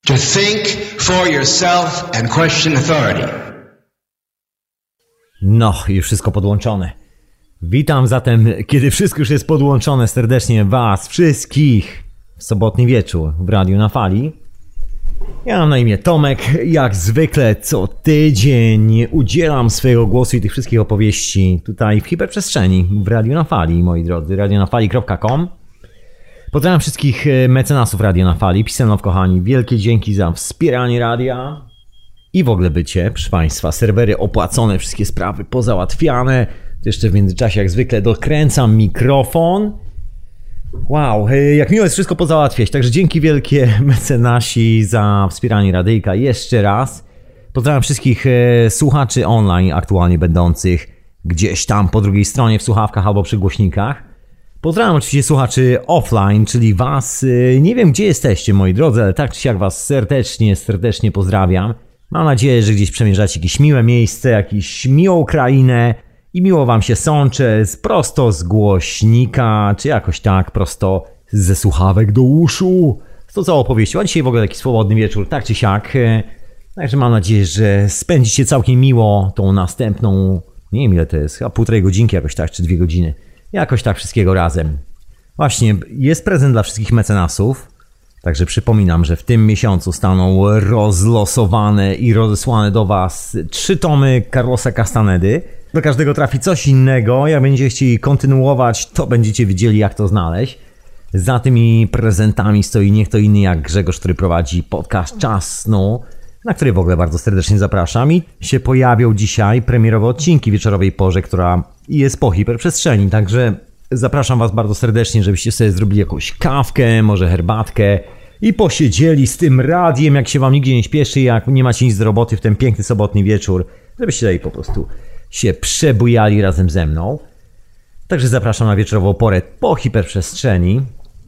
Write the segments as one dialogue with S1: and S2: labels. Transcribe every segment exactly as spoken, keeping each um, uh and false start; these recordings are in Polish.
S1: To think for yourself and question authority.
S2: No, już wszystko podłączone. Witam zatem, kiedy wszystko już jest podłączone, serdecznie was wszystkich w sobotni wieczór w Radiu na Fali. Ja mam na imię Tomek, jak zwykle co tydzień udzielam swojego głosu i tych wszystkich opowieści tutaj w hiperprzestrzeni w Radiu na Fali, moi drodzy, radio na fali kropka com. Pozdrawiam wszystkich mecenasów Radio na Fali, Pisanow kochani, wielkie dzięki za wspieranie radia i w ogóle bycie, proszę Państwa, serwery opłacone, wszystkie sprawy pozałatwiane. Jeszcze w międzyczasie jak zwykle dokręcam mikrofon. Wow, jak miło jest wszystko pozałatwiać, także dzięki wielkie mecenasi za wspieranie radyjka jeszcze raz. Pozdrawiam wszystkich słuchaczy online aktualnie będących gdzieś tam po drugiej stronie w słuchawkach albo przy głośnikach. Pozdrawiam oczywiście słuchaczy offline, czyli was, nie wiem gdzie jesteście moi drodzy, ale tak czy siak was serdecznie, serdecznie pozdrawiam. Mam nadzieję, że gdzieś przemierzacie jakieś miłe miejsce, jakąś miłą krainę i miło wam się sącze z, prosto z głośnika, czy jakoś tak prosto ze słuchawek do uszu. To całą opowieścią, a dzisiaj w ogóle taki swobodny wieczór, tak czy siak. Także mam nadzieję, że spędzicie całkiem miło tą następną, nie wiem ile to jest, chyba półtorej godzinki jakoś tak, czy dwie godziny. Jakoś tak wszystkiego razem. Właśnie, jest prezent dla wszystkich mecenasów. Także przypominam, że w tym miesiącu staną rozlosowane i rozesłane do was trzy tomy Carlosa Castanedy. Do każdego trafi coś innego. Jak będziecie chcieli kontynuować, to będziecie wiedzieli jak to znaleźć. Za tymi prezentami stoi nie kto inny jak Grzegorz, który prowadzi podcast Czas Snu, na który w ogóle bardzo serdecznie zapraszam. I się pojawią dzisiaj premierowe odcinki wieczorowej porze, która jest po hiperprzestrzeni. Także zapraszam was bardzo serdecznie, żebyście sobie zrobili jakąś kawkę, może herbatkę i posiedzieli z tym radiem, jak się wam nigdzie nie śpieszy, jak nie macie nic do roboty w ten piękny sobotni wieczór, żebyście tutaj po prostu się przebujali razem ze mną. Także zapraszam na wieczorową porę po hiperprzestrzeni.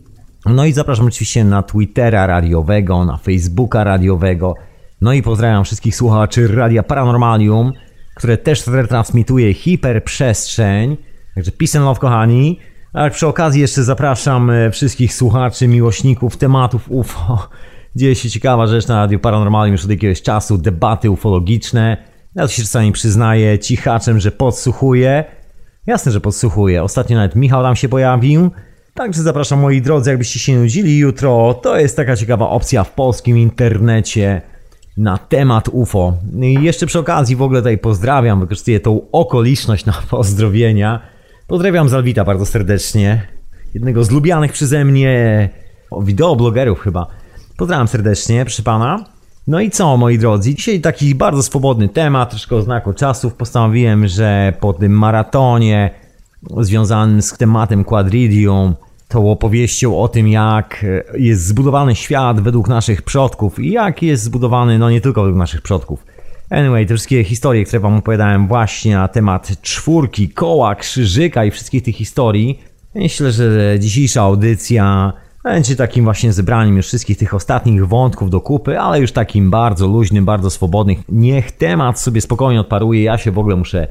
S2: No i zapraszam oczywiście na Twittera radiowego, na Facebooka radiowego. No i pozdrawiam wszystkich słuchaczy Radia Paranormalium, które też retransmituje hiperprzestrzeń. Także peace and love kochani. A przy okazji jeszcze zapraszam wszystkich słuchaczy, miłośników tematów U F O. Dzieje się ciekawa rzecz na Radiu Paranormalium już od jakiegoś czasu, debaty ufologiczne. Ja to się czasami przyznaję cichaczem, że podsłuchuję. Jasne, że podsłuchuję. Ostatnio nawet Michał tam się pojawił. Także zapraszam moi drodzy, jakbyście się nudzili jutro. To jest taka ciekawa opcja w polskim internecie na temat U F O. I jeszcze przy okazji w ogóle tutaj pozdrawiam, wykorzystuję tą okoliczność na pozdrowienia. Pozdrawiam Zalwita bardzo serdecznie, jednego z lubianych przeze mnie wideoblogerów chyba. Pozdrawiam serdecznie, proszę pana. No i co moi drodzy, dzisiaj taki bardzo swobodny temat, troszkę o znaku czasów. Postanowiłem, że po tym maratonie związanym z tematem Quadridium, tą opowieścią o tym, jak jest zbudowany świat według naszych przodków i jak jest zbudowany, no nie tylko według naszych przodków. Anyway, te wszystkie historie, które wam opowiadałem właśnie na temat czwórki, koła, krzyżyka i wszystkich tych historii. Myślę, że dzisiejsza audycja będzie takim właśnie zebraniem już wszystkich tych ostatnich wątków do kupy, ale już takim bardzo luźnym, bardzo swobodnym. Niech temat sobie spokojnie odparuje, ja się w ogóle muszę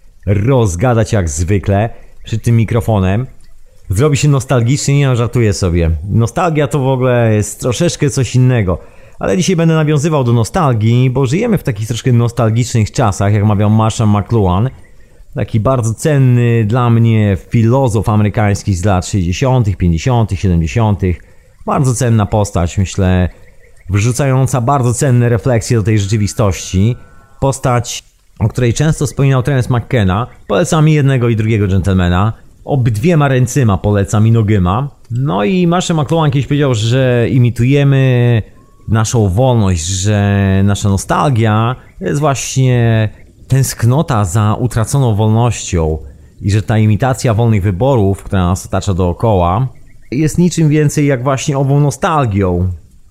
S2: rozgadać jak zwykle przed tym mikrofonem. Zrobi się nostalgicznie, nie no, żartuję sobie. Nostalgia to w ogóle jest troszeczkę coś innego. Ale dzisiaj będę nawiązywał do nostalgii, bo żyjemy w takich troszkę nostalgicznych czasach, jak mawiał Marshall McLuhan. Taki bardzo cenny dla mnie filozof amerykański z lat sześćdziesiątych, pięćdziesiątych, siedemdziesiątych. Bardzo cenna postać, myślę, wrzucająca bardzo cenne refleksje do tej rzeczywistości. Postać, o której często wspominał Terence McKenna. Polecam i jednego i drugiego dżentelmena. Obydwiema ręcyma polecam i nogyma. No i Marshall McLuhan kiedyś powiedział, że imitujemy naszą wolność, że nasza nostalgia to jest właśnie tęsknota za utraconą wolnością i że ta imitacja wolnych wyborów, która nas otacza dookoła, jest niczym więcej jak właśnie ową nostalgią.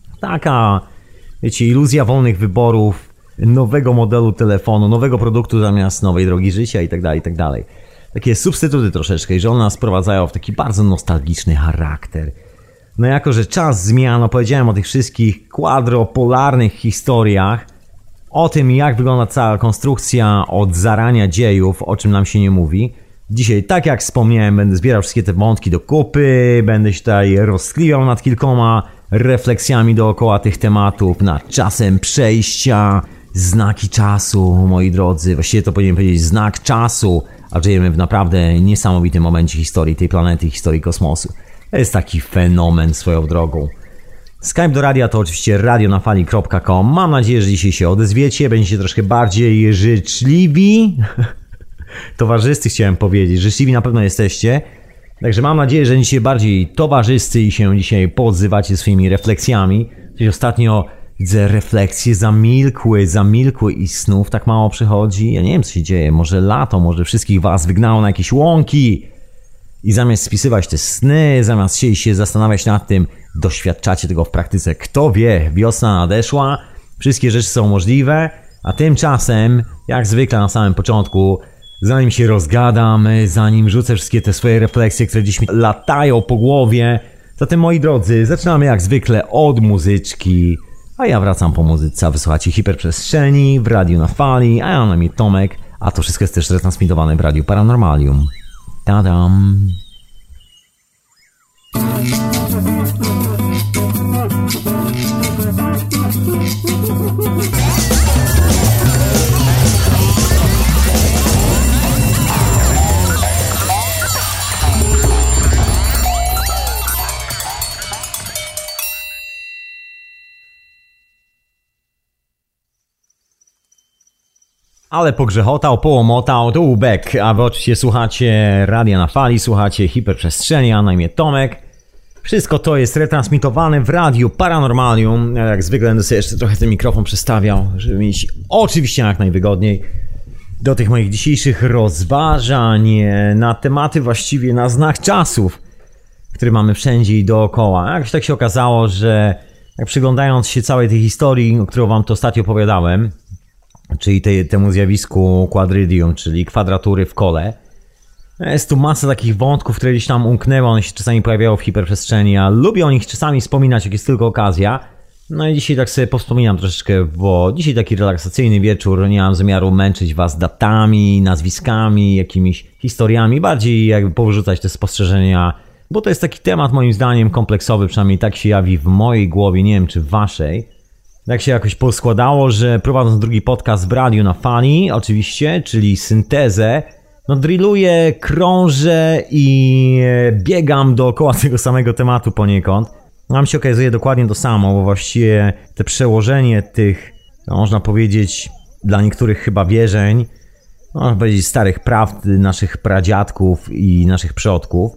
S2: Taka, wiecie, iluzja wolnych wyborów, nowego modelu telefonu, nowego produktu zamiast nowej drogi życia itd., itd. Takie substytuty troszeczkę i że one nas wprowadzają w taki bardzo nostalgiczny charakter. No jako, że czas zmian, opowiedziałem o tych wszystkich kwadropolarnych historiach, o tym jak wygląda cała konstrukcja od zarania dziejów, o czym nam się nie mówi. Dzisiaj, tak jak wspomniałem, będę zbierał wszystkie te wątki do kupy, będę się tutaj rozkliwiał nad kilkoma refleksjami dookoła tych tematów, nad czasem przejścia, znaki czasu, moi drodzy. Właściwie to powinienem powiedzieć znak czasu, a żyjemy w naprawdę niesamowitym momencie historii tej planety, historii kosmosu. To jest taki fenomen swoją drogą. Skype do radia to oczywiście radionafali kropka com. Mam nadzieję, że dzisiaj się odezwiecie, będziecie troszkę bardziej życzliwi. Towarzyscy chciałem powiedzieć, życzliwi na pewno jesteście. Także mam nadzieję, że dzisiaj bardziej towarzyscy i się dzisiaj poodzywacie swoimi refleksjami. Coś ostatnio widzę, refleksje zamilkły, zamilkły i snów tak mało przychodzi. Ja nie wiem, co się dzieje. Może lato, może wszystkich was wygnało na jakieś łąki. I zamiast spisywać te sny, zamiast się, się zastanawiać nad tym, doświadczacie tego w praktyce. Kto wie, wiosna nadeszła, wszystkie rzeczy są możliwe, a tymczasem, jak zwykle na samym początku, zanim się rozgadam, zanim rzucę wszystkie te swoje refleksje, które dziś mi latają po głowie, zatem moi drodzy, zaczynamy jak zwykle od muzyczki, a ja wracam po muzyce, wysłuchacie Hiperprzestrzeni w Radiu na Fali, a ja na mnie Tomek, a to wszystko jest też retransmitowane w Radiu Paranormalium. Tadam! Ale pogrzechotał, połomotał, to łbek, a wy oczywiście słuchacie Radia na Fali, słuchacie Hiperprzestrzeni, a na imię Tomek. Wszystko to jest retransmitowane w Radiu Paranormalium. Jak zwykle będę sobie jeszcze trochę ten mikrofon przestawiał, żeby mieć oczywiście jak najwygodniej do tych moich dzisiejszych rozważań na tematy właściwie na znak czasów, które mamy wszędzie i dookoła. Jakoś tak się okazało, że jak przyglądając się całej tej historii, o którą wam to ostatnio opowiadałem, czyli te, temu zjawisku quadridium, czyli kwadratury w kole. Jest tu masa takich wątków, które gdzieś tam umknęły, one się czasami pojawiają w hiperprzestrzeni, a lubię o nich czasami wspominać, jak jest tylko okazja. No i dzisiaj tak sobie powspominam troszeczkę, bo dzisiaj taki relaksacyjny wieczór, nie mam zamiaru męczyć was datami, nazwiskami, jakimiś historiami, bardziej jakby powrzucać te spostrzeżenia, bo to jest taki temat moim zdaniem kompleksowy, przynajmniej tak się jawi w mojej głowie, nie wiem czy w waszej. Tak się jakoś poskładało, że prowadząc drugi podcast w Radiu na Fali, oczywiście, czyli syntezę, no drilluję, krążę i biegam dookoła tego samego tematu poniekąd. Nam się okazuje dokładnie to samo, bo właściwie te przełożenie tych, no można powiedzieć, dla niektórych chyba wierzeń, no można powiedzieć starych prawd naszych pradziadków i naszych przodków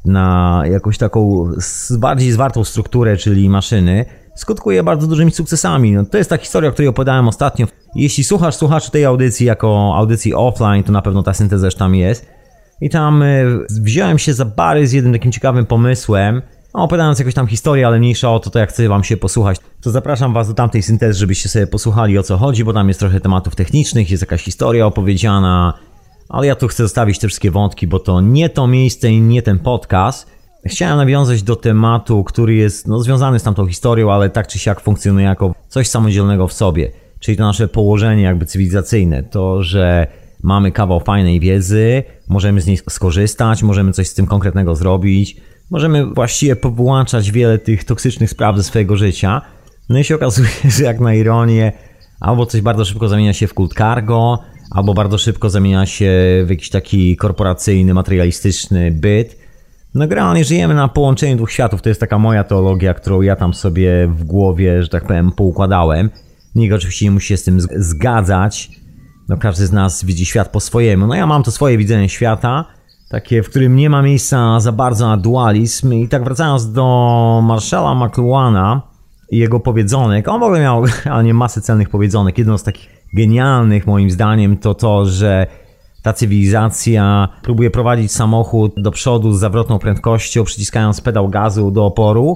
S2: na jakąś taką bardziej zwartą strukturę, czyli maszyny, skutkuje bardzo dużymi sukcesami. No, to jest ta historia, o której opowiadałem ostatnio. Jeśli słuchasz, słuchasz tej audycji jako audycji offline, to na pewno ta synteza już tam jest. I tam y, wziąłem się za bary z jednym takim ciekawym pomysłem, no, opowiadając jakąś tam historię, ale mniejsza o to, to jak chcę wam się posłuchać, to zapraszam was do tamtej syntezy, żebyście sobie posłuchali o co chodzi, bo tam jest trochę tematów technicznych, jest jakaś historia opowiedziana, ale ja tu chcę zostawić te wszystkie wątki, bo to nie to miejsce i nie ten podcast. Chciałem nawiązać do tematu, który jest no, związany z tamtą historią, ale tak czy siak funkcjonuje jako coś samodzielnego w sobie. Czyli to nasze położenie jakby cywilizacyjne. To, że mamy kawał fajnej wiedzy, możemy z niej skorzystać, możemy coś z tym konkretnego zrobić. Możemy właściwie powyłączać wiele tych toksycznych spraw ze swojego życia. No i się okazuje, że jak na ironię, albo coś bardzo szybko zamienia się w kult cargo, albo bardzo szybko zamienia się w jakiś taki korporacyjny, materialistyczny byt. No generalnie żyjemy na połączeniu dwóch światów, to jest taka moja teologia, którą ja tam sobie w głowie, że tak powiem, poukładałem. Nikt oczywiście nie musi się z tym zgadzać, no każdy z nas widzi świat po swojemu. No ja mam to swoje widzenie świata, takie, w którym nie ma miejsca za bardzo na dualizm. I tak wracając do Marshalla McLuhana i jego powiedzonek, on w ogóle miał ale nie masę celnych powiedzonek. Jedną z takich genialnych moim zdaniem to to, że ta cywilizacja próbuje prowadzić samochód do przodu z zawrotną prędkością, przyciskając pedał gazu do oporu,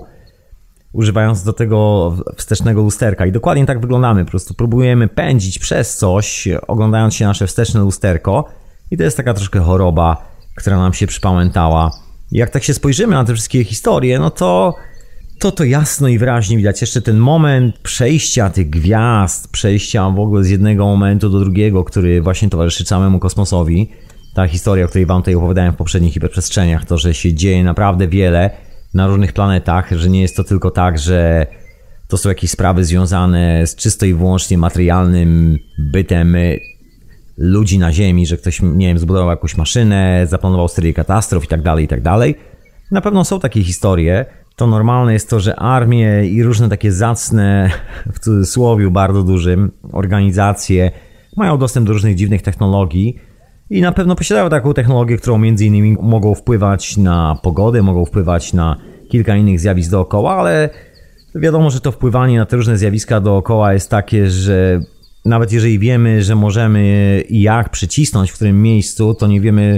S2: używając do tego wstecznego lusterka. I dokładnie tak wyglądamy. Po prostu próbujemy pędzić przez coś, oglądając się nasze wsteczne lusterko. I to jest taka troszkę choroba, która nam się przypamiętała. I jak tak się spojrzymy na te wszystkie historie, no to to to jasno i wyraźnie widać. Jeszcze ten moment przejścia tych gwiazd, przejścia w ogóle z jednego momentu do drugiego, który właśnie towarzyszy całemu kosmosowi. Ta historia, o której wam tutaj opowiadałem w poprzednich hiperprzestrzeniach, to, że się dzieje naprawdę wiele. na różnych planetach, że nie jest to tylko tak, że to są jakieś sprawy związane z czysto i wyłącznie materialnym bytem ludzi na Ziemi, że ktoś, nie wiem, zbudował jakąś maszynę, zaplanował serię katastrof i tak dalej, i tak dalej. Na pewno są takie historie. To normalne jest to, że armie i różne takie zacne, w cudzysłowie bardzo dużym, organizacje mają dostęp do różnych dziwnych technologii i na pewno posiadają taką technologię, którą między innymi mogą wpływać na pogodę, mogą wpływać na kilka innych zjawisk dookoła, ale wiadomo, że to wpływanie na te różne zjawiska dookoła jest takie, że nawet jeżeli wiemy, że możemy i jak przycisnąć w którym miejscu, to nie wiemy,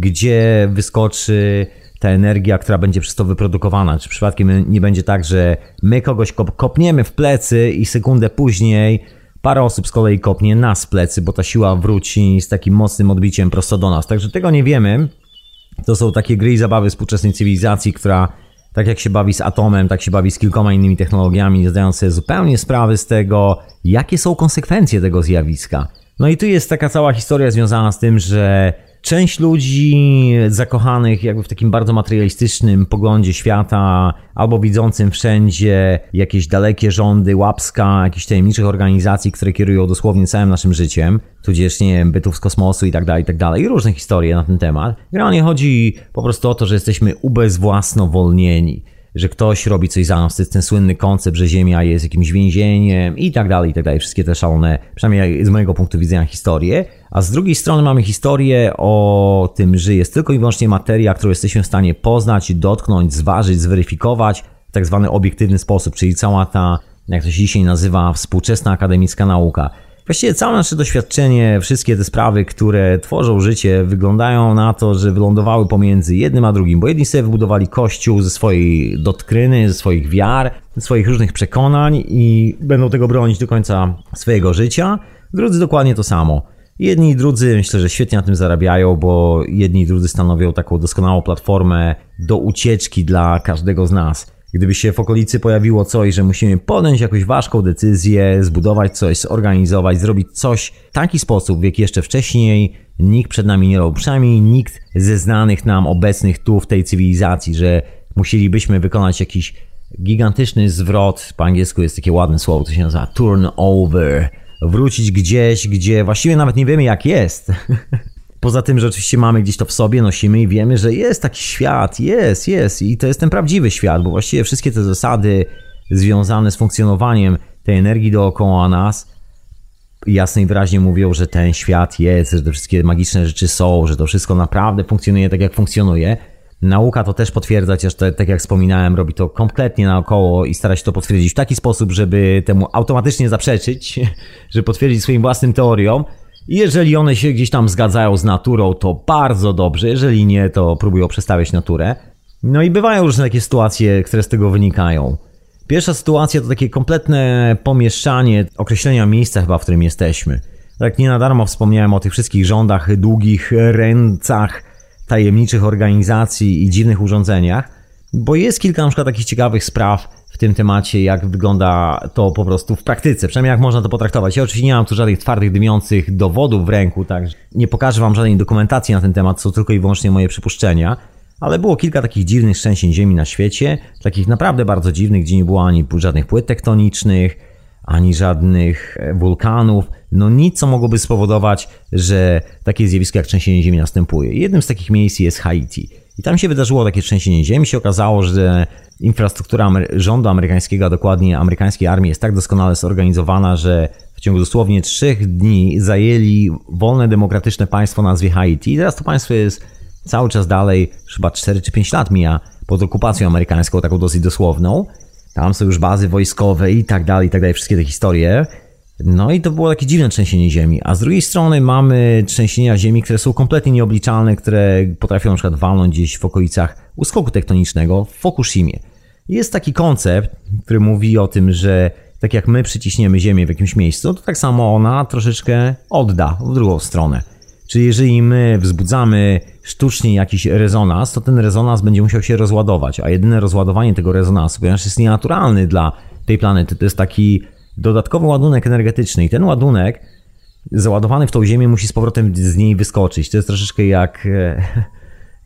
S2: gdzie wyskoczy ta energia, która będzie przez to wyprodukowana. Czy przypadkiem nie będzie tak, że my kogoś kop- kopniemy w plecy i sekundę później parę osób z kolei kopnie nas w plecy, bo ta siła wróci z takim mocnym odbiciem prosto do nas. Także tego nie wiemy. To są takie gry i zabawy współczesnej cywilizacji, która tak jak się bawi z atomem, tak się bawi z kilkoma innymi technologiami, nie zdając sobie zupełnie sprawy z tego, jakie są konsekwencje tego zjawiska. No i tu jest taka cała historia związana z tym, że część ludzi zakochanych jakby w takim bardzo materialistycznym poglądzie świata, albo widzącym wszędzie jakieś dalekie rządy, łapska, jakichś tajemniczych organizacji, które kierują dosłownie całym naszym życiem, tudzież, nie wiem, bytów z kosmosu i tak dalej, i tak dalej, i różne historie na ten temat. Generalnie chodzi po prostu o to, że jesteśmy ubezwłasnowolnieni, że ktoś robi coś za nas, to jest ten słynny koncept, że Ziemia jest jakimś więzieniem i tak dalej, i tak dalej. Wszystkie te szalone, przynajmniej z mojego punktu widzenia, historie. A z drugiej strony mamy historię o tym, że jest tylko i wyłącznie materia, którą jesteśmy w stanie poznać, dotknąć, zważyć, zweryfikować w tak zwany obiektywny sposób, czyli cała ta, jak to się dzisiaj nazywa, współczesna akademicka nauka. Właściwie całe nasze doświadczenie, wszystkie te sprawy, które tworzą życie, wyglądają na to, że wylądowały pomiędzy jednym a drugim, bo jedni sobie wybudowali kościół ze swojej doktryny, ze swoich wiar, ze swoich różnych przekonań i będą tego bronić do końca swojego życia, drudzy dokładnie to samo. Jedni i drudzy myślę, że świetnie na tym zarabiają, bo jedni i drudzy stanowią taką doskonałą platformę do ucieczki dla każdego z nas. Gdyby się w okolicy pojawiło coś, że musimy podjąć jakąś ważką decyzję, zbudować coś, zorganizować, zrobić coś w taki sposób, w jaki jeszcze wcześniej nikt przed nami nie robił, przynajmniej nikt ze znanych nam obecnych tu w tej cywilizacji, że musielibyśmy wykonać jakiś gigantyczny zwrot, po angielsku jest takie ładne słowo, to się nazywa turn over, wrócić gdzieś, gdzie właściwie nawet nie wiemy jak jest. Poza tym, że oczywiście mamy gdzieś to w sobie, nosimy i wiemy, że jest taki świat, jest, jest i to jest ten prawdziwy świat, bo właściwie wszystkie te zasady związane z funkcjonowaniem tej energii dookoła nas jasno i wyraźnie mówią, że ten świat jest, że te wszystkie magiczne rzeczy są, że to wszystko naprawdę funkcjonuje tak jak funkcjonuje. Nauka to też potwierdza, chociaż to, tak jak wspominałem, robi to kompletnie naokoło i stara się to potwierdzić w taki sposób, żeby temu automatycznie zaprzeczyć, żeby potwierdzić swoim własnym teoriom. I jeżeli one się gdzieś tam zgadzają z naturą, to bardzo dobrze, jeżeli nie, to próbują przestawiać naturę. No i bywają różne takie sytuacje, które z tego wynikają. Pierwsza sytuacja to takie kompletne pomieszczanie określenia miejsca chyba, w którym jesteśmy. Tak nie na darmo wspomniałem o tych wszystkich rządach, długich ręcach, tajemniczych organizacji i dziwnych urządzeniach, bo jest kilka na przykład takich ciekawych spraw w tym temacie, jak wygląda to po prostu w praktyce, przynajmniej jak można to potraktować. Ja oczywiście nie mam tu żadnych twardych, dymiących dowodów w ręku, także nie pokażę wam żadnej dokumentacji na ten temat, są tylko i wyłącznie moje przypuszczenia, ale było kilka takich dziwnych trzęsień ziemi na świecie, takich naprawdę bardzo dziwnych, gdzie nie było ani żadnych płyt tektonicznych, ani żadnych wulkanów, no nic, co mogłoby spowodować, że takie zjawisko jak trzęsienie ziemi następuje. Jednym z takich miejsc jest Haiti. I tam się wydarzyło takie trzęsienie ziemi, się okazało, że infrastruktura rządu amerykańskiego, a dokładnie amerykańskiej armii jest tak doskonale zorganizowana, że w ciągu dosłownie trzech dni zajęli wolne, demokratyczne państwo o nazwie Haiti. I teraz to państwo jest cały czas dalej, chyba cztery czy pięć lat mija, pod okupacją amerykańską, taką dosyć dosłowną. Tam są już bazy wojskowe i tak dalej, i tak dalej, wszystkie te historie. No i to było takie dziwne trzęsienie ziemi. A z drugiej strony mamy trzęsienia ziemi, które są kompletnie nieobliczalne, które potrafią na przykład walnąć gdzieś w okolicach uskoku tektonicznego w Fukushimie. Jest taki koncept, który mówi o tym, że tak jak my przyciśniemy ziemię w jakimś miejscu, to tak samo ona troszeczkę odda w drugą stronę. Czyli jeżeli my wzbudzamy sztucznie jakiś rezonans, to ten rezonans będzie musiał się rozładować, a jedyne rozładowanie tego rezonansu, ponieważ jest nienaturalny dla tej planety, to jest taki dodatkowy ładunek energetyczny i ten ładunek załadowany w tą ziemię musi z powrotem z niej wyskoczyć. To jest troszeczkę jak,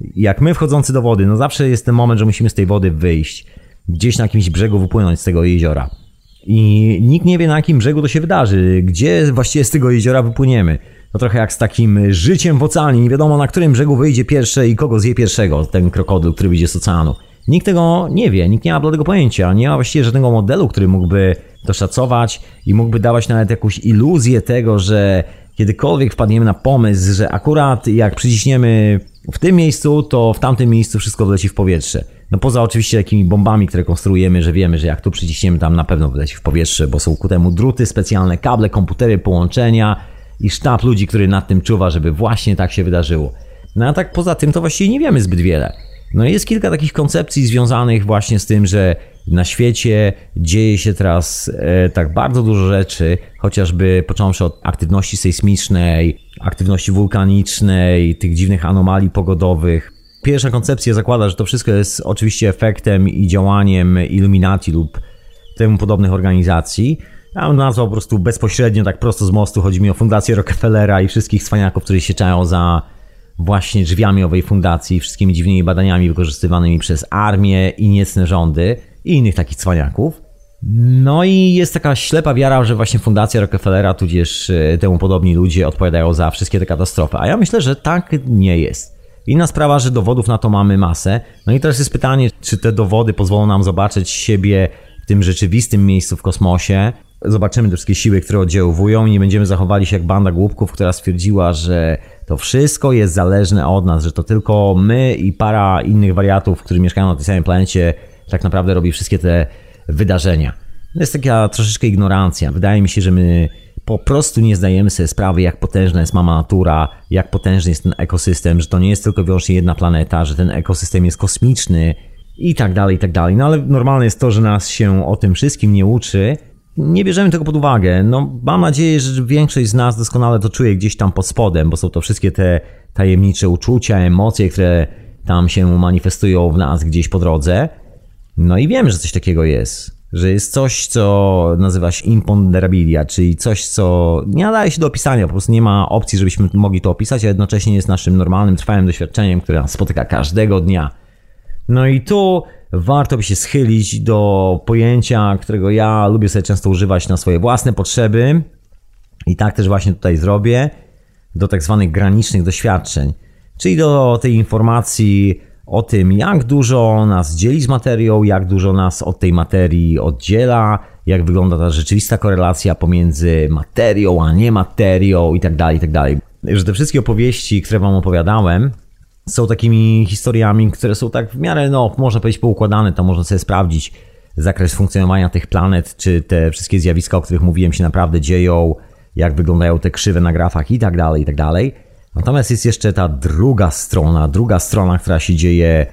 S2: Jak my wchodzący do wody, no zawsze jest ten moment, że musimy z tej wody wyjść. Gdzieś na jakimś brzegu wypłynąć z tego jeziora. I nikt nie wie, na jakim brzegu to się wydarzy. Gdzie właściwie z tego jeziora wypłyniemy. No trochę jak z takim życiem w oceanie. Nie wiadomo, na którym brzegu wyjdzie pierwsze i kogo zje pierwszego ten krokodyl, który wyjdzie z oceanu. Nikt tego nie wie, nikt nie ma bladego pojęcia. Nie ma właściwie żadnego modelu, który mógłby to szacować i mógłby dawać nawet jakąś iluzję tego, że kiedykolwiek wpadniemy na pomysł, że akurat jak przyciśniemy w tym miejscu, to w tamtym miejscu wszystko wleci w powietrze. No poza oczywiście takimi bombami, które konstruujemy, że wiemy, że jak tu przyciśniemy, tam na pewno wleci w powietrze, bo są ku temu druty, specjalne kable, komputery, połączenia i sztab ludzi, który nad tym czuwa, żeby właśnie tak się wydarzyło. No a tak poza tym to właściwie nie wiemy zbyt wiele. No jest kilka takich koncepcji związanych właśnie z tym, że na świecie dzieje się teraz e, tak bardzo dużo rzeczy, chociażby począwszy od aktywności sejsmicznej, aktywności wulkanicznej, tych dziwnych anomalii pogodowych. Pierwsza koncepcja zakłada, że to wszystko jest oczywiście efektem i działaniem Illuminati lub temu podobnych organizacji. Ja bym nazwał po prostu bezpośrednio, tak prosto z mostu, chodzi mi o Fundację Rockefellera i wszystkich cwaniaków, którzy się czają za właśnie drzwiami owej fundacji, wszystkimi dziwnymi badaniami wykorzystywanymi przez armię i niecne rządy i innych takich cwaniaków. No i jest taka ślepa wiara, że właśnie Fundacja Rockefellera, tudzież temu podobni ludzie odpowiadają za wszystkie te katastrofy. A ja myślę, że tak nie jest. Inna sprawa, że dowodów na to mamy masę. No i teraz jest pytanie, czy te dowody pozwolą nam zobaczyć siebie w tym rzeczywistym miejscu w kosmosie. Zobaczymy te wszystkie siły, które oddziaływują i nie będziemy zachowali się jak banda głupków, która stwierdziła, że to wszystko jest zależne od nas, że to tylko my i para innych wariatów, którzy mieszkają na tej samej planecie, tak naprawdę robi wszystkie te wydarzenia. To jest taka troszeczkę ignorancja. Wydaje mi się, że my po prostu nie zdajemy sobie sprawy, jak potężna jest mama natura, jak potężny jest ten ekosystem, że to nie jest tylko i wyłącznie jedna planeta, że ten ekosystem jest kosmiczny i tak dalej, i tak dalej. No ale normalne jest to, że nas się o tym wszystkim nie uczy. Nie bierzemy tego pod uwagę. No, mam nadzieję, że większość z nas doskonale to czuje gdzieś tam pod spodem, bo są to wszystkie te tajemnicze uczucia, emocje, które tam się manifestują w nas gdzieś po drodze. No i wiemy, że coś takiego jest. Że jest coś, co nazywa się imponderabilia, czyli coś, co nie nadaje się do opisania. Po prostu nie ma opcji, żebyśmy mogli to opisać, a jednocześnie jest naszym normalnym, trwałym doświadczeniem, które nas spotyka każdego dnia. No i tu warto by się schylić do pojęcia, którego ja lubię sobie często używać na swoje własne potrzeby i tak też właśnie tutaj zrobię, do tak zwanych granicznych doświadczeń, czyli do tej informacji o tym, jak dużo nas dzieli z materią, jak dużo nas od tej materii oddziela, jak wygląda ta rzeczywista korelacja pomiędzy materią a nie materią i tak dalej, i tak dalej. Że te wszystkie opowieści, które wam opowiadałem, są takimi historiami, które są tak w miarę, no można powiedzieć, poukładane, to można sobie sprawdzić zakres funkcjonowania tych planet, czy te wszystkie zjawiska, o których mówiłem, się naprawdę dzieją, jak wyglądają te krzywe na grafach i tak dalej, i tak dalej. Natomiast jest jeszcze ta druga strona, druga strona, która się dzieje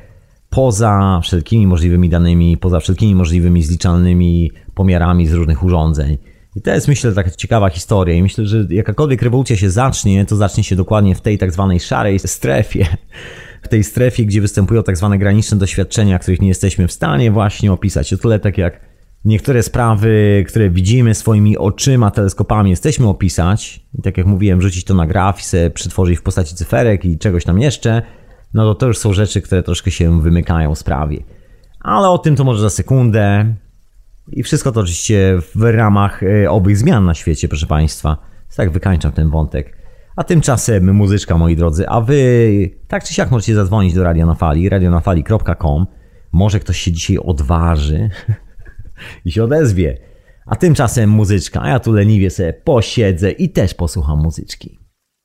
S2: poza wszelkimi możliwymi danymi, poza wszelkimi możliwymi zliczalnymi pomiarami z różnych urządzeń. I to jest, myślę, taka ciekawa historia i myślę, że jakakolwiek rewolucja się zacznie, to zacznie się dokładnie w tej tak zwanej szarej strefie. W tej strefie, gdzie występują tak zwane graniczne doświadczenia, których nie jesteśmy w stanie właśnie opisać. O tyle tak jak niektóre sprawy, które widzimy swoimi oczyma, teleskopami, jesteśmy opisać i tak jak mówiłem, rzucić to na graf i sobie przetworzyć w postaci cyferek i czegoś tam jeszcze, no to to już są rzeczy, które troszkę się wymykają sprawie. Ale o tym to może za sekundę. I wszystko to oczywiście w ramach owych zmian na świecie, proszę Państwa. Tak wykańczam ten wątek. A tymczasem muzyczka, moi drodzy, a Wy tak czy siak możecie zadzwonić do Radia na Fali, radio na fali kropka com. Może ktoś się dzisiaj odważy i się odezwie. A tymczasem muzyczka, a ja tu leniwie sobie posiedzę i też posłucham muzyczki.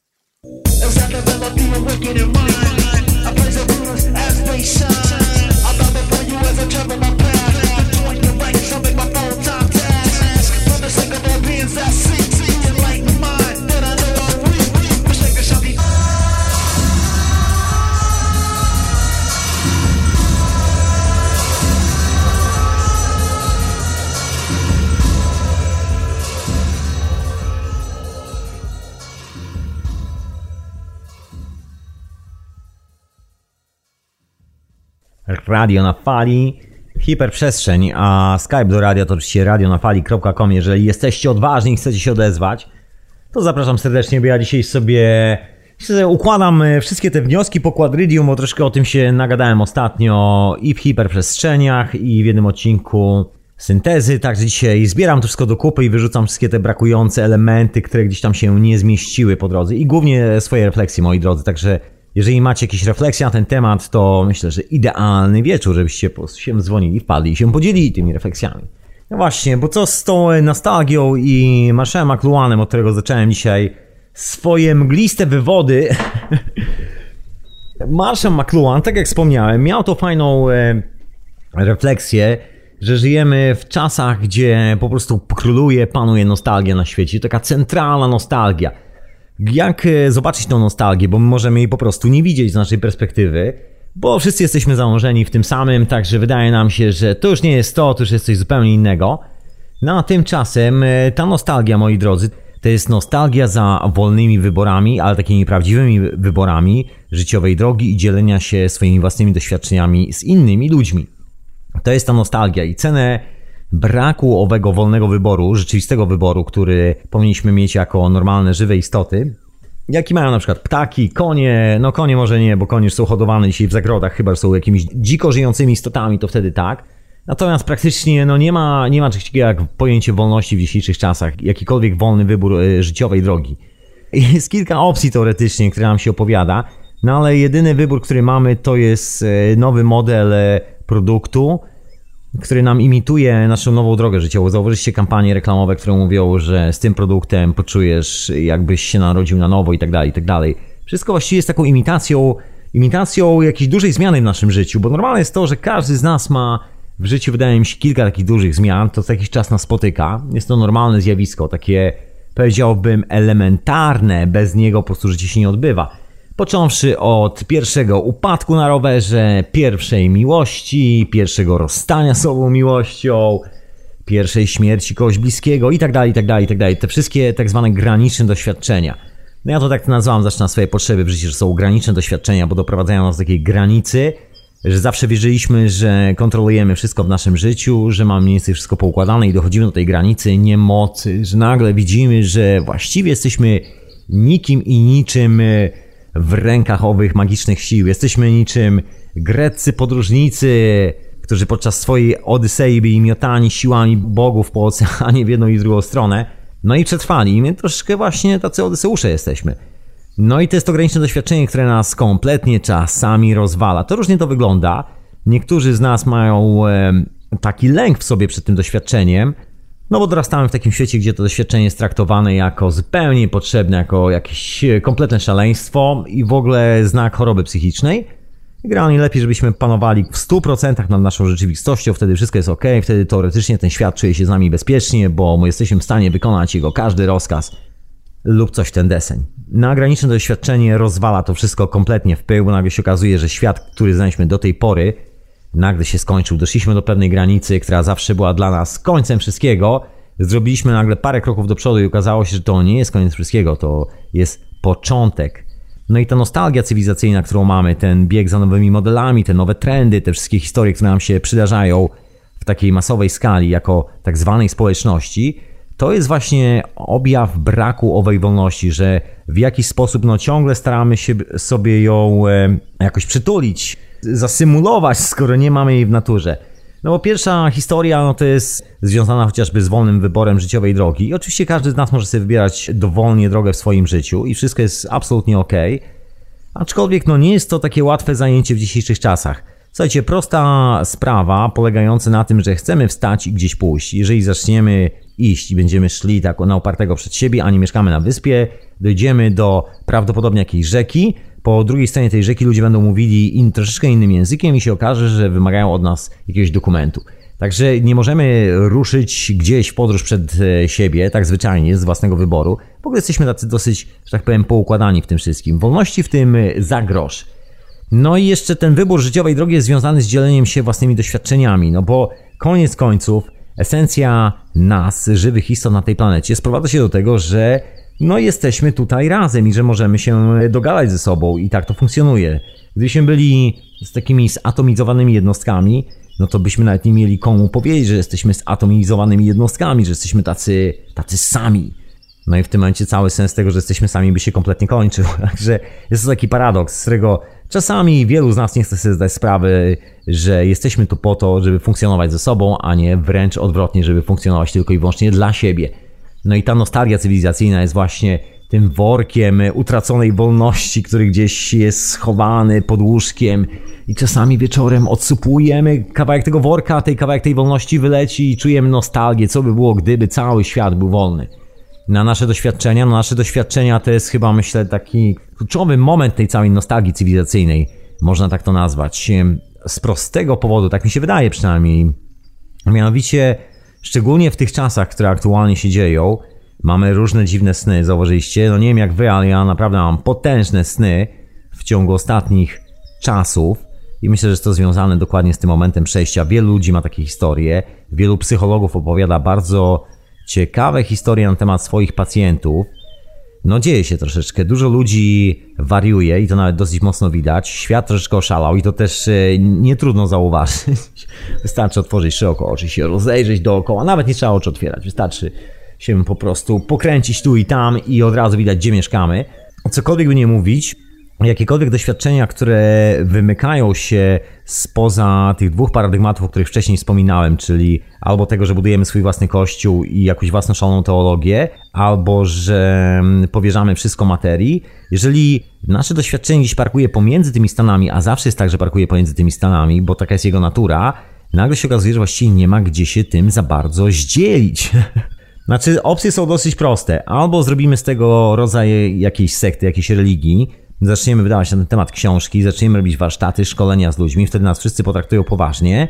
S2: Radio na Fali, hiperprzestrzeń, a Skype do radia to oczywiście radio na fali kropka com. Jeżeli jesteście odważni i chcecie się odezwać, to zapraszam serdecznie, bo ja dzisiaj sobie Układam wszystkie te wnioski po Quadridium, bo troszkę o tym się nagadałem ostatnio i w hiperprzestrzeniach, i w jednym odcinku syntezy, także dzisiaj zbieram to wszystko do kupy i wyrzucam wszystkie te brakujące elementy, które gdzieś tam się nie zmieściły po drodze i głównie swoje refleksje, moi drodzy, także jeżeli macie jakieś refleksje na ten temat, to myślę, że idealny wieczór, żebyście po prostu się dzwonili, wpadli i się podzielili tymi refleksjami. No właśnie, bo co z tą nostalgią i Marshallem McLuhanem, od którego zacząłem dzisiaj swoje mgliste wywody. Marshall McLuhan, tak jak wspomniałem, miał to fajną e, refleksję, że żyjemy w czasach, gdzie po prostu króluje, panuje nostalgia na świecie. Taka centralna nostalgia. Jak zobaczyć tą nostalgię, bo my możemy jej po prostu nie widzieć z naszej perspektywy, bo wszyscy jesteśmy zanurzeni w tym samym, także wydaje nam się, że to już nie jest to, to już jest coś zupełnie innego. No a tymczasem ta nostalgia, moi drodzy, to jest nostalgia za wolnymi wyborami, ale takimi prawdziwymi wyborami życiowej drogi i dzielenia się swoimi własnymi doświadczeniami z innymi ludźmi. To jest ta nostalgia i cenę braku owego wolnego wyboru, rzeczywistego wyboru, który powinniśmy mieć jako normalne, żywe istoty, jaki mają na przykład ptaki, konie, no konie może nie, bo konie już są hodowane dzisiaj w zagrodach, chyba że są jakimiś dziko żyjącymi istotami, to wtedy tak. Natomiast praktycznie no nie ma, nie ma czegoś takiego jak pojęcie wolności w dzisiejszych czasach, jakikolwiek wolny wybór y, życiowej drogi. Jest kilka opcji teoretycznie, które nam się opowiada, no ale jedyny wybór, który mamy, to jest y, nowy model y, produktu, który nam imituje naszą nową drogę życiową. Zauważyliście kampanie reklamowe, które mówią, że z tym produktem poczujesz, jakbyś się narodził na nowo i tak dalej, i tak dalej. Wszystko właściwie jest taką imitacją, imitacją jakiejś dużej zmiany w naszym życiu, bo normalne jest to, że każdy z nas ma w życiu, wydaje mi się, kilka takich dużych zmian, to co jakiś czas nas spotyka. Jest to normalne zjawisko, takie, powiedziałbym, elementarne, bez niego po prostu życie się nie odbywa. Począwszy od pierwszego upadku na rowerze, pierwszej miłości, pierwszego rozstania z sobą miłością, pierwszej śmierci kogoś bliskiego i tak dalej, i tak dalej, i tak dalej. Te wszystkie tak zwane graniczne doświadczenia. No ja to tak nazwałem, zaczynam swoje potrzeby w życiu, że są graniczne doświadczenia, bo doprowadzają nas do takiej granicy, że zawsze wierzyliśmy, że kontrolujemy wszystko w naszym życiu, że mamy mniej więcej wszystko poukładane i dochodzimy do tej granicy niemocy, że nagle widzimy, że właściwie jesteśmy nikim i niczym w rękach owych magicznych sił. Jesteśmy niczym greccy podróżnicy, którzy podczas swojej Odysei byli miotani siłami bogów po oceanie w jedną i w drugą stronę. No i przetrwali. I my troszeczkę właśnie tacy Odyseusze jesteśmy. No i to jest to graniczne doświadczenie, które nas kompletnie czasami rozwala. To różnie to wygląda. Niektórzy z nas mają e, taki lęk w sobie przed tym doświadczeniem, no bo dorastamy w takim świecie, gdzie to doświadczenie jest traktowane jako zupełnie niepotrzebne, jako jakieś kompletne szaleństwo i w ogóle znak choroby psychicznej. Generalnie lepiej, żebyśmy panowali w stu procentach nad naszą rzeczywistością, wtedy wszystko jest ok, wtedy teoretycznie ten świat czuje się z nami bezpiecznie, bo my jesteśmy w stanie wykonać jego każdy rozkaz lub coś w ten deseń. Na graniczne doświadczenie rozwala to wszystko kompletnie w pył, bo nagle się okazuje, że świat, który znaliśmy do tej pory, nagle się skończył. Doszliśmy do pewnej granicy, która zawsze była dla nas końcem wszystkiego. Zrobiliśmy nagle parę kroków do przodu i okazało się, że to nie jest koniec wszystkiego, to jest początek. No i ta nostalgia cywilizacyjna, którą mamy, ten bieg za nowymi modelami, te nowe trendy, te wszystkie historie, które nam się przydarzają w takiej masowej skali jako tak zwanej społeczności, to jest właśnie objaw braku owej wolności, że w jakiś sposób no ciągle staramy się sobie ją e, jakoś przytulić, zasymulować, skoro nie mamy jej w naturze. No bo pierwsza historia no to jest związana chociażby z wolnym wyborem życiowej drogi. I oczywiście każdy z nas może sobie wybierać dowolnie drogę w swoim życiu i wszystko jest absolutnie okej. Aczkolwiek no nie jest to takie łatwe zajęcie w dzisiejszych czasach. Słuchajcie, prosta sprawa polegająca na tym, że chcemy wstać i gdzieś pójść. Jeżeli zaczniemy iść i będziemy szli tak na upartego przed siebie, a nie mieszkamy na wyspie, dojdziemy do prawdopodobnie jakiejś rzeki. Po drugiej stronie tej rzeki ludzie będą mówili in, troszeczkę innym językiem i się okaże, że wymagają od nas jakiegoś dokumentu. Także nie możemy ruszyć gdzieś w podróż przed siebie, tak zwyczajnie, z własnego wyboru. W ogóle jesteśmy tacy dosyć, że tak powiem, poukładani w tym wszystkim. Wolności w tym za grosz. No i jeszcze ten wybór życiowej drogi jest związany z dzieleniem się własnymi doświadczeniami, no bo koniec końców esencja nas, żywych istot na tej planecie, sprowadza się do tego, że no jesteśmy tutaj razem i że możemy się dogadać ze sobą i tak to funkcjonuje. Gdybyśmy byli z takimi zatomizowanymi jednostkami, no to byśmy nawet nie mieli komu powiedzieć, że jesteśmy zatomizowanymi jednostkami, że jesteśmy tacy, tacy sami. No i w tym momencie cały sens tego, że jesteśmy sami, by się kompletnie kończył. Także jest to taki paradoks, z którego czasami wielu z nas nie chce sobie zdać sprawy, że jesteśmy tu po to, żeby funkcjonować ze sobą, a nie wręcz odwrotnie, żeby funkcjonować tylko i wyłącznie dla siebie. No i ta nostalgia cywilizacyjna jest właśnie tym workiem utraconej wolności, który gdzieś jest schowany pod łóżkiem i czasami wieczorem odsupujemy kawałek tego worka, tej kawałek tej wolności wyleci i czujemy nostalgię, co by było, gdyby cały świat był wolny. Na nasze doświadczenia, na nasze doświadczenia to jest chyba, myślę, taki kluczowy moment tej całej nostalgii cywilizacyjnej, można tak to nazwać. Z prostego powodu, tak mi się wydaje przynajmniej, mianowicie szczególnie w tych czasach, które aktualnie się dzieją, mamy różne dziwne sny, zauważyliście? No nie wiem jak wy, ale ja naprawdę mam potężne sny w ciągu ostatnich czasów i myślę, że jest to związane dokładnie z tym momentem przejścia. Wielu ludzi ma takie historie, wielu psychologów opowiada bardzo ciekawe historie na temat swoich pacjentów. No dzieje się troszeczkę, dużo ludzi wariuje i to nawet dosyć mocno widać. Świat troszeczkę oszalał i to też nie trudno zauważyć. Wystarczy otworzyć szeroko oczy, się rozejrzeć dookoła, nawet nie trzeba oczu otwierać, wystarczy się po prostu pokręcić tu i tam i od razu widać, gdzie mieszkamy. Cokolwiek by nie mówić, jakiekolwiek doświadczenia, które wymykają się spoza tych dwóch paradygmatów, o których wcześniej wspominałem, czyli albo tego, że budujemy swój własny kościół i jakąś własną szaloną teologię, albo że powierzamy wszystko materii. Jeżeli nasze doświadczenie gdzieś parkuje pomiędzy tymi stanami, a zawsze jest tak, że parkuje pomiędzy tymi stanami, bo taka jest jego natura, nagle się okazuje, że właściwie nie ma gdzie się tym za bardzo zdzielić. Znaczy, opcje są dosyć proste. Albo zrobimy z tego rodzaj jakiejś sekty, jakiejś religii, zaczniemy wydawać na ten temat książki, zaczniemy robić warsztaty, szkolenia z ludźmi, wtedy nas wszyscy potraktują poważnie.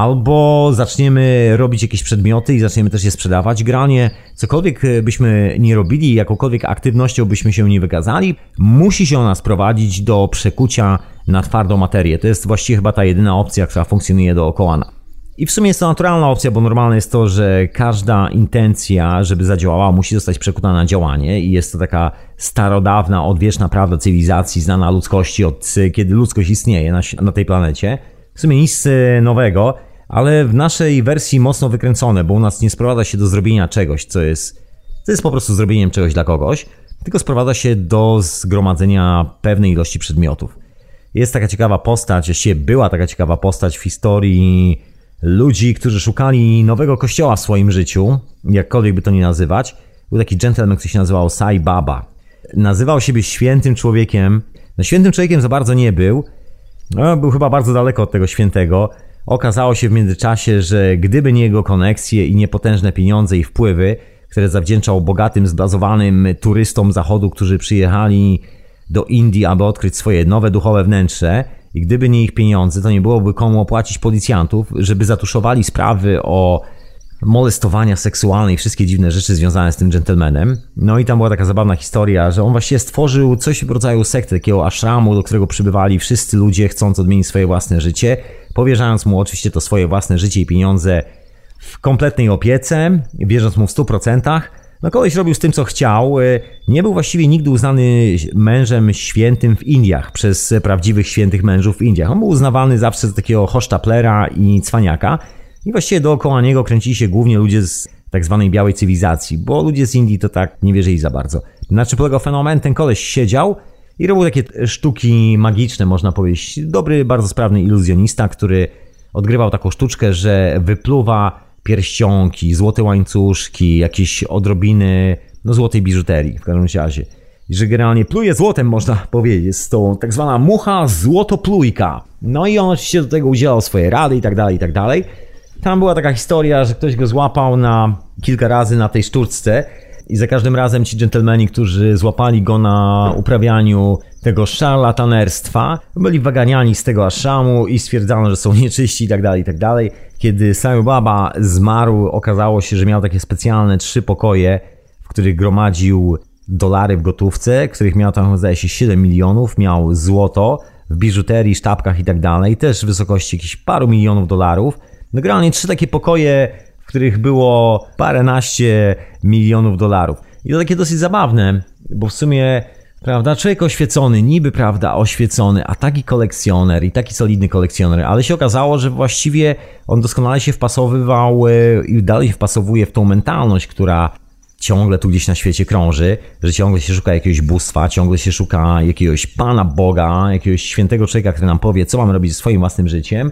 S2: Albo zaczniemy robić jakieś przedmioty i zaczniemy też je sprzedawać. Generalnie cokolwiek byśmy nie robili, jakąkolwiek aktywnością byśmy się nie wykazali, musi się nas prowadzić do przekucia na twardą materię. To jest właściwie chyba ta jedyna opcja, która funkcjonuje dookoła. I w sumie jest to naturalna opcja, bo normalne jest to, że każda intencja, żeby zadziałała, musi zostać przekuta na działanie i jest to taka starodawna, odwieczna prawda cywilizacji, znana ludzkości od kiedy ludzkość istnieje na, na tej planecie. W sumie nic nowego, ale w naszej wersji mocno wykręcone, bo u nas nie sprowadza się do zrobienia czegoś, co jest, co jest po prostu zrobieniem czegoś dla kogoś, tylko sprowadza się do zgromadzenia pewnej ilości przedmiotów. Jest taka ciekawa postać, właściwie była taka ciekawa postać w historii ludzi, którzy szukali nowego kościoła w swoim życiu, jakkolwiek by to nie nazywać. Był taki gentleman, który się nazywał Sai Baba. Nazywał siebie świętym człowiekiem. No świętym człowiekiem za bardzo nie był. No, był chyba bardzo daleko od tego świętego. Okazało się w międzyczasie, że gdyby nie jego koneksje i niepotężne pieniądze i wpływy, które zawdzięczał bogatym, zblazowanym turystom zachodu, którzy przyjechali do Indii, aby odkryć swoje nowe duchowe wnętrze, i gdyby nie ich pieniądze, to nie byłoby komu opłacić policjantów, żeby zatuszowali sprawy o molestowania seksualne i wszystkie dziwne rzeczy związane z tym gentlemanem. No i tam była taka zabawna historia, że on właściwie stworzył coś w rodzaju sekty, takiego ashramu, do którego przybywali wszyscy ludzie chcąc odmienić swoje własne życie, powierzając mu oczywiście to swoje własne życie i pieniądze w kompletnej opiece, wierząc mu w stu procentach. No koleś robił z tym, co chciał. Nie był właściwie nigdy uznany mężem świętym w Indiach przez prawdziwych świętych mężów w Indiach. On był uznawany zawsze za takiego hosztaplera i cwaniaka. I właściwie dookoła niego kręcili się głównie ludzie z tak zwanej białej cywilizacji, bo ludzie z Indii to tak nie wierzyli za bardzo. Na czym polegał fenomen? Ten koleś siedział i robił takie sztuki magiczne, można powiedzieć. Dobry, bardzo sprawny iluzjonista, który odgrywał taką sztuczkę, że wypluwa pierścionki, złote łańcuszki, jakieś odrobiny no, złotej biżuterii w każdym razie. I że generalnie pluje złotem, można powiedzieć. Jest to tak zwana mucha złotoplujka. No i on oczywiście do tego udzielał swoje rady i tak dalej, i tak dalej. Tam była taka historia, że ktoś go złapał na kilka razy na tej sztuczce i za każdym razem ci dżentelmeni, którzy złapali go na uprawianiu tego szarlatanerstwa, byli wyganiani z tego aszamu i stwierdzano, że są nieczyści i tak dalej, i tak dalej. Kiedy Sai Baba zmarł, okazało się, że miał takie specjalne trzy pokoje, w których gromadził dolary w gotówce, których miał tam, zdaje się, siedem milionów, miał złoto w biżuterii, sztabkach i tak dalej, też w wysokości jakichś paru milionów dolarów. No generalnie trzy takie pokoje, w których było paręnaście milionów dolarów. I to takie dosyć zabawne, bo w sumie, prawda, człowiek oświecony, niby, prawda, oświecony, a taki kolekcjoner i taki solidny kolekcjoner, ale się okazało, że właściwie on doskonale się wpasowywał i dalej się wpasowuje w tą mentalność, która ciągle tu gdzieś na świecie krąży, że ciągle się szuka jakiegoś bóstwa, ciągle się szuka jakiegoś Pana Boga, jakiegoś świętego człowieka, który nam powie, co mamy robić ze swoim własnym życiem.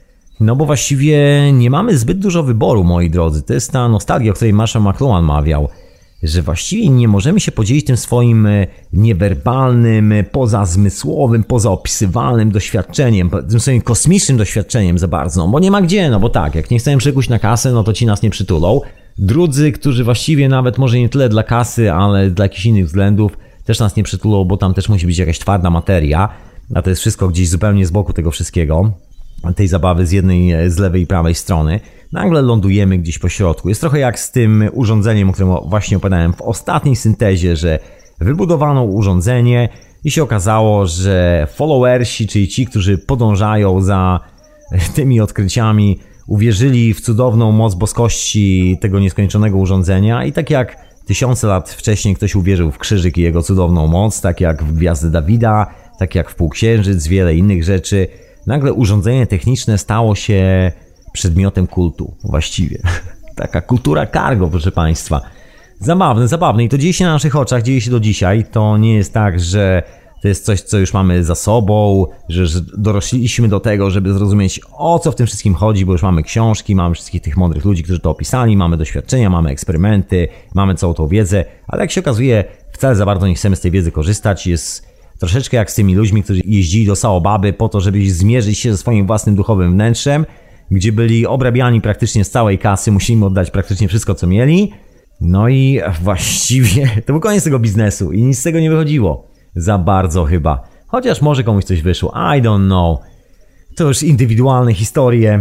S2: No bo właściwie nie mamy zbyt dużo wyboru, moi drodzy. To jest ta nostalgia, o której Marshall McLuhan mawiał, że właściwie nie możemy się podzielić tym swoim niewerbalnym, pozazmysłowym, pozaopisywalnym doświadczeniem, tym swoim kosmicznym doświadczeniem za bardzo, no bo nie ma gdzie, no bo tak, jak nie chcemy przykuć na kasę, no to ci nas nie przytulą. Drudzy, którzy właściwie nawet może nie tyle dla kasy, ale dla jakichś innych względów też nas nie przytulą, bo tam też musi być jakaś twarda materia, a to jest wszystko gdzieś zupełnie z boku tego wszystkiego, tej zabawy z jednej, z lewej i prawej strony. Nagle lądujemy gdzieś po środku. Jest trochę jak z tym urządzeniem, o którym właśnie opowiadałem w ostatniej syntezie, że wybudowano urządzenie i się okazało, że followersi, czyli ci, którzy podążają za tymi odkryciami, uwierzyli w cudowną moc boskości tego nieskończonego urządzenia i tak jak tysiące lat wcześniej ktoś uwierzył w krzyżyk i jego cudowną moc, tak jak w Gwiazdę Dawida, tak jak w Półksiężyc, wiele innych rzeczy, nagle urządzenie techniczne stało się przedmiotem kultu właściwie. Taka kultura cargo, proszę Państwa. Zabawne, zabawne i to dzieje się na naszych oczach, dzieje się do dzisiaj. To nie jest tak, że to jest coś, co już mamy za sobą, że, że dorośliśmy do tego, żeby zrozumieć, o co w tym wszystkim chodzi, bo już mamy książki, mamy wszystkich tych mądrych ludzi, którzy to opisali, mamy doświadczenia, mamy eksperymenty, mamy całą tą wiedzę, ale jak się okazuje, wcale za bardzo nie chcemy z tej wiedzy korzystać. Jest troszeczkę jak z tymi ludźmi, którzy jeździli do Saobaby po to, żeby zmierzyć się ze swoim własnym duchowym wnętrzem, gdzie byli obrabiani praktycznie z całej kasy, musimy oddać praktycznie wszystko, co mieli. No i właściwie to był koniec tego biznesu i nic z tego nie wychodziło. Za bardzo chyba. Chociaż może komuś coś wyszło. I don't know. To już indywidualne historie.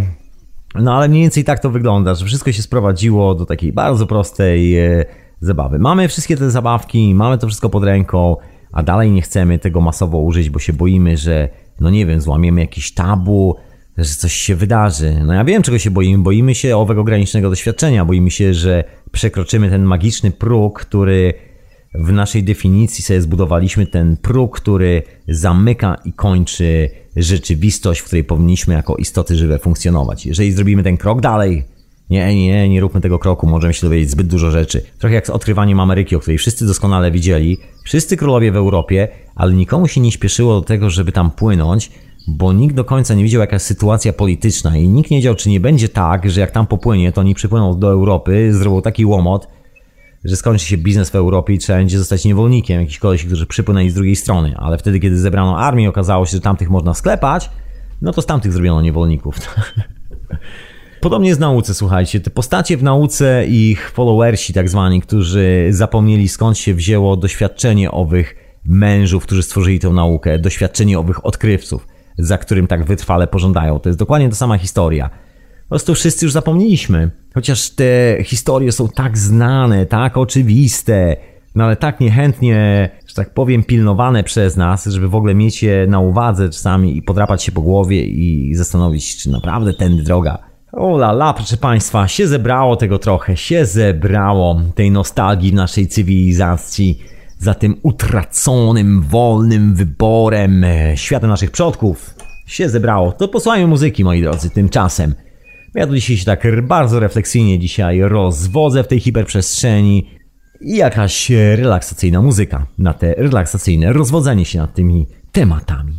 S2: No ale mniej więcej tak to wygląda, że wszystko się sprowadziło do takiej bardzo prostej e, zabawy. Mamy wszystkie te zabawki, mamy to wszystko pod ręką, a dalej nie chcemy tego masowo użyć, bo się boimy, że no nie wiem, złamiemy jakiś tabu, że coś się wydarzy. No ja wiem, czego się boimy. Boimy się owego granicznego doświadczenia. Boimy się, że przekroczymy ten magiczny próg, który w naszej definicji sobie zbudowaliśmy, ten próg, który zamyka i kończy rzeczywistość, w której powinniśmy jako istoty żywe funkcjonować. Jeżeli zrobimy ten krok dalej, nie, nie, nie róbmy tego kroku, możemy się dowiedzieć zbyt dużo rzeczy. Trochę jak z odkrywaniem Ameryki, o której wszyscy doskonale widzieli, wszyscy królowie w Europie, ale nikomu się nie śpieszyło do tego, żeby tam płynąć, bo nikt do końca nie wiedział, jaka jest sytuacja polityczna i nikt nie wiedział, czy nie będzie tak, że jak tam popłynie, to oni przypłyną do Europy, zrobią taki łomot, że skończy się biznes w Europie i trzeba będzie zostać niewolnikiem jakichś koleś, którzy przypłynęli z drugiej strony. Ale wtedy, kiedy zebrano armię, okazało się, że tamtych można sklepać, no to z tamtych zrobiono niewolników. Podobnie jest w nauce, słuchajcie. Te postacie w nauce i ich followersi tak zwani, którzy zapomnieli, skąd się wzięło doświadczenie owych mężów, którzy stworzyli tę naukę, doświadczenie owych odkrywców, za którym tak wytrwale pożądają. To jest dokładnie ta sama historia. Po prostu wszyscy już zapomnieliśmy. Chociaż te historie są tak znane, tak oczywiste, no ale tak niechętnie, że tak powiem, pilnowane przez nas, żeby w ogóle mieć je na uwadze czasami i podrapać się po głowie i zastanowić, czy naprawdę tędy droga. O la la, proszę Państwa, się zebrało tego trochę, się zebrało tej nostalgii w naszej cywilizacji za tym utraconym, wolnym wyborem świata naszych przodków. Się zebrało. To posłuchajmy muzyki, moi drodzy, tymczasem. Ja tu dzisiaj się tak bardzo refleksyjnie dzisiaj rozwodzę w tej hiperprzestrzeni i jakaś relaksacyjna muzyka na te relaksacyjne rozwodzenie się nad tymi tematami.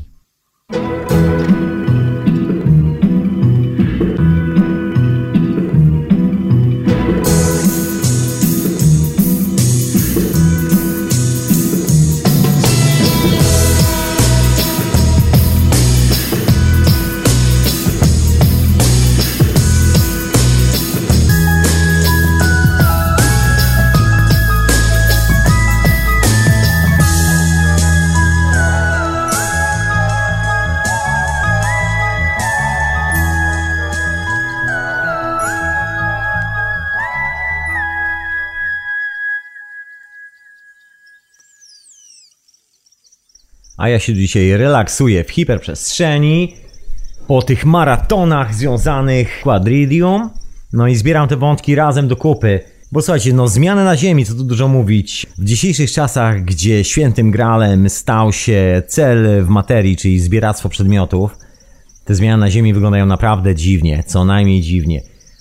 S2: A ja się dzisiaj relaksuję w hiperprzestrzeni po tych maratonach związanych z Quadridium. No i zbieram te wątki razem do kupy. Bo słuchajcie, no zmiany na Ziemi, co tu dużo mówić. W dzisiejszych czasach, gdzie świętym gralem stał się cel w materii, czyli zbieractwo przedmiotów, te zmiany na Ziemi wyglądają naprawdę dziwnie, co najmniej dziwnie.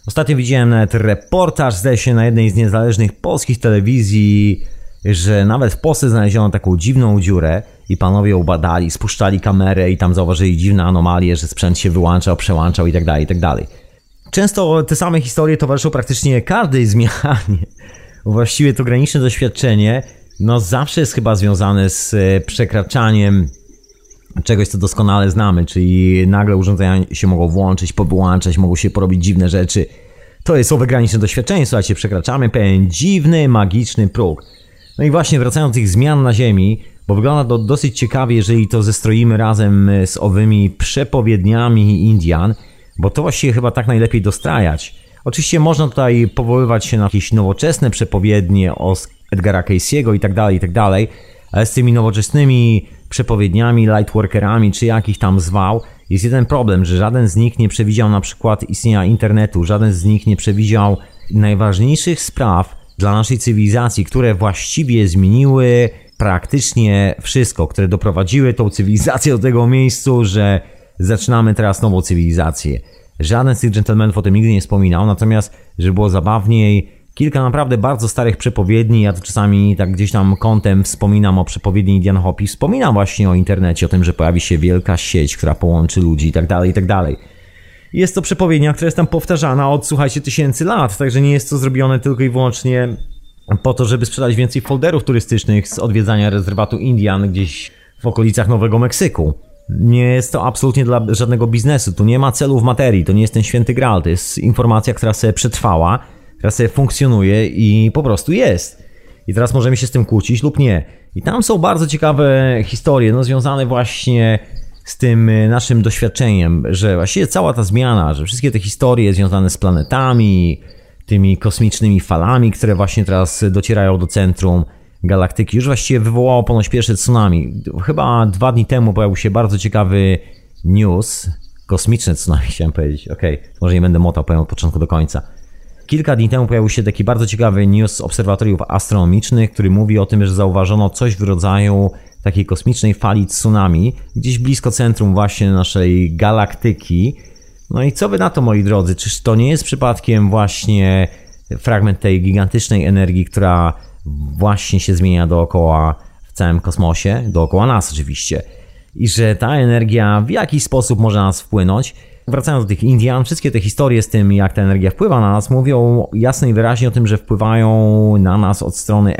S2: Ostatnio widziałem nawet reportaż, zdaje się, na jednej z niezależnych polskich telewizji, że nawet w Polsce znaleziono taką dziwną dziurę i panowie ją badali, spuszczali kamerę i tam zauważyli dziwne anomalie, że sprzęt się wyłączał, przełączał i tak dalej, i tak dalej. Często te same historie towarzyszą praktycznie każdej zmianie. Właściwie to graniczne doświadczenie no zawsze jest chyba związane z przekraczaniem czegoś, co doskonale znamy, czyli nagle urządzenia się mogą włączyć, powyłączać, mogą się porobić dziwne rzeczy. To jest owe graniczne doświadczenie, słuchajcie, przekraczamy pewien dziwny, magiczny próg. No i właśnie wracając do tych zmian na Ziemi, bo wygląda to dosyć ciekawie, jeżeli to zestroimy razem z owymi przepowiedniami Indian, bo to właściwie chyba tak najlepiej dostrajać. Oczywiście można tutaj powoływać się na jakieś nowoczesne przepowiednie o Edgara Cayce'ego i tak dalej, i tak dalej, ale z tymi nowoczesnymi przepowiedniami, lightworkerami, czy jakich tam zwał, jest jeden problem, że żaden z nich nie przewidział na przykład istnienia internetu, żaden z nich nie przewidział najważniejszych spraw dla naszej cywilizacji, które właściwie zmieniły praktycznie wszystko, które doprowadziły tą cywilizację do tego miejscu, że zaczynamy teraz nową cywilizację. Żaden z tych dżentelmenów o tym nigdy nie wspominał, natomiast, żeby było zabawniej, kilka naprawdę bardzo starych przepowiedni, ja to czasami tak gdzieś tam kątem wspominam o przepowiedni Indian Hopi, wspominam właśnie o internecie, o tym, że pojawi się wielka sieć, która połączy ludzi i tak dalej, i tak dalej. Jest to przepowiednia, która jest tam powtarzana od, słuchajcie, tysięcy lat, także nie jest to zrobione tylko i wyłącznie po to, żeby sprzedać więcej folderów turystycznych z odwiedzania rezerwatu Indian gdzieś w okolicach Nowego Meksyku. Nie jest to absolutnie dla żadnego biznesu, tu nie ma celu w materii, to nie jest ten święty graal, to jest informacja, która sobie przetrwała, która sobie funkcjonuje i po prostu jest. I teraz możemy się z tym kłócić lub nie. I tam są bardzo ciekawe historie, no związane właśnie z tym naszym doświadczeniem, że właściwie cała ta zmiana, że wszystkie te historie związane z planetami, tymi kosmicznymi falami, które właśnie teraz docierają do centrum galaktyki, już właściwie wywołało ponoć pierwsze tsunami. Chyba dwa dni temu pojawił się bardzo ciekawy news, kosmiczne tsunami chciałem powiedzieć, okej, okay, może nie będę motał, powiem od początku do końca. Kilka dni temu pojawił się taki bardzo ciekawy news z obserwatoriów astronomicznych, który mówi o tym, że zauważono coś w rodzaju takiej kosmicznej fali tsunami, gdzieś blisko centrum właśnie naszej galaktyki. No i co wy na to, moi drodzy? Czyż to nie jest przypadkiem właśnie fragment tej gigantycznej energii, która właśnie się zmienia dookoła w całym kosmosie, dookoła nas oczywiście. I że ta energia w jakiś sposób może na nas wpłynąć. Wracając do tych Indian, wszystkie te historie z tym, jak ta energia wpływa na nas, mówią jasno i wyraźnie o tym, że wpływają na nas od strony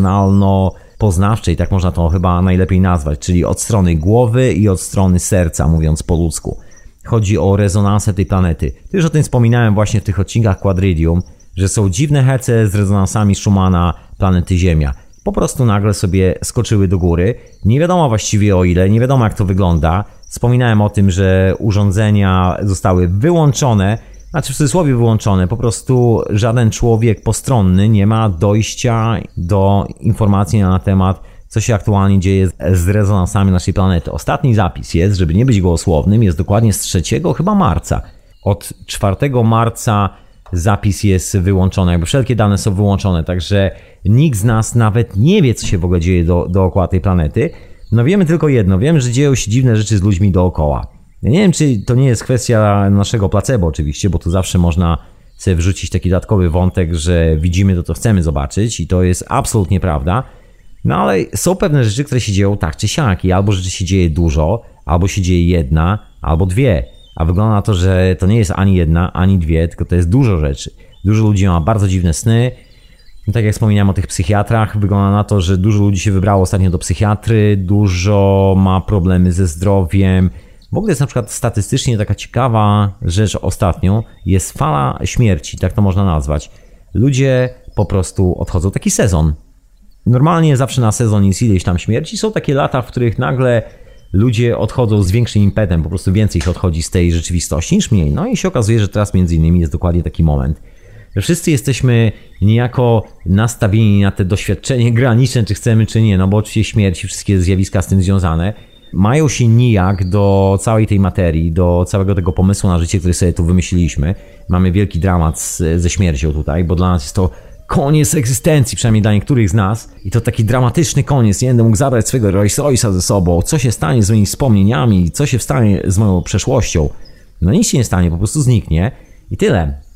S2: emocjonalno-poznawczej, tak można to chyba najlepiej nazwać, czyli od strony głowy i od strony serca, mówiąc po ludzku. Chodzi o rezonansę tej planety. Też o tym wspominałem właśnie w tych odcinkach Quadridium, że są dziwne hece z rezonansami Schumana planety Ziemia. Po prostu nagle sobie skoczyły do góry. Nie wiadomo właściwie o ile, nie wiadomo jak to wygląda. Wspominałem o tym, że urządzenia zostały wyłączone, znaczy w cudzysłowie wyłączone. Po prostu żaden człowiek postronny nie ma dojścia do informacji na temat, co się aktualnie dzieje z rezonansami naszej planety. Ostatni zapis jest, żeby nie być gołosłownym, jest dokładnie z trzeciego chyba marca. Od czwartego marca zapis jest wyłączony, jakby wszelkie dane są wyłączone, także nikt z nas nawet nie wie, co się w ogóle dzieje do, dookoła tej planety. No wiemy tylko jedno, wiemy, że dzieją się dziwne rzeczy z ludźmi dookoła. Ja nie wiem, czy to nie jest kwestia naszego placebo oczywiście, bo tu zawsze można sobie wrzucić taki dodatkowy wątek, że widzimy to, co chcemy zobaczyć i to jest absolutnie prawda. No ale są pewne rzeczy, które się dzieją tak czy siak i albo rzeczy się dzieje dużo, albo się dzieje jedna, albo dwie. A wygląda na to, że to nie jest ani jedna, ani dwie, tylko to jest dużo rzeczy. Dużo ludzi ma bardzo dziwne sny. No tak jak wspominałem o tych psychiatrach, wygląda na to, że dużo ludzi się wybrało ostatnio do psychiatry, dużo ma problemy ze zdrowiem. W ogóle jest na przykład statystycznie taka ciekawa rzecz ostatnio, jest fala śmierci, tak to można nazwać. Ludzie po prostu odchodzą, taki sezon. Normalnie zawsze na sezon jest ileś tam śmierci. Są takie lata, w których nagle ludzie odchodzą z większym impetem, po prostu więcej ich odchodzi z tej rzeczywistości niż mniej. No i się okazuje, że teraz między innymi jest dokładnie taki moment, że wszyscy jesteśmy niejako nastawieni na te doświadczenie graniczne, czy chcemy, czy nie, no bo oczywiście śmierć i wszystkie zjawiska z tym związane mają się nijak do całej tej materii, do całego tego pomysłu na życie, który sobie tu wymyśliliśmy. Mamy wielki dramat z, ze śmiercią tutaj, bo dla nas jest to koniec egzystencji, przynajmniej dla niektórych z nas. I to taki dramatyczny koniec. Nie będę mógł zabrać swojego Rolls Royce'a ze sobą. Co się stanie z moimi wspomnieniami? Co się stanie z moją przeszłością? No nic się nie stanie, po prostu zniknie. I tyle.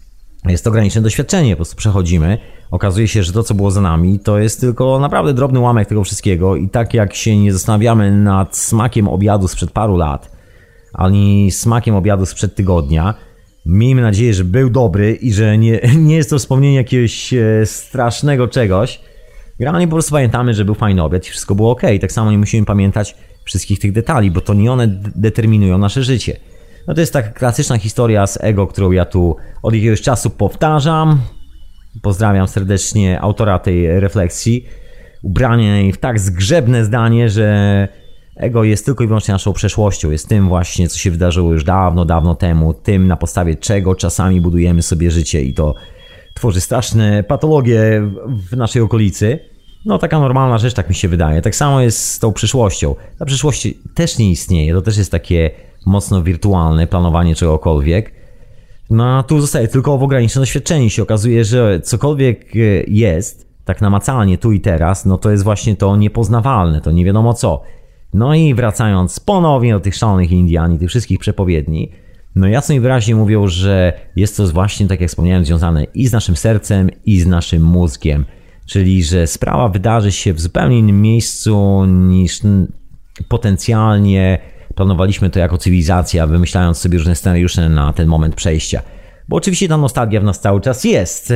S2: Jest to graniczne doświadczenie, po prostu przechodzimy. Okazuje się, że to, co było za nami, to jest tylko naprawdę drobny ułamek tego wszystkiego i tak jak się nie zastanawiamy nad smakiem obiadu sprzed paru lat, ani smakiem obiadu sprzed tygodnia, miejmy nadzieję, że był dobry i że nie, nie jest to wspomnienie jakiegoś strasznego czegoś. Generalnie po prostu pamiętamy, że był fajny obiad i wszystko było ok. Tak samo nie musimy pamiętać wszystkich tych detali, bo to nie one determinują nasze życie. No to jest taka klasyczna historia z ego, którą ja tu od jakiegoś czasu powtarzam. Pozdrawiam serdecznie autora tej refleksji, ubranej w tak zgrzebne zdanie, że ego jest tylko i wyłącznie naszą przeszłością, jest tym właśnie, co się wydarzyło już dawno, dawno temu, tym na podstawie czego czasami budujemy sobie życie i to tworzy straszne patologie w naszej okolicy. No taka normalna rzecz, tak mi się wydaje. Tak samo jest z tą przyszłością. Ta przyszłość też nie istnieje, to też jest takie mocno wirtualne planowanie czegokolwiek. No a tu zostaje tylko w ograniczone doświadczenie. Się okazuje, że cokolwiek jest, tak namacalnie tu i teraz, no to jest właśnie to niepoznawalne, to nie wiadomo co. No i wracając ponownie do tych szalonych Indian i tych wszystkich przepowiedni, no jasno i wyraźnie mówią, że jest to właśnie, tak jak wspomniałem, związane i z naszym sercem, i z naszym mózgiem. Czyli, że sprawa wydarzy się w zupełnie innym miejscu niż potencjalnie planowaliśmy to jako cywilizacja, wymyślając sobie różne scenariusze na ten moment przejścia. Bo oczywiście ta nostalgia w nas cały czas jest.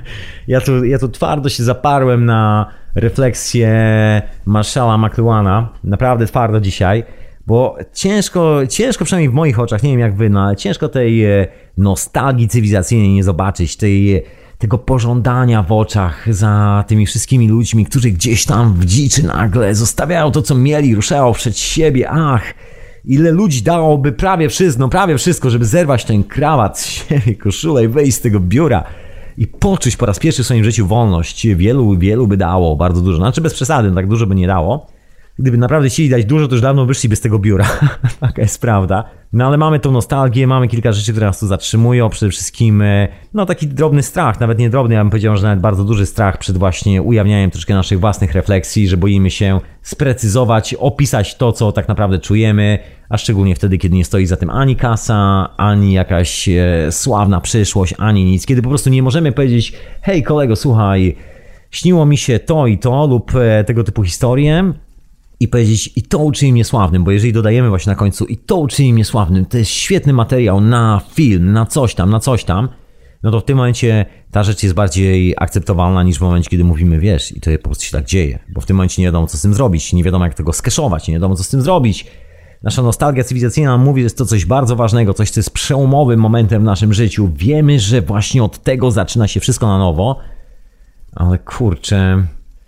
S2: ja, tu, ja tu twardo się zaparłem na refleksję Marshalla McLuhana. Naprawdę twardo dzisiaj. Bo ciężko, ciężko przynajmniej w moich oczach, nie wiem jak wy, no ale ciężko tej nostalgii cywilizacyjnej nie zobaczyć. Tej, tego pożądania w oczach za tymi wszystkimi ludźmi, którzy gdzieś tam w dziczy nagle zostawiają to, co mieli, ruszają przed siebie. Ach, ile ludzi dałoby prawie wszystko, no prawie wszystko, żeby zerwać ten krawat z siebie, koszulę i wyjść z tego biura i poczuć po raz pierwszy w swoim życiu wolność. Wielu, wielu by dało, bardzo dużo. Znaczy bez przesady, tak dużo by nie dało. Gdyby naprawdę chcieli dać dużo, to już dawno wyszliby z tego biura. Taka jest prawda. No ale mamy tą nostalgię, mamy kilka rzeczy, które nas tu zatrzymują. Przede wszystkim, no taki drobny strach, nawet nie drobny, ja bym powiedział, że nawet bardzo duży strach przed właśnie ujawnianiem troszkę naszych własnych refleksji, że boimy się sprecyzować, opisać to, co tak naprawdę czujemy, a szczególnie wtedy, kiedy nie stoi za tym ani kasa, ani jakaś e, sławna przyszłość, ani nic. Kiedy po prostu nie możemy powiedzieć, hej kolego, słuchaj, śniło mi się to i to lub e, tego typu historie, i powiedzieć, i to uczyni mnie sławnym, bo jeżeli dodajemy właśnie na końcu, i to uczyni mnie sławnym, to jest świetny materiał na film, na coś tam, na coś tam, no to w tym momencie ta rzecz jest bardziej akceptowalna niż w momencie, kiedy mówimy, wiesz, i to po prostu się tak dzieje, bo w tym momencie nie wiadomo, co z tym zrobić, nie wiadomo, jak tego skeszować, nie wiadomo, co z tym zrobić. Nasza nostalgia cywilizacyjna nam mówi, że jest to coś bardzo ważnego, coś, co jest przełomowym momentem w naszym życiu. Wiemy, że właśnie od tego zaczyna się wszystko na nowo, ale kurczę...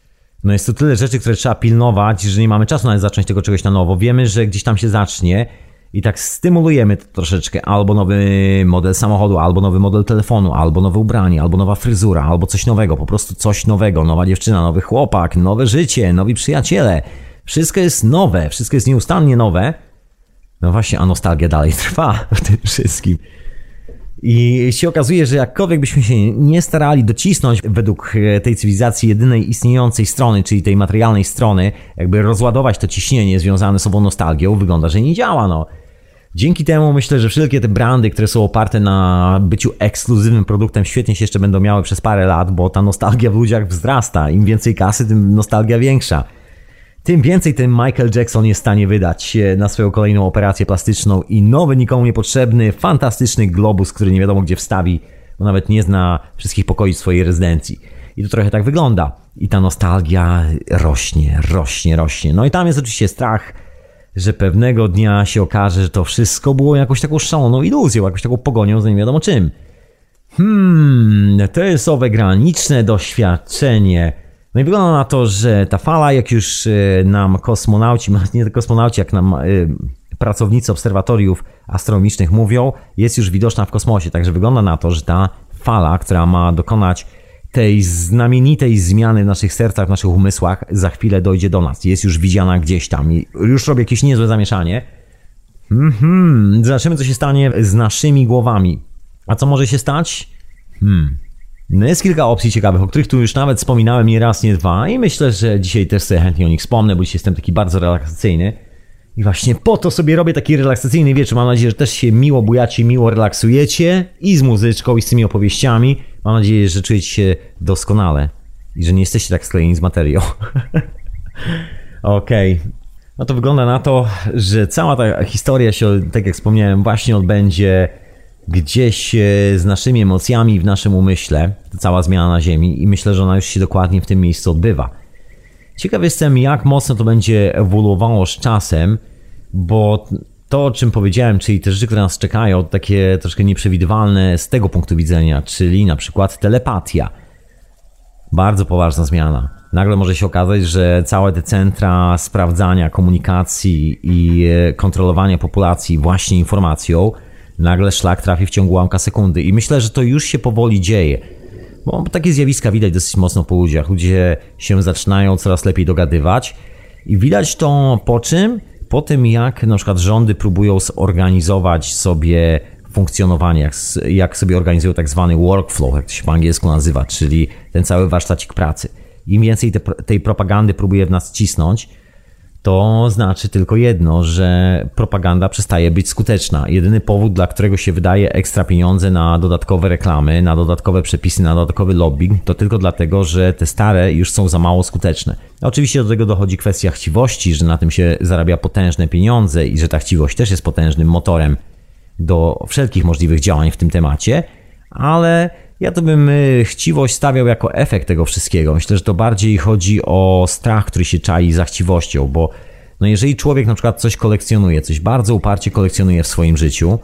S2: No jest to tyle rzeczy, które trzeba pilnować, że nie mamy czasu nawet zacząć tego czegoś na nowo. Wiemy, że gdzieś tam się zacznie i tak stymulujemy to troszeczkę. Albo nowy model samochodu, albo nowy model telefonu, albo nowe ubranie, albo nowa fryzura, albo coś nowego. Po prostu coś nowego. Nowa dziewczyna, nowy chłopak, nowe życie, nowi przyjaciele. Wszystko jest nowe, wszystko jest nieustannie nowe. No właśnie, a nostalgia dalej trwa w tym wszystkim. I się okazuje, że jakkolwiek byśmy się nie starali docisnąć według tej cywilizacji jedynej istniejącej strony, czyli tej materialnej strony, jakby rozładować to ciśnienie związane z ową nostalgią, wygląda, że nie działa, no. Dzięki temu myślę, że wszelkie te brandy, które są oparte na byciu ekskluzywnym produktem, świetnie się jeszcze będą miały przez parę lat, bo ta nostalgia w ludziach wzrasta. Im więcej kasy, tym nostalgia większa. Tym więcej ten Michael Jackson jest w stanie wydać na swoją kolejną operację plastyczną i nowy, nikomu niepotrzebny, fantastyczny globus, który nie wiadomo gdzie wstawi, bo nawet nie zna wszystkich pokoi swojej rezydencji. I to trochę tak wygląda. I ta nostalgia rośnie, rośnie, rośnie. No i tam jest oczywiście strach, że pewnego dnia się okaże, że to wszystko było jakąś taką szaloną iluzją, jakąś taką pogonią za nie wiadomo czym. Hmm, to jest owe graniczne doświadczenie. No i wygląda na to, że ta fala, jak już nam kosmonauci, nie tylko kosmonauci, jak nam pracownicy obserwatoriów astronomicznych mówią, jest już widoczna w kosmosie. Także wygląda na to, że ta fala, która ma dokonać tej znamienitej zmiany w naszych sercach, w naszych umysłach, za chwilę dojdzie do nas. Jest już widziana gdzieś tam i już robi jakieś niezłe zamieszanie. Mhm. Zobaczymy, co się stanie z naszymi głowami. A co może się stać? Hmm... No jest kilka opcji ciekawych, o których tu już nawet wspominałem nie raz, nie dwa i myślę, że dzisiaj też sobie chętnie o nich wspomnę, bo dzisiaj jestem taki bardzo relaksacyjny I właśnie po to sobie robię taki relaksacyjny wieczór. Mam nadzieję, że też się miło bujacie, miło relaksujecie i z muzyczką, i z tymi opowieściami. Mam nadzieję, że czujecie się doskonale i że nie jesteście tak sklejeni z materią. Okej. Okay. No to wygląda na to, że cała ta historia się, tak jak wspomniałem, właśnie odbędzie gdzieś z naszymi emocjami w naszym umyśle. Ta cała zmiana na Ziemi i myślę, że ona już się dokładnie w tym miejscu odbywa. Ciekaw jestem, jak mocno to będzie ewoluowało z czasem, bo to, o czym powiedziałem, czyli te rzeczy, które nas czekają, takie troszkę nieprzewidywalne z tego punktu widzenia, czyli na przykład telepatia. Bardzo poważna zmiana. Nagle może się okazać, że całe te centra sprawdzania komunikacji i kontrolowania populacji właśnie informacją, nagle szlak trafi w ciągu ułamka sekundy. I myślę, że to już się powoli dzieje. Bo takie zjawiska widać dosyć mocno po ludziach. Ludzie się zaczynają coraz lepiej dogadywać i widać to po czym? Po tym, jak na przykład rządy próbują zorganizować sobie funkcjonowanie, jak, jak sobie organizują tak zwany workflow, jak to się po angielsku nazywa, czyli ten cały warsztacik pracy. Im więcej te, tej propagandy próbuje w nas cisnąć, to znaczy tylko jedno, że propaganda przestaje być skuteczna. Jedyny powód, dla którego się wydaje ekstra pieniądze na dodatkowe reklamy, na dodatkowe przepisy, na dodatkowy lobbying, to tylko dlatego, że te stare już są za mało skuteczne. Oczywiście do tego dochodzi kwestia chciwości, że na tym się zarabia potężne pieniądze i że ta chciwość też jest potężnym motorem do wszelkich możliwych działań w tym temacie, ale ja to bym chciwość stawiał jako efekt tego wszystkiego. Myślę, że to bardziej chodzi o strach, który się czai za chciwością, bo no jeżeli człowiek na przykład coś kolekcjonuje, coś bardzo uparcie kolekcjonuje w swoim życiu,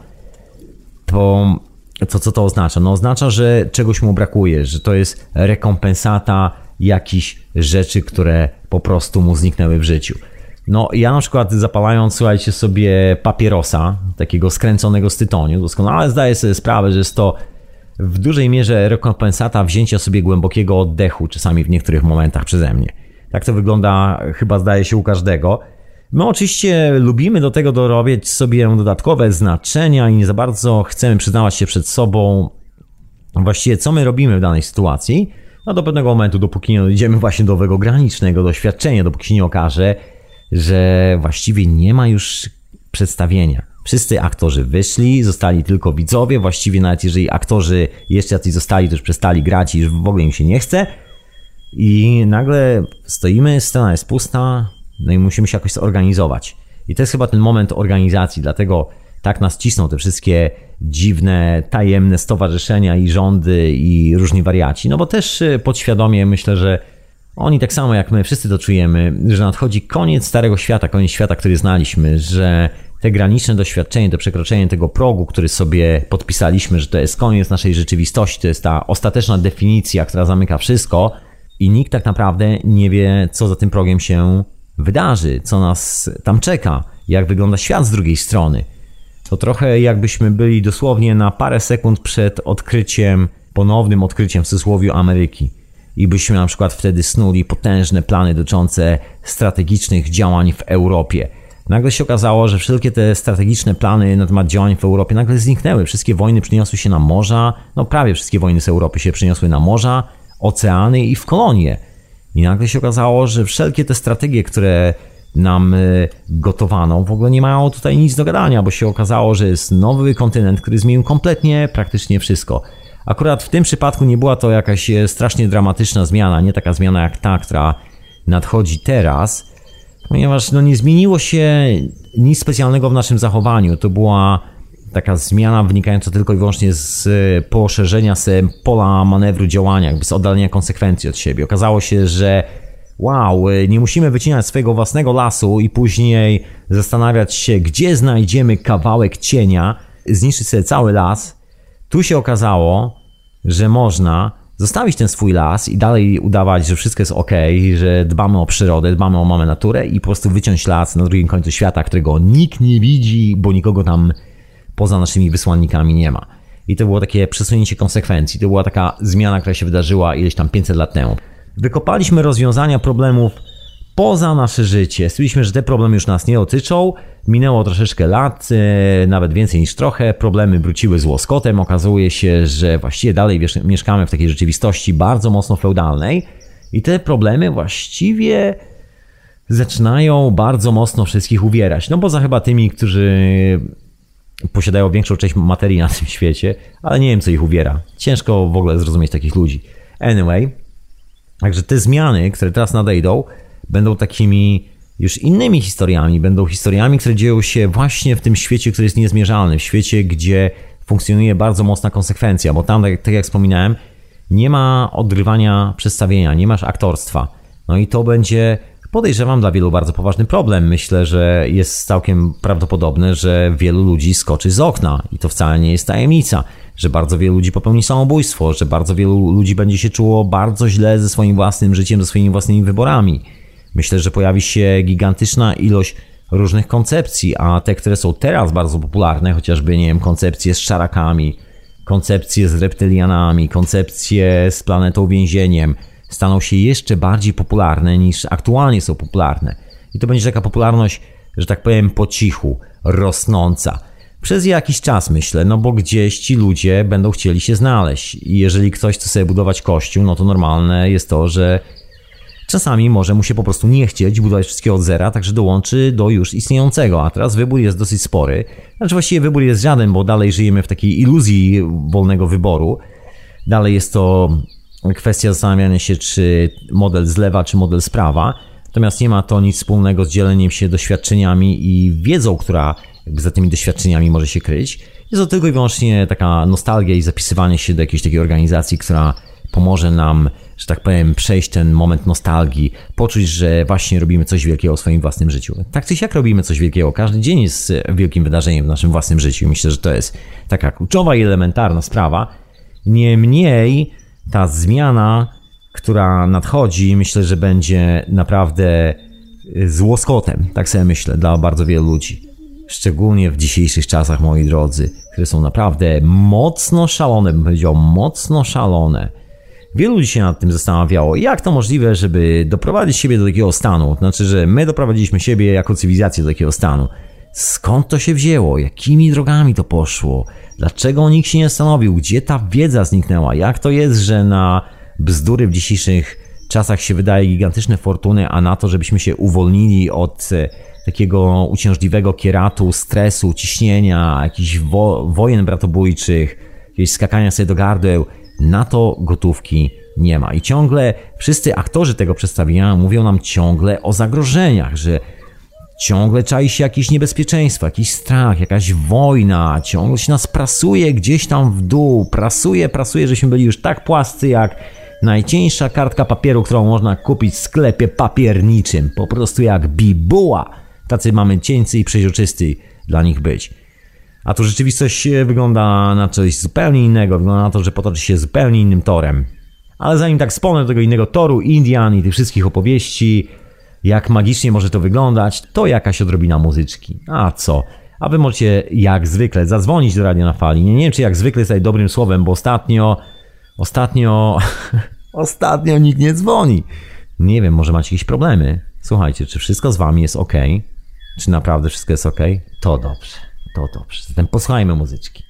S2: to, to co to oznacza? No oznacza, że czegoś mu brakuje, że to jest rekompensata jakichś rzeczy, które po prostu mu zniknęły w życiu. No ja na przykład zapalając, słuchajcie, sobie papierosa, takiego skręconego z tytoniu, doskonale zdaję sobie sprawę, że jest to w dużej mierze rekompensata wzięcia sobie głębokiego oddechu, czasami w niektórych momentach przeze mnie. Tak to wygląda, chyba zdaje się u każdego. My oczywiście lubimy do tego dorobić sobie dodatkowe znaczenia i nie za bardzo chcemy przyznawać się przed sobą właściwie co my robimy w danej sytuacji. No do pewnego momentu, dopóki nie dojdziemy właśnie do owego granicznego doświadczenia, dopóki się nie okaże, że właściwie nie ma już przedstawienia. Wszyscy aktorzy wyszli, zostali tylko widzowie, właściwie nawet jeżeli aktorzy jeszcze jacyś zostali, to już przestali grać i już w ogóle im się nie chce. I nagle stoimy, scena jest pusta, no i musimy się jakoś zorganizować. I to jest chyba ten moment organizacji, dlatego tak nas cisną te wszystkie dziwne, tajemne stowarzyszenia i rządy i różni wariaci. No bo też podświadomie myślę, że oni tak samo jak my, wszyscy to czujemy, że nadchodzi koniec starego świata, koniec świata, który znaliśmy, że te graniczne doświadczenie, to przekroczenie tego progu, który sobie podpisaliśmy, że to jest koniec naszej rzeczywistości, to jest ta ostateczna definicja, która zamyka wszystko i nikt tak naprawdę nie wie, co za tym progiem się wydarzy, co nas tam czeka, jak wygląda świat z drugiej strony. To trochę jakbyśmy byli dosłownie na parę sekund przed odkryciem, ponownym odkryciem w cudzysłowie Ameryki. I byśmy na przykład wtedy snuli potężne plany dotyczące strategicznych działań w Europie. Nagle się okazało, że wszelkie te strategiczne plany na temat działań w Europie nagle zniknęły. Wszystkie wojny przeniosły się na morza, no prawie wszystkie wojny z Europy się przeniosły na morza, oceany i w kolonie. I nagle się okazało, że wszelkie te strategie, które nam gotowano, w ogóle nie mają tutaj nic do gadania, bo się okazało, że jest nowy kontynent, który zmienił kompletnie praktycznie wszystko. Akurat w tym przypadku nie była to jakaś strasznie dramatyczna zmiana, nie taka zmiana jak ta, która nadchodzi teraz, ponieważ no nie zmieniło się nic specjalnego w naszym zachowaniu. To była taka zmiana wynikająca tylko i wyłącznie z poszerzenia sobie pola manewru działania, jakby z oddalenia konsekwencji od siebie. Okazało się, że wow, nie musimy wycinać swojego własnego lasu i później zastanawiać się, gdzie znajdziemy kawałek cienia, zniszczyć sobie cały las. Tu się okazało, że można zostawić ten swój las i dalej udawać, że wszystko jest ok, że dbamy o przyrodę, dbamy o mamę naturę i po prostu wyciąć las na drugim końcu świata, którego nikt nie widzi, bo nikogo tam poza naszymi wysłannikami nie ma. I to było takie przesunięcie konsekwencji. To była taka zmiana, która się wydarzyła ileś tam pięćset lat temu. Wykopaliśmy rozwiązania problemów poza nasze życie. Stwierdziliśmy, że te problemy już nas nie dotyczą. Minęło troszeczkę lat, nawet więcej niż trochę. Problemy wróciły z łoskotem. Okazuje się, że właściwie dalej mieszkamy w takiej rzeczywistości bardzo mocno feudalnej. I te problemy właściwie zaczynają bardzo mocno wszystkich uwierać. No poza chyba tymi, którzy posiadają większą część materii na tym świecie, ale nie wiem, co ich uwiera. Ciężko w ogóle zrozumieć takich ludzi. Anyway, także te zmiany, które teraz nadejdą, będą takimi już innymi historiami. Będą historiami, które dzieją się właśnie w tym świecie, który jest niezmierzalny. W świecie, gdzie funkcjonuje bardzo mocna konsekwencja, bo tam, tak, tak jak wspominałem, nie ma odgrywania przedstawienia, nie masz aktorstwa. No i to będzie, podejrzewam, dla wielu bardzo poważny problem. Myślę, że jest całkiem prawdopodobne, że wielu ludzi skoczy z okna i to wcale nie jest tajemnica, że bardzo wielu ludzi popełni samobójstwo, że bardzo wielu ludzi będzie się czuło bardzo źle ze swoim własnym życiem, ze swoimi własnymi wyborami. Myślę, że pojawi się gigantyczna ilość różnych koncepcji, a te, które są teraz bardzo popularne, chociażby, nie wiem, koncepcje z szarakami, koncepcje z reptylianami, koncepcje z planetą więzieniem, staną się jeszcze bardziej popularne niż aktualnie są popularne. I to będzie taka popularność, że tak powiem, po cichu, rosnąca. Przez jakiś czas, myślę, no bo gdzieś ci ludzie będą chcieli się znaleźć. I jeżeli ktoś chce sobie budować kościół, no to normalne jest to, że czasami może mu się po prostu nie chcieć budować wszystkiego od zera, także dołączy do już istniejącego. A teraz wybór jest dosyć spory. Znaczy właściwie wybór jest żaden, bo dalej żyjemy w takiej iluzji wolnego wyboru. Dalej jest to kwestia zastanawiania się, czy model z lewa, czy model z prawa. Natomiast nie ma to nic wspólnego z dzieleniem się doświadczeniami i wiedzą, która za tymi doświadczeniami może się kryć. Jest to tylko i wyłącznie taka nostalgia i zapisywanie się do jakiejś takiej organizacji, która pomoże nam, że tak powiem, przejść ten moment nostalgii, poczuć, że właśnie robimy coś wielkiego w swoim własnym życiu. Tak czy siak robimy coś wielkiego. Każdy dzień jest wielkim wydarzeniem w naszym własnym życiu. Myślę, że to jest taka kluczowa i elementarna sprawa. Niemniej ta zmiana, która nadchodzi, myślę, że będzie naprawdę z łoskotem, tak sobie myślę, dla bardzo wielu ludzi. Szczególnie w dzisiejszych czasach, moi drodzy, które są naprawdę mocno szalone, bym powiedział, mocno szalone. Wielu ludzi się nad tym zastanawiało, jak to możliwe, żeby doprowadzić siebie do takiego stanu. Znaczy, że my doprowadziliśmy siebie jako cywilizację do takiego stanu. Skąd to się wzięło? Jakimi drogami to poszło? Dlaczego nikt się nie zastanowił? Gdzie ta wiedza zniknęła? Jak to jest, że na bzdury w dzisiejszych czasach się wydaje gigantyczne fortuny, a na to, żebyśmy się uwolnili od takiego uciążliwego kieratu, stresu, ciśnienia, jakichś wo- wojen bratobójczych, jakiegoś skakania sobie do gardeł, na to gotówki nie ma. I ciągle wszyscy aktorzy tego przedstawienia mówią nam ciągle o zagrożeniach, że ciągle czai się jakieś niebezpieczeństwo, jakiś strach, jakaś wojna, ciągle się nas prasuje gdzieś tam w dół, prasuje, prasuje, żeśmy byli już tak płascy jak najcieńsza kartka papieru, którą można kupić w sklepie papierniczym, po prostu jak bibuła. Tacy mamy cieńcy i przeźroczysty dla nich być. A tu rzeczywistość wygląda na coś zupełnie innego, wygląda na to, że potoczy się zupełnie innym torem. Ale zanim tak wspomnę do tego innego toru, Indian i tych wszystkich opowieści, jak magicznie może to wyglądać, to jakaś odrobina muzyczki. A co? A wy możecie jak zwykle zadzwonić do Radia na Fali. Nie, nie wiem, czy jak zwykle jest tutaj dobrym słowem, bo ostatnio, ostatnio, ostatnio nikt nie dzwoni. Nie wiem, może macie jakieś problemy. Słuchajcie, czy wszystko z wami jest ok? Czy naprawdę wszystko jest ok? To dobrze, to dobrze. Zatem posłuchajmy muzyczki.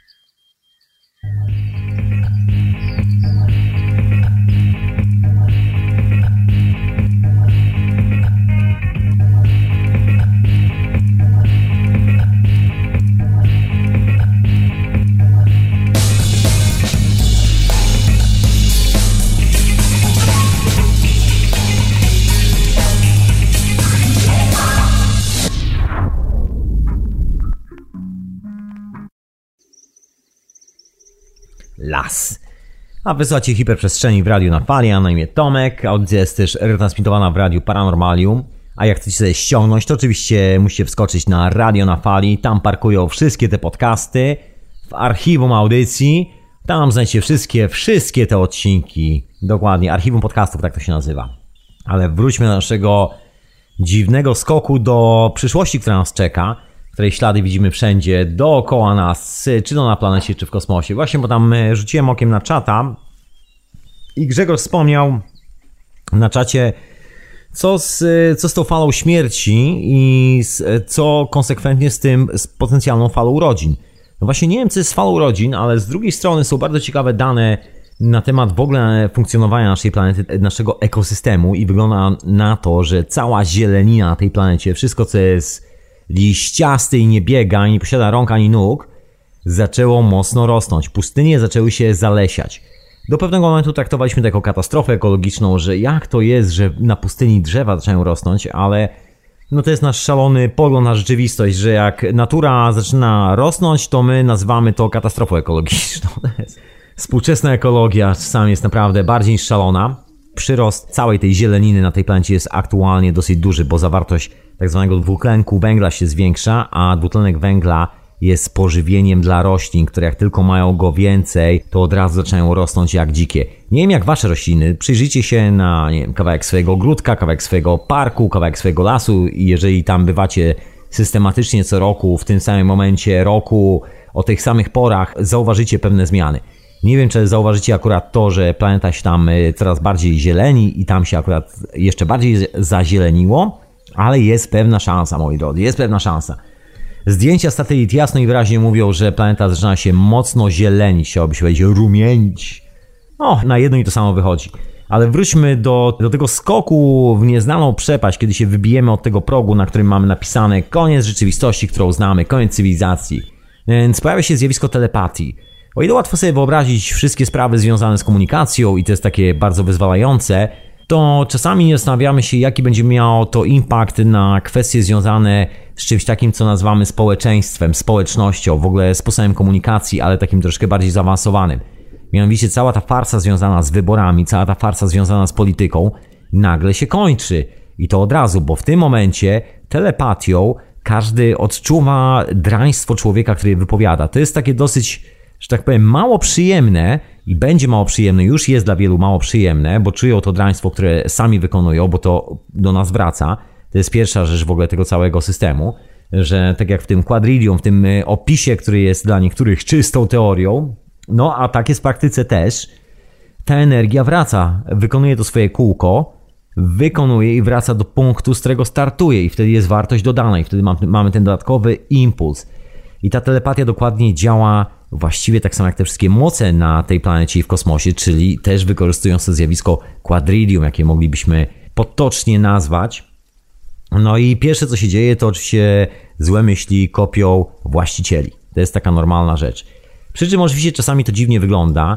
S2: Las. A wysłuchacie Hiperprzestrzeni w Radiu na Fali, a na imię Tomek. Audycja jest też retransmitowana w Radiu Paranormalium. A jak chcecie sobie ściągnąć, to oczywiście musicie wskoczyć na Radio na Fali. Tam parkują wszystkie te podcasty. W archiwum audycji. Tam znajdziecie wszystkie, wszystkie te odcinki. Dokładnie, archiwum podcastów, tak to się nazywa. Ale wróćmy do naszego dziwnego skoku do przyszłości, która nas czeka, której ślady widzimy wszędzie dookoła nas, czy to na planecie, czy w kosmosie. Właśnie, bo tam rzuciłem okiem na czata i Grzegorz wspomniał na czacie, co z, co z tą falą śmierci i z, co konsekwentnie z tym, z potencjalną falą urodzin. No właśnie nie wiem, co jest z falą urodzin, ale z drugiej strony są bardzo ciekawe dane na temat w ogóle funkcjonowania naszej planety, naszego ekosystemu i wygląda na to, że cała zielenina na tej planecie, wszystko co jest liściaste i nie biega, nie posiada rąk ani nóg, zaczęło mocno rosnąć. Pustynie zaczęły się zalesiać. Do pewnego momentu traktowaliśmy to jako katastrofę ekologiczną, że jak to jest, że na pustyni drzewa zaczynają rosnąć, ale no to jest nasz szalony pogląd na rzeczywistość, że jak natura zaczyna rosnąć, to my nazywamy to katastrofą ekologiczną. Współczesna ekologia czasami jest naprawdę bardziej niż szalona. Przyrost całej tej zieleniny na tej planecie jest aktualnie dosyć duży, bo zawartość tak zwanego dwutlenku węgla się zwiększa, a dwutlenek węgla jest pożywieniem dla roślin, które jak tylko mają go więcej, to od razu zaczynają rosnąć jak dzikie. Nie wiem jak wasze rośliny, przyjrzyjcie się na nie wiem, kawałek swojego ogródka, kawałek swojego parku, kawałek swojego lasu i jeżeli tam bywacie systematycznie co roku, w tym samym momencie roku, o tych samych porach, zauważycie pewne zmiany. Nie wiem, czy zauważycie akurat to, że planeta się tam coraz bardziej zieleni i tam się akurat jeszcze bardziej zazieleniło, ale jest pewna szansa, moi drodzy, jest pewna szansa. Zdjęcia satelit jasno i wyraźnie mówią, że planeta zaczyna się mocno zielenić, chciałoby się powiedzieć rumienić. No, na jedno i to samo wychodzi. Ale wróćmy do, do tego skoku w nieznaną przepaść, kiedy się wybijemy od tego progu, na którym mamy napisane koniec rzeczywistości, którą znamy, koniec cywilizacji. Więc pojawia się zjawisko telepatii. O ile łatwo sobie wyobrazić wszystkie sprawy związane z komunikacją i to jest takie bardzo wyzwalające, to czasami nie zastanawiamy się, jaki będzie miało to impact na kwestie związane z czymś takim, co nazywamy społeczeństwem, społecznością, w ogóle sposobem komunikacji, ale takim troszkę bardziej zaawansowanym. Mianowicie cała ta farsa związana z wyborami, cała ta farsa związana z polityką nagle się kończy. I to od razu, bo w tym momencie telepatią każdy odczuwa draństwo człowieka, który je wypowiada. To jest takie dosyć, że tak powiem, mało przyjemne i będzie mało przyjemne, już jest dla wielu mało przyjemne, bo czują to draństwo, które sami wykonują, bo to do nas wraca. To jest pierwsza rzecz w ogóle tego całego systemu, że tak jak w tym quadrillium, w tym opisie, który jest dla niektórych czystą teorią, no a tak jest w praktyce też, ta energia wraca, wykonuje to swoje kółko, wykonuje i wraca do punktu, z którego startuje i wtedy jest wartość dodana i wtedy mamy ten dodatkowy impuls. I ta telepatia dokładnie działa właściwie tak samo jak te wszystkie moce na tej planecie i w kosmosie, czyli też wykorzystując to zjawisko quadrillium, jakie moglibyśmy potocznie nazwać. No i pierwsze co się dzieje, to oczywiście złe myśli kopią właścicieli. To jest taka normalna rzecz. Przy czym oczywiście czasami to dziwnie wygląda,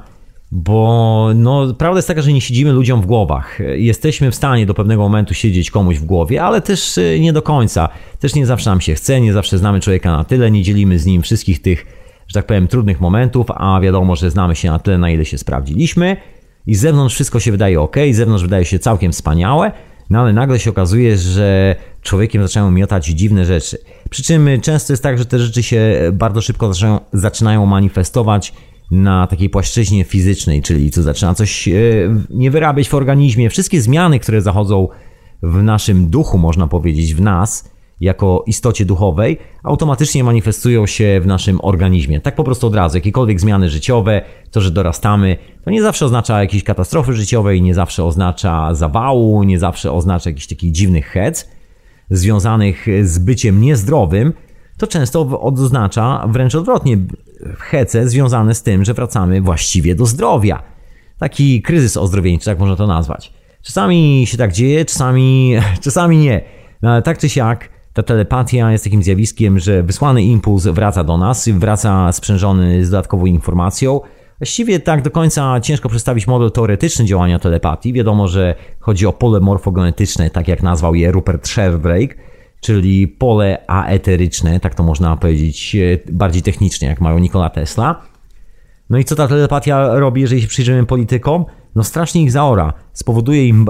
S2: bo no, prawda jest taka, że nie siedzimy ludziom w głowach. Jesteśmy w stanie do pewnego momentu siedzieć komuś w głowie, ale też nie do końca. Też nie zawsze nam się chce, nie zawsze znamy człowieka na tyle, nie dzielimy z nim wszystkich tych, że tak powiem, trudnych momentów, a wiadomo, że znamy się na tyle, na ile się sprawdziliśmy i z zewnątrz wszystko się wydaje ok, z zewnątrz wydaje się całkiem wspaniałe, no ale nagle się okazuje, że człowiekiem zaczynają miotać dziwne rzeczy. Przy czym często jest tak, że te rzeczy się bardzo szybko zaczynają, zaczynają manifestować na takiej płaszczyźnie fizycznej, czyli co zaczyna coś nie wyrabiać w organizmie. Wszystkie zmiany, które zachodzą w naszym duchu, można powiedzieć, w nas, jako istocie duchowej, automatycznie manifestują się w naszym organizmie. Tak po prostu od razu. Jakiekolwiek zmiany życiowe, to, że dorastamy, to nie zawsze oznacza jakiejś katastrofy życiowej, nie zawsze oznacza zawału, nie zawsze oznacza jakichś takich dziwnych hec związanych z byciem niezdrowym, to często oznacza wręcz odwrotnie hece związane z tym, że wracamy właściwie do zdrowia. Taki kryzys ozdrowieńczy, tak można to nazwać. Czasami się tak dzieje, czasami, czasami nie. No, ale tak czy siak, ta telepatia jest takim zjawiskiem, że wysłany impuls wraca do nas, wraca sprzężony z dodatkową informacją. Właściwie tak do końca ciężko przedstawić model teoretyczny działania telepatii. Wiadomo, że chodzi o pole morfogenetyczne, tak jak nazwał je Rupert Sheldrake, czyli pole aeteryczne, tak to można powiedzieć bardziej technicznie, jak mają Nikola Tesla. No i co ta telepatia robi, jeżeli się przyjrzymy politykom? No strasznie ich zaora, spowoduje im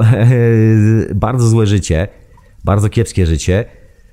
S2: bardzo złe życie, bardzo kiepskie życie.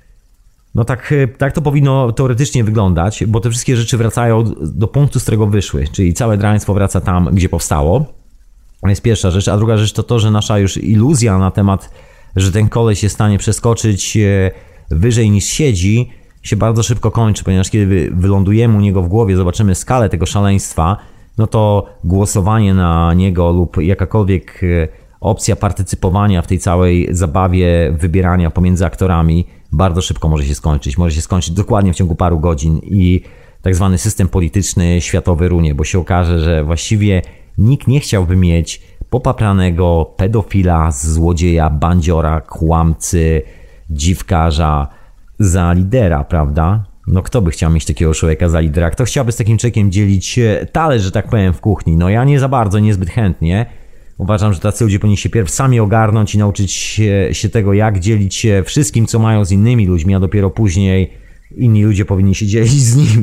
S2: No tak, tak to powinno teoretycznie wyglądać, bo te wszystkie rzeczy wracają do punktu, z którego wyszły, czyli całe draństwo wraca tam, gdzie powstało. To jest pierwsza rzecz, a druga rzecz to to, że nasza już iluzja na temat, że ten koleś jest w stanie przeskoczyć wyżej niż siedzi, się bardzo szybko kończy, ponieważ kiedy wylądujemy u niego w głowie, zobaczymy skalę tego szaleństwa, no to głosowanie na niego lub jakakolwiek opcja partycypowania w tej całej zabawie wybierania pomiędzy aktorami bardzo szybko może się skończyć. Może się skończyć dokładnie w ciągu paru godzin i tak zwany system polityczny światowy runie, bo się okaże, że właściwie Nikt nie chciałby mieć popapranego pedofila, złodzieja, bandziora, kłamcy, dziwkarza za lidera, prawda? No kto by chciał mieć takiego człowieka za lidera? Kto chciałby z takim człowiekiem dzielić talerz, że tak powiem, w kuchni? No ja nie za bardzo, niezbyt chętnie. Uważam, że tacy ludzie powinni się pierw sami ogarnąć i nauczyć się, się tego, jak dzielić się wszystkim, co mają z innymi ludźmi, a dopiero później inni ludzie powinni się dzielić z nimi.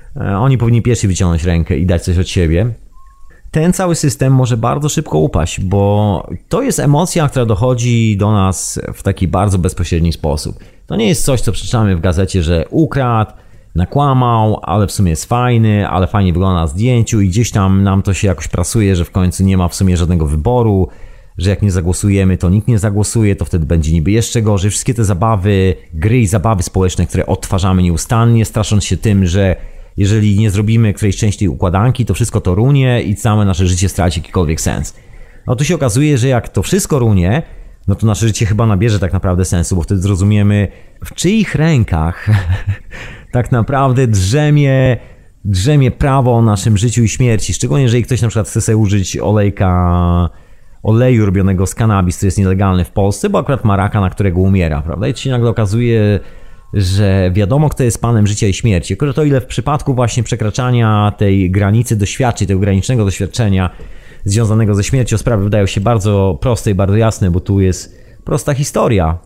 S2: Oni powinni pierwsi wyciągnąć rękę i dać coś od siebie. Ten cały system może bardzo szybko upaść, bo to jest emocja, która dochodzi do nas w taki bardzo bezpośredni sposób. To nie jest coś, co przeczytamy w gazecie, że ukradł, nakłamał, ale w sumie jest fajny, ale fajnie wygląda na zdjęciu i gdzieś tam nam to się jakoś prasuje, że w końcu nie ma w sumie żadnego wyboru, że jak nie zagłosujemy, to nikt nie zagłosuje, to wtedy będzie niby jeszcze gorzej. Wszystkie te zabawy, gry i zabawy społeczne, które odtwarzamy nieustannie, strasząc się tym, że jeżeli nie zrobimy którejś części tej układanki, to wszystko to runie i całe nasze życie straci jakikolwiek sens. No tu się okazuje, że jak to wszystko runie, no to nasze życie chyba nabierze tak naprawdę sensu, bo wtedy zrozumiemy, w czyich rękach tak naprawdę drzemie, drzemie prawo o naszym życiu i śmierci. Szczególnie jeżeli ktoś na przykład chce sobie użyć olejka, oleju robionego z kanabis, który jest nielegalny w Polsce, bo akurat ma raka, na którego umiera, prawda? I to się nagle okazuje, że wiadomo, kto jest panem życia i śmierci. Tylko to ile w przypadku właśnie przekraczania tej granicy doświadczeń, tego granicznego doświadczenia związanego ze śmiercią, sprawy wydają się bardzo proste i bardzo jasne, bo tu jest prosta historia.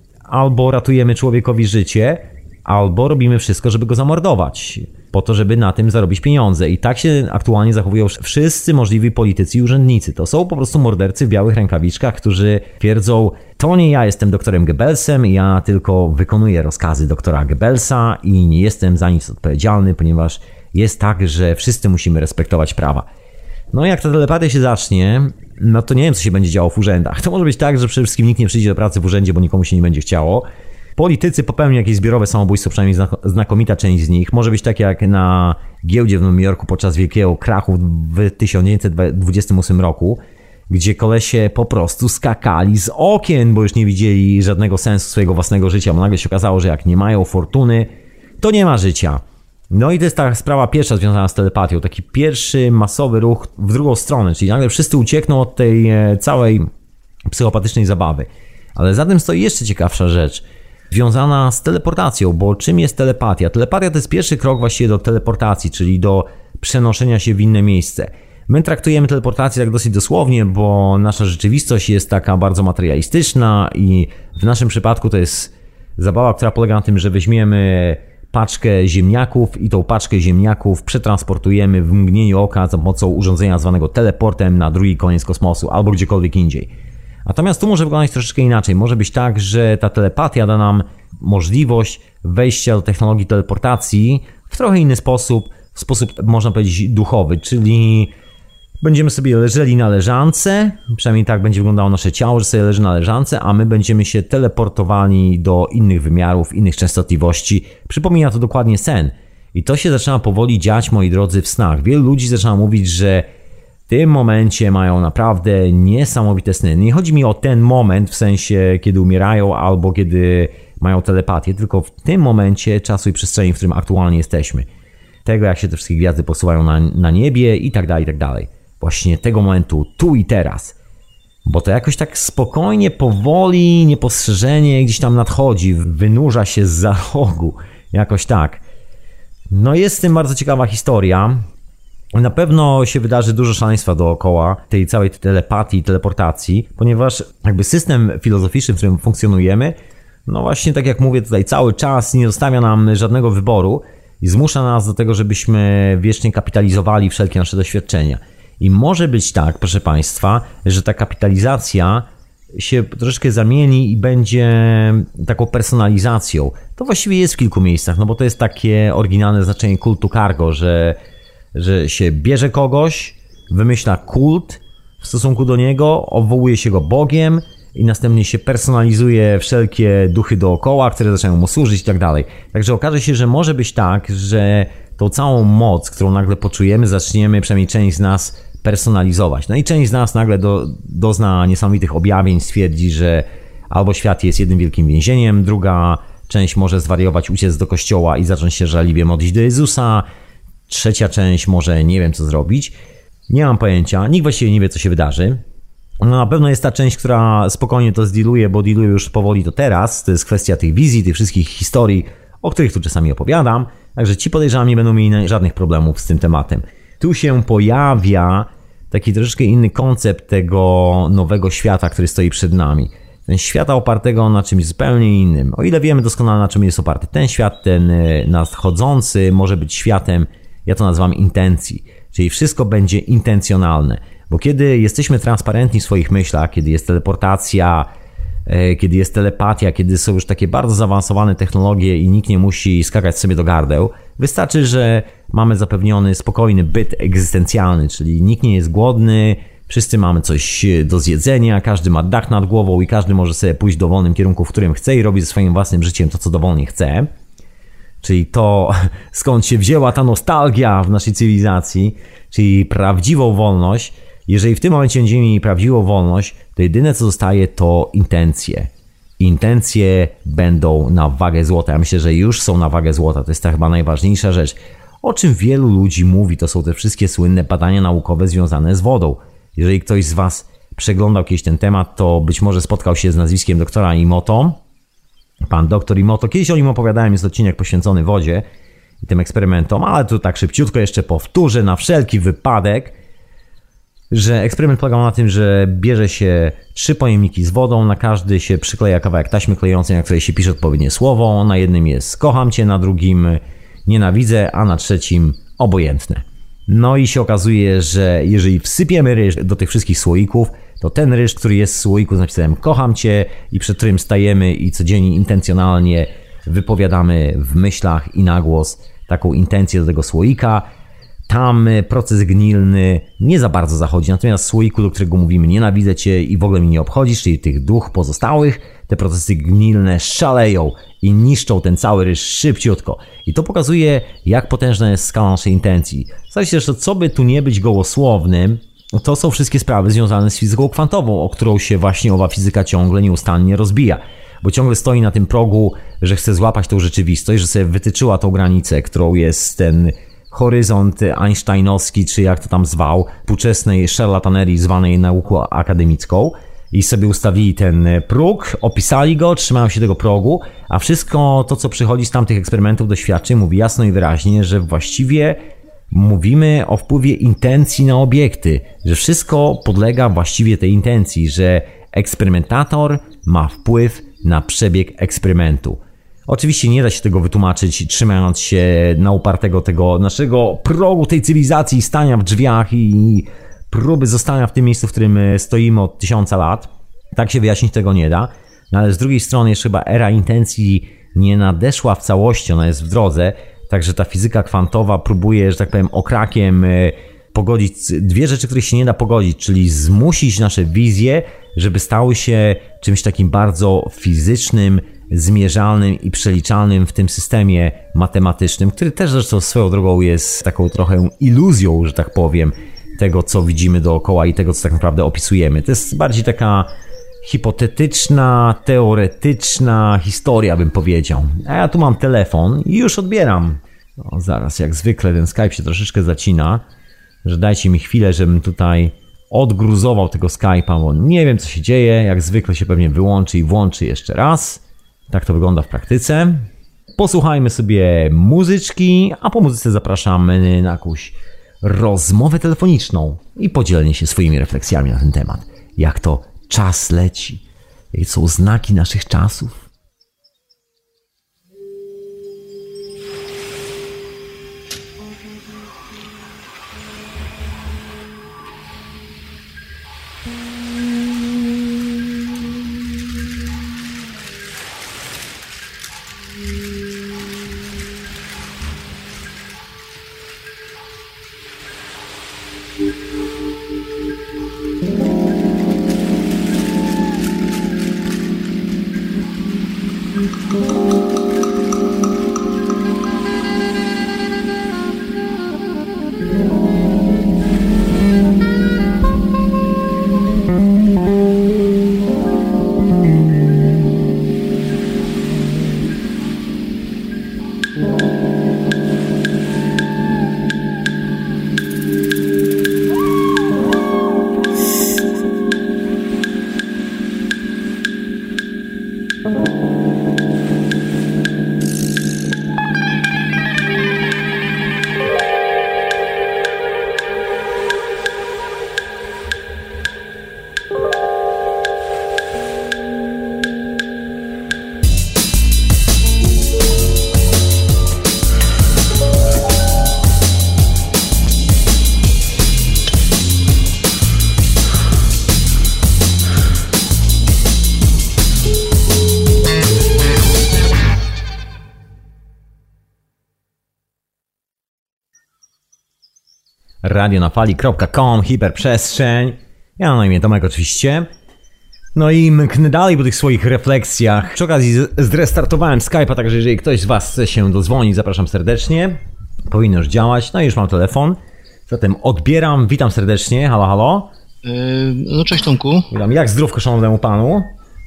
S2: Albo ratujemy człowiekowi życie, albo robimy wszystko, żeby go zamordować, po to, żeby na tym zarobić pieniądze. I tak się aktualnie zachowują wszyscy możliwi politycy i urzędnicy. To są po prostu mordercy w białych rękawiczkach, którzy twierdzą, to nie ja jestem doktorem Goebbelsem, ja tylko wykonuję rozkazy doktora Goebbelsa i nie jestem za nic odpowiedzialny, ponieważ jest tak, że wszyscy musimy respektować prawa. No jak ta telepatia się zacznie, no to nie wiem, co się będzie działo w urzędach. To może być tak, że przede wszystkim nikt nie przyjdzie do pracy w urzędzie, bo nikomu się nie będzie chciało. Politycy popełnią jakieś zbiorowe samobójstwo, przynajmniej znakomita część z nich. Może być tak jak na giełdzie w Nowym Jorku podczas wielkiego krachu w tysiąc dziewięćset dwudziestym ósmym roku, gdzie kolesie po prostu skakali z okien, bo już nie widzieli żadnego sensu swojego własnego życia, bo nagle się okazało, że jak nie mają fortuny, to nie ma życia. No i to jest ta sprawa pierwsza związana z telepatią, taki pierwszy masowy ruch w drugą stronę, czyli nagle wszyscy uciekną od tej całej psychopatycznej zabawy. Ale za tym stoi jeszcze ciekawsza rzecz, związana z teleportacją, bo czym jest telepatia? Telepatia to jest pierwszy krok właściwie do teleportacji, czyli do przenoszenia się w inne miejsce. My traktujemy teleportację tak dosyć dosłownie, bo nasza rzeczywistość jest taka bardzo materialistyczna i w naszym przypadku to jest zabawa, która polega na tym, że weźmiemy paczkę ziemniaków i tą paczkę ziemniaków przetransportujemy w mgnieniu oka za pomocą urządzenia zwanego teleportem na drugi koniec kosmosu albo gdziekolwiek indziej. Natomiast tu może wyglądać troszeczkę inaczej. Może być tak, że ta telepatia da nam możliwość wejścia do technologii teleportacji w trochę inny sposób, w sposób można powiedzieć duchowy, czyli będziemy sobie leżeli na leżance, przynajmniej tak będzie wyglądało nasze ciało, że sobie leży na leżance, a my będziemy się teleportowali do innych wymiarów, innych częstotliwości. Przypomina to dokładnie sen. I to się zaczyna powoli dziać, moi drodzy, w snach. Wielu ludzi zaczyna mówić, że w tym momencie mają naprawdę niesamowite sny. Nie chodzi mi o ten moment, w sensie kiedy umierają albo kiedy mają telepatię, tylko w tym momencie czasu i przestrzeni, w którym aktualnie jesteśmy. Tego, jak się te wszystkie gwiazdy posuwają na, na niebie i tak dalej, i tak dalej. Właśnie tego momentu, tu i teraz. Bo to jakoś tak spokojnie, powoli, niepostrzeżenie gdzieś tam nadchodzi, wynurza się zza rogu. Jakoś tak. No jest z tym bardzo ciekawa historia. Na pewno się wydarzy dużo szaleństwa dookoła tej całej telepatii, teleportacji, ponieważ jakby system filozoficzny, w którym funkcjonujemy, no właśnie tak jak mówię tutaj cały czas nie zostawia nam żadnego wyboru i zmusza nas do tego, żebyśmy wiecznie kapitalizowali wszelkie nasze doświadczenia. I może być tak, proszę Państwa, że ta kapitalizacja się troszeczkę zamieni i będzie taką personalizacją. To właściwie jest w kilku miejscach, no bo to jest takie oryginalne znaczenie kultu cargo, że, że się bierze kogoś, wymyśla kult w stosunku do niego, obwołuje się go Bogiem i następnie się personalizuje wszelkie duchy dookoła, które zaczynają mu służyć i tak dalej. Także okaże się, że może być tak, że tą całą moc, którą nagle poczujemy, zaczniemy przynajmniej część z nas personalizować. No i część z nas nagle do, dozna niesamowitych objawień, stwierdzi, że albo świat jest jednym wielkim więzieniem, druga część może zwariować, uciec do kościoła i zacząć się żarliwie modlić do Jezusa, trzecia część może nie wiem co zrobić. Nie mam pojęcia, nikt właściwie nie wie, co się wydarzy. No na pewno jest ta część, która spokojnie to zdiluje, bo diluje już powoli to teraz. To jest kwestia tych wizji, tych wszystkich historii, o których tu czasami opowiadam. Także ci podejrzewam nie będą mieli żadnych problemów z tym tematem. Tu się pojawia taki troszeczkę inny koncept tego nowego świata, który stoi przed nami. Ten świata opartego na czymś zupełnie innym. O ile wiemy doskonale, na czym jest oparty ten świat, ten nadchodzący może być światem, ja to nazywam intencji. Czyli wszystko będzie intencjonalne. Bo kiedy jesteśmy transparentni w swoich myślach, kiedy jest teleportacja, kiedy jest telepatia, kiedy są już takie bardzo zaawansowane technologie i nikt nie musi skakać sobie do gardeł, wystarczy, że mamy zapewniony spokojny byt egzystencjalny, czyli nikt nie jest głodny, wszyscy mamy coś do zjedzenia, każdy ma dach nad głową i każdy może sobie pójść w dowolnym kierunku, w którym chce i robi ze swoim własnym życiem to, co dowolnie chce. Czyli to, skąd się wzięła ta nostalgia w naszej cywilizacji, czyli prawdziwą wolność. Jeżeli w tym momencie będziemy mieli prawdziwą wolność, to jedyne co zostaje to intencje. Intencje będą na wagę złota. Ja myślę, że już są na wagę złota. To jest ta chyba najważniejsza rzecz. O czym wielu ludzi mówi, to są te wszystkie słynne badania naukowe związane z wodą. Jeżeli ktoś z Was przeglądał kiedyś ten temat, to być może spotkał się z nazwiskiem doktora Emoto. Pan doktor Emoto. Kiedyś o nim opowiadałem, jest odcinek poświęcony wodzie i tym eksperymentom, ale tu tak szybciutko jeszcze powtórzę na wszelki wypadek, że eksperyment polegał na tym, że bierze się trzy pojemniki z wodą, na każdy się przykleja kawałek taśmy klejącej, na której się pisze odpowiednie słowo. Na jednym jest kocham Cię, na drugim nienawidzę, a na trzecim obojętne. No i się okazuje, że jeżeli wsypiemy ryż do tych wszystkich słoików, to ten ryż, który jest w słoiku z napisem kocham Cię i przed którym stajemy i codziennie intencjonalnie wypowiadamy w myślach i na głos taką intencję do tego słoika, tam proces gnilny nie za bardzo zachodzi, natomiast w słoiku, do którego mówimy nienawidzę Cię i w ogóle mi nie obchodzisz, czyli tych dwóch pozostałych, te procesy gnilne szaleją i niszczą ten cały ryż szybciutko. I to pokazuje, jak potężna jest skala naszej intencji. Zresztą też, co by tu nie być gołosłownym, to są wszystkie sprawy związane z fizyką kwantową, o którą się właśnie owa fizyka ciągle nieustannie rozbija. Bo ciągle stoi na tym progu, że chce złapać tą rzeczywistość, że sobie wytyczyła tą granicę, którą jest ten horyzont einsteinowski, czy jak to tam zwał, współczesnej szarlatanerii zwanej nauką akademicką i sobie ustawili ten próg, opisali go, trzymają się tego progu, a wszystko to, co przychodzi z tamtych eksperymentów, doświadczeń, mówi jasno i wyraźnie, że właściwie mówimy o wpływie intencji na obiekty, że wszystko podlega właściwie tej intencji, że eksperymentator ma wpływ na przebieg eksperymentu. Oczywiście nie da się tego wytłumaczyć trzymając się na upartego tego naszego progu tej cywilizacji, stania w drzwiach i próby zostania w tym miejscu, w którym stoimy od tysiąca lat. Tak się wyjaśnić tego nie da. No ale z drugiej strony jeszcze chyba era intencji nie nadeszła w całości, ona jest w drodze. Także ta fizyka kwantowa próbuje, że tak powiem, okrakiem pogodzić dwie rzeczy, których się nie da pogodzić, czyli zmusić nasze wizje, żeby stały się czymś takim bardzo fizycznym, zmierzalnym i przeliczalnym w tym systemie matematycznym, który też zresztą swoją drogą jest taką trochę iluzją, że tak powiem, tego, co widzimy dookoła i tego, co tak naprawdę opisujemy. To jest bardziej taka hipotetyczna, teoretyczna historia, bym powiedział. A ja tu mam telefon i już odbieram. No, zaraz, jak zwykle ten Skype się troszeczkę zacina, że dajcie mi chwilę, żebym tutaj odgruzował tego Skype'a, bo nie wiem, co się dzieje. Jak zwykle się pewnie wyłączy i włączy jeszcze raz. Tak to wygląda w praktyce. Posłuchajmy sobie muzyczki, a po muzyce zapraszamy na jakąś rozmowę telefoniczną i podzielenie się swoimi refleksjami na ten temat. Jak to czas leci, jakie są znaki naszych czasów. radio na fali kropka com, hiperprzestrzeń. Ja mam na imię Tomek oczywiście. No i mknę dalej po tych swoich refleksjach. Przy okazji zrestartowałem Skype'a, także jeżeli ktoś z Was chce się dodzwonić, zapraszam serdecznie. Powinno już działać. No i już mam telefon. Zatem odbieram. Witam serdecznie. Halo, halo.
S3: Yy, no cześć Tomku.
S2: Witam. Jak zdrówko szanownemu panu?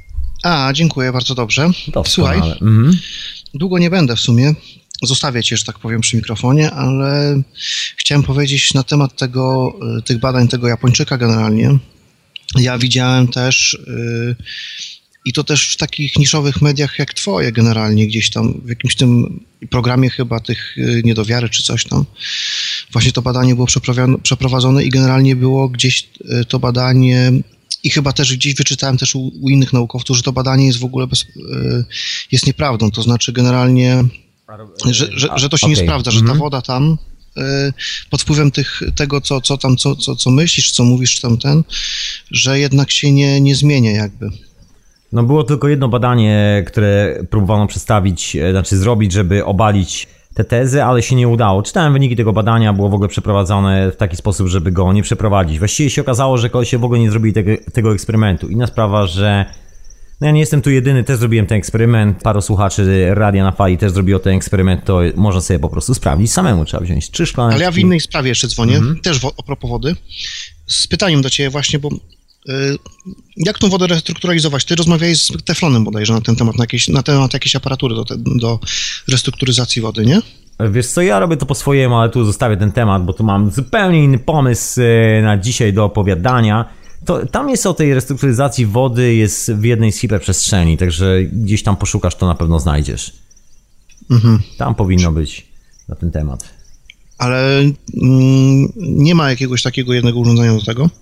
S3: A, dziękuję, bardzo dobrze.
S2: To
S3: Słuchaj,
S2: mhm.
S3: długo nie będę w sumie. Zostawię Cię, że tak powiem, przy mikrofonie, ale chciałem powiedzieć na temat tego, tych badań tego Japończyka generalnie. Ja widziałem też yy, i to też w takich niszowych mediach jak Twoje generalnie, gdzieś tam w jakimś tym programie chyba tych yy, niedowiary czy coś tam. Właśnie to badanie było przeprowadzone i generalnie było gdzieś yy, to badanie i chyba też gdzieś wyczytałem też u, u innych naukowców, że to badanie jest w ogóle bez, yy, jest nieprawdą, to znaczy generalnie Że, że, że to się okay. nie sprawdza, że ta woda tam y, pod wpływem tych, tego, co, co tam, co, co, co myślisz, co mówisz, czy tam ten, że jednak się nie, nie zmienia jakby.
S2: No było tylko jedno badanie, które próbowano przedstawić, znaczy zrobić, żeby obalić te tezy, ale się nie udało. Czytałem wyniki tego badania, było w ogóle przeprowadzone w taki sposób, żeby go nie przeprowadzić. Właściwie się okazało, że się w ogóle nie zrobili tego, tego eksperymentu. Inna sprawa, że no ja nie jestem tu jedyny, też zrobiłem ten eksperyment, paru słuchaczy Radia na Fali też zrobiło ten eksperyment, to można sobie po prostu sprawdzić samemu, trzeba wziąć trzy szklaneczki.
S3: Ale ja w innej sprawie jeszcze dzwonię, mm-hmm. też wo- a propos wody, z pytaniem do Ciebie właśnie, bo y, jak tą wodę restrukturalizować? Ty rozmawiałeś z Teflonem bodajże na ten temat, na, jakieś, na temat jakiejś aparatury do, te, do restrukturyzacji wody, nie?
S2: Wiesz co, ja robię to po swojemu, ale tu zostawię ten temat, bo tu mam zupełnie inny pomysł na dzisiaj do opowiadania. To, tam jest o tej restrukturyzacji wody, jest w jednej z hiperprzestrzeni, także gdzieś tam poszukasz, to na pewno znajdziesz. Mhm. Tam powinno być na ten temat.
S3: Ale mm, nie ma jakiegoś takiego jednego urządzenia do tego?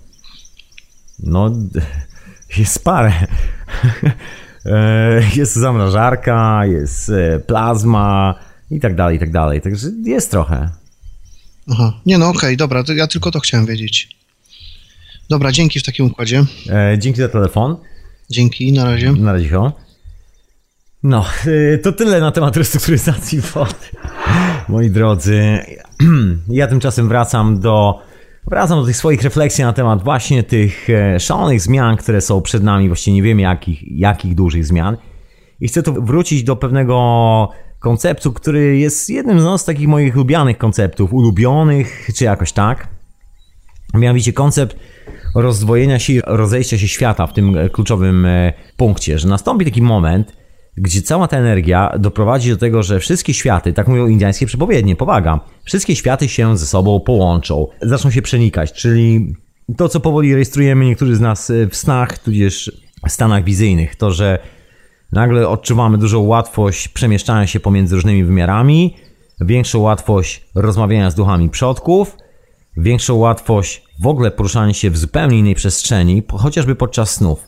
S2: No, jest parę. Jest zamrażarka, jest plazma i tak dalej, i tak dalej, także jest trochę.
S3: Aha, nie no okej, okay, dobra, to ja tylko to chciałem wiedzieć. Dobra, dzięki w takim układzie.
S2: E, dzięki za telefon.
S3: Dzięki, na razie.
S2: Na razie. No, to tyle na temat restrukturyzacji wody. Moi drodzy, ja tymczasem wracam do, wracam do tych swoich refleksji na temat właśnie tych szalonych zmian, które są przed nami. Właściwie nie wiemy jakich, jakich dużych zmian. I chcę tu wrócić do pewnego konceptu, który jest jednym z takich moich lubianych konceptów, ulubionych, czy jakoś tak. Mianowicie koncept rozdwojenia się i rozejścia się świata w tym kluczowym punkcie, że nastąpi taki moment, gdzie cała ta energia doprowadzi do tego, że wszystkie światy, tak mówią indyjskie przepowiednie, powaga, wszystkie światy się ze sobą połączą, zaczną się przenikać, czyli to, co powoli rejestrujemy niektórzy z nas w snach, tudzież w stanach wizyjnych, to, że nagle odczuwamy dużą łatwość przemieszczania się pomiędzy różnymi wymiarami, większą łatwość rozmawiania z duchami przodków, większą łatwość w ogóle poruszania się w zupełnie innej przestrzeni, chociażby podczas snów.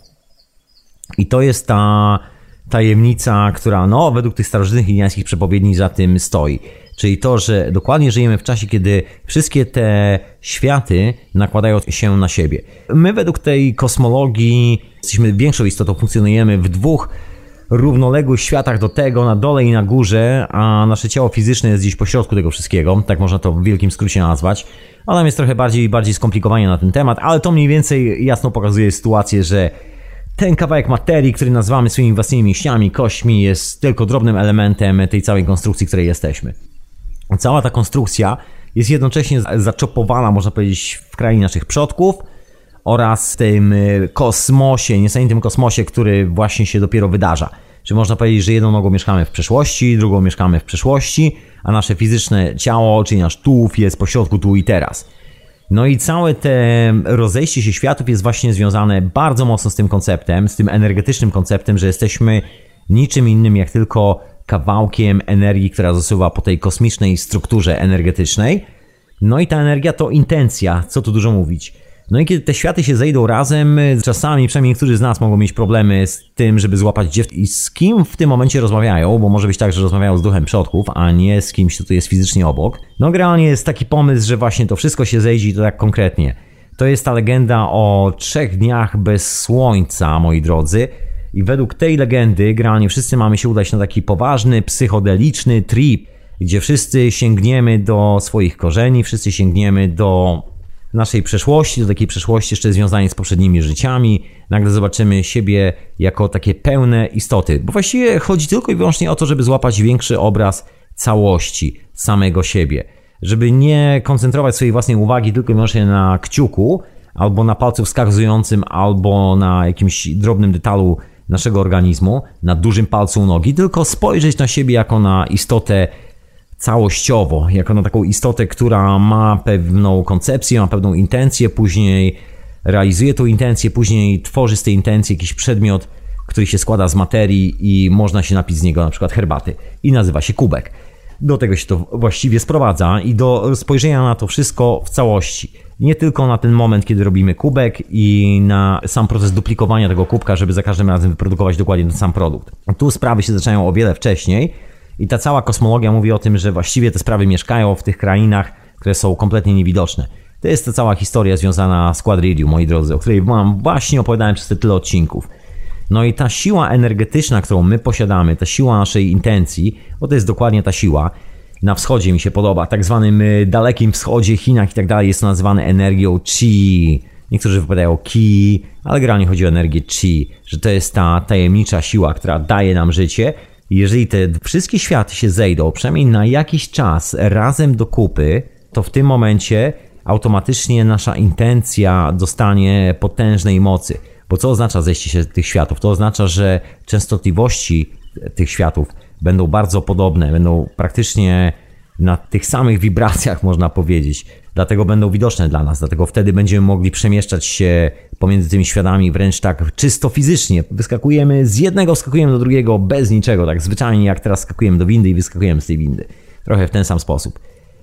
S2: I to jest ta tajemnica, która no, według tych starożytnych indiańskich przepowiedni za tym stoi. Czyli to, że dokładnie żyjemy w czasie, kiedy wszystkie te światy nakładają się na siebie. My według tej kosmologii jesteśmy większą istotą, funkcjonujemy w dwóch równoległych światach do tego, na dole i na górze, a nasze ciało fizyczne jest gdzieś pośrodku tego wszystkiego, tak można to w wielkim skrócie nazwać. Ale tam jest trochę bardziej, bardziej skomplikowanie na ten temat, ale to mniej więcej jasno pokazuje sytuację, że ten kawałek materii, który nazywamy swoimi własnymi mięśniami, kośćmi, jest tylko drobnym elementem tej całej konstrukcji, w której jesteśmy. Cała ta konstrukcja jest jednocześnie zaczopowana, można powiedzieć, w krainie naszych przodków oraz w tym kosmosie, niesamowitym kosmosie, który właśnie się dopiero wydarza. Czy można powiedzieć, że jedną nogą mieszkamy w przeszłości, drugą mieszkamy w przeszłości, a nasze fizyczne ciało, czyli nasz tułów jest pośrodku tu i teraz. No i całe te rozejście się światów jest właśnie związane bardzo mocno z tym konceptem, z tym energetycznym konceptem, że jesteśmy niczym innym jak tylko kawałkiem energii, która zasuwa po tej kosmicznej strukturze energetycznej. No i ta energia to intencja, co tu dużo mówić. No i kiedy te światy się zejdą razem, czasami przynajmniej niektórzy z nas mogą mieć problemy z tym, żeby złapać dziewczynę i z kim w tym momencie rozmawiają, bo może być tak, że rozmawiają z duchem przodków, a nie z kimś, kto tu jest fizycznie obok. No generalnie jest taki pomysł, że właśnie to wszystko się zejdzie i to tak konkretnie. To jest ta legenda o trzech dniach bez słońca, moi drodzy. I według tej legendy generalnie wszyscy mamy się udać na taki poważny, psychodeliczny trip, gdzie wszyscy sięgniemy do swoich korzeni, wszyscy sięgniemy do naszej przeszłości, do takiej przeszłości jeszcze związanej z poprzednimi życiami. Nagle zobaczymy siebie jako takie pełne istoty. Bo właściwie chodzi tylko i wyłącznie o to, żeby złapać większy obraz całości samego siebie. Żeby nie koncentrować swojej własnej uwagi tylko i wyłącznie na kciuku, albo na palcu wskazującym, albo na jakimś drobnym detalu naszego organizmu, na dużym palcu u nogi, tylko spojrzeć na siebie jako na istotę całościowo, jako na taką istotę, która ma pewną koncepcję, ma pewną intencję, później realizuje tą intencję, później tworzy z tej intencji jakiś przedmiot, który się składa z materii i można się napić z niego na przykład herbaty i nazywa się kubek. Do tego się to właściwie sprowadza i do spojrzenia na to wszystko w całości. Nie tylko na ten moment, kiedy robimy kubek i na sam proces duplikowania tego kubka, żeby za każdym razem wyprodukować dokładnie ten sam produkt. Tu sprawy się zaczynają o wiele wcześniej i ta cała kosmologia mówi o tym, że właściwie te sprawy mieszkają w tych krainach, które są kompletnie niewidoczne. To jest ta cała historia związana z Quadridium, moi drodzy, o której wam właśnie opowiadałem przez te tyle odcinków. No i ta siła energetyczna, którą my posiadamy, ta siła naszej intencji, bo to jest dokładnie ta siła, na wschodzie mi się podoba, tak zwanym dalekim wschodzie, Chinach i tak dalej, jest to nazywane energią Qi. Niektórzy wypowiadają Ki, ale generalnie chodzi o energię Qi, że to jest ta tajemnicza siła, która daje nam życie. I jeżeli te wszystkie światy się zejdą, przynajmniej na jakiś czas razem do kupy, to w tym momencie automatycznie nasza intencja dostanie potężnej mocy. Bo co oznacza zejście się tych światów? To oznacza, że częstotliwości tych światów będą bardzo podobne, będą praktycznie na tych samych wibracjach, można powiedzieć. Dlatego będą widoczne dla nas, dlatego wtedy będziemy mogli przemieszczać się pomiędzy tymi światami wręcz tak czysto fizycznie. Wyskakujemy z jednego, wskakujemy do drugiego bez niczego, tak zwyczajnie jak teraz skakujemy do windy i wyskakujemy z tej windy. Trochę w ten sam sposób.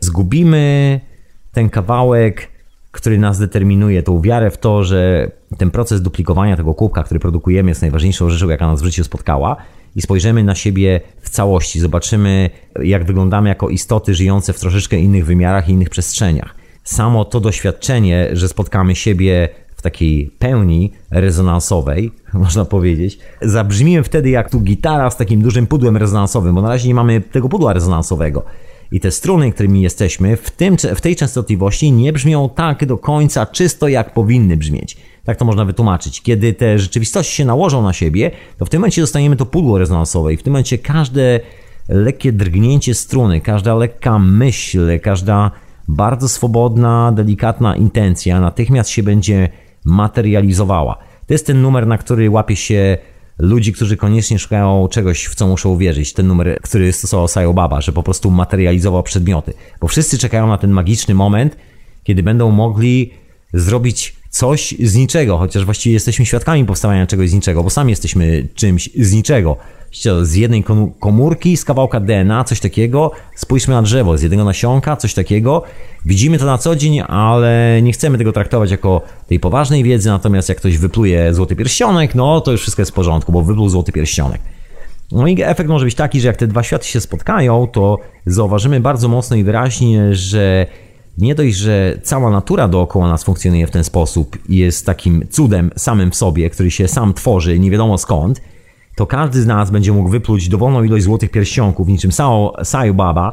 S2: Zgubimy ten kawałek, który nas determinuje, tą wiarę w to, że ten proces duplikowania tego kubka, który produkujemy, jest najważniejszą rzeczą, jaka nas w życiu spotkała, i spojrzymy na siebie w całości, zobaczymy, jak wyglądamy jako istoty żyjące w troszeczkę innych wymiarach i innych przestrzeniach. Samo to doświadczenie, że spotkamy siebie w takiej pełni rezonansowej, można powiedzieć, zabrzmimy wtedy jak tu gitara z takim dużym pudłem rezonansowym, bo na razie nie mamy tego pudła rezonansowego. I te struny, którymi jesteśmy, w, tym, w tej częstotliwości nie brzmią tak do końca czysto, jak powinny brzmieć. Tak to można wytłumaczyć. Kiedy te rzeczywistości się nałożą na siebie, to w tym momencie dostaniemy to pudło rezonansowe i w tym momencie każde lekkie drgnięcie struny, każda lekka myśl, każda bardzo swobodna, delikatna intencja natychmiast się będzie materializowała. To jest ten numer, na który łapie się ludzi, którzy koniecznie szukają czegoś, w co muszą uwierzyć. Ten numer, który stosował Sai Baba, że po prostu materializował przedmioty. Bo wszyscy czekają na ten magiczny moment, kiedy będą mogli zrobić coś z niczego, chociaż właściwie jesteśmy świadkami powstawania czegoś z niczego, bo sami jesteśmy czymś z niczego. Z jednej komórki, z kawałka D N A, coś takiego, spójrzmy na drzewo, z jednego nasionka, coś takiego. Widzimy to na co dzień, ale nie chcemy tego traktować jako tej poważnej wiedzy, natomiast jak ktoś wypluje złoty pierścionek, no to już wszystko jest w porządku, bo wypluł złoty pierścionek. No i efekt może być taki, że jak te dwa światy się spotkają, to zauważymy bardzo mocno i wyraźnie, że nie dość, że cała natura dookoła nas funkcjonuje w ten sposób i jest takim cudem samym w sobie, który się sam tworzy, nie wiadomo skąd, to każdy z nas będzie mógł wypluć dowolną ilość złotych pierścionków, niczym Sai Baba,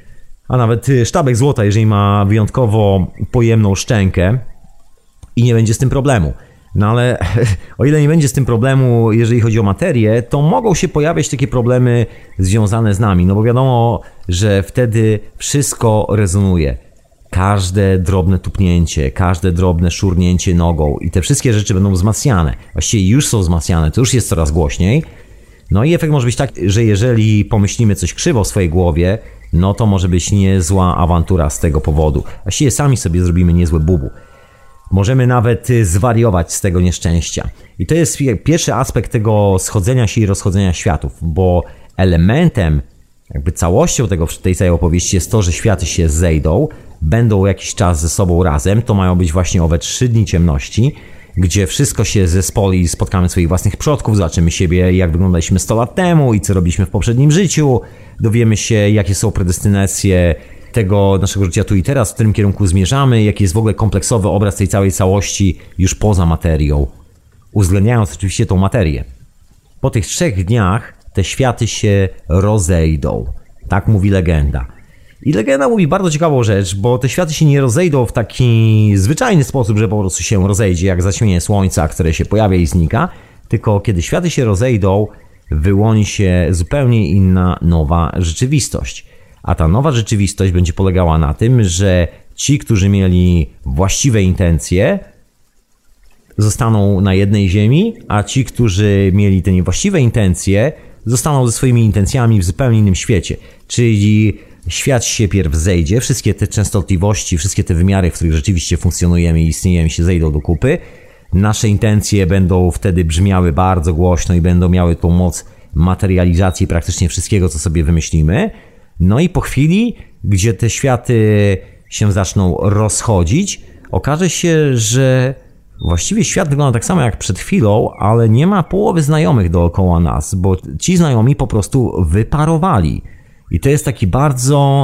S2: a nawet sztabek złota, jeżeli ma wyjątkowo pojemną szczękę i nie będzie z tym problemu. No ale o ile nie będzie z tym problemu, jeżeli chodzi o materię, to mogą się pojawiać takie problemy związane z nami, no bo wiadomo, że wtedy wszystko rezonuje. Każde drobne tupnięcie, każde drobne szurnięcie nogą i te wszystkie rzeczy będą wzmacniane. Właściwie już są wzmacniane, to już jest coraz głośniej. No i efekt może być taki, że jeżeli pomyślimy coś krzywo w swojej głowie, no to może być niezła awantura z tego powodu. Właściwie sami sobie zrobimy niezłe bubu. Możemy nawet zwariować z tego nieszczęścia. I to jest pierwszy aspekt tego schodzenia się i rozchodzenia światów, bo elementem, jakby całością tego, tej całej opowieści jest to, że światy się zejdą, będą jakiś czas ze sobą razem. To mają być właśnie owe trzy dni ciemności, gdzie wszystko się zespoli, spotkamy swoich własnych przodków, zobaczymy siebie, jak wyglądaliśmy sto lat temu i co robiliśmy w poprzednim życiu, dowiemy się, jakie są predestynacje tego naszego życia tu i teraz, w którym kierunku zmierzamy, jaki jest w ogóle kompleksowy obraz tej całej całości już poza materią, uwzględniając oczywiście tą materię. Po tych trzech dniach te światy się rozejdą, tak mówi legenda. I legenda mówi bardzo ciekawą rzecz, bo te światy się nie rozejdą w taki zwyczajny sposób, że po prostu się rozejdzie, jak zaćmienie słońca, które się pojawia i znika, tylko kiedy światy się rozejdą, wyłoni się zupełnie inna, nowa rzeczywistość. A ta nowa rzeczywistość będzie polegała na tym, że ci, którzy mieli właściwe intencje, zostaną na jednej ziemi, a ci, którzy mieli te niewłaściwe intencje, zostaną ze swoimi intencjami w zupełnie innym świecie. Czyli świat się pierw zejdzie, wszystkie te częstotliwości, wszystkie te wymiary, w których rzeczywiście funkcjonujemy i istniejemy, się zejdą do kupy. Nasze intencje będą wtedy brzmiały bardzo głośno i będą miały tą moc materializacji praktycznie wszystkiego, co sobie wymyślimy. No i po chwili, gdzie te światy się zaczną rozchodzić, okaże się, że właściwie świat wygląda tak samo jak przed chwilą, ale nie ma połowy znajomych dookoła nas, bo ci znajomi po prostu wyparowali. I to jest taki bardzo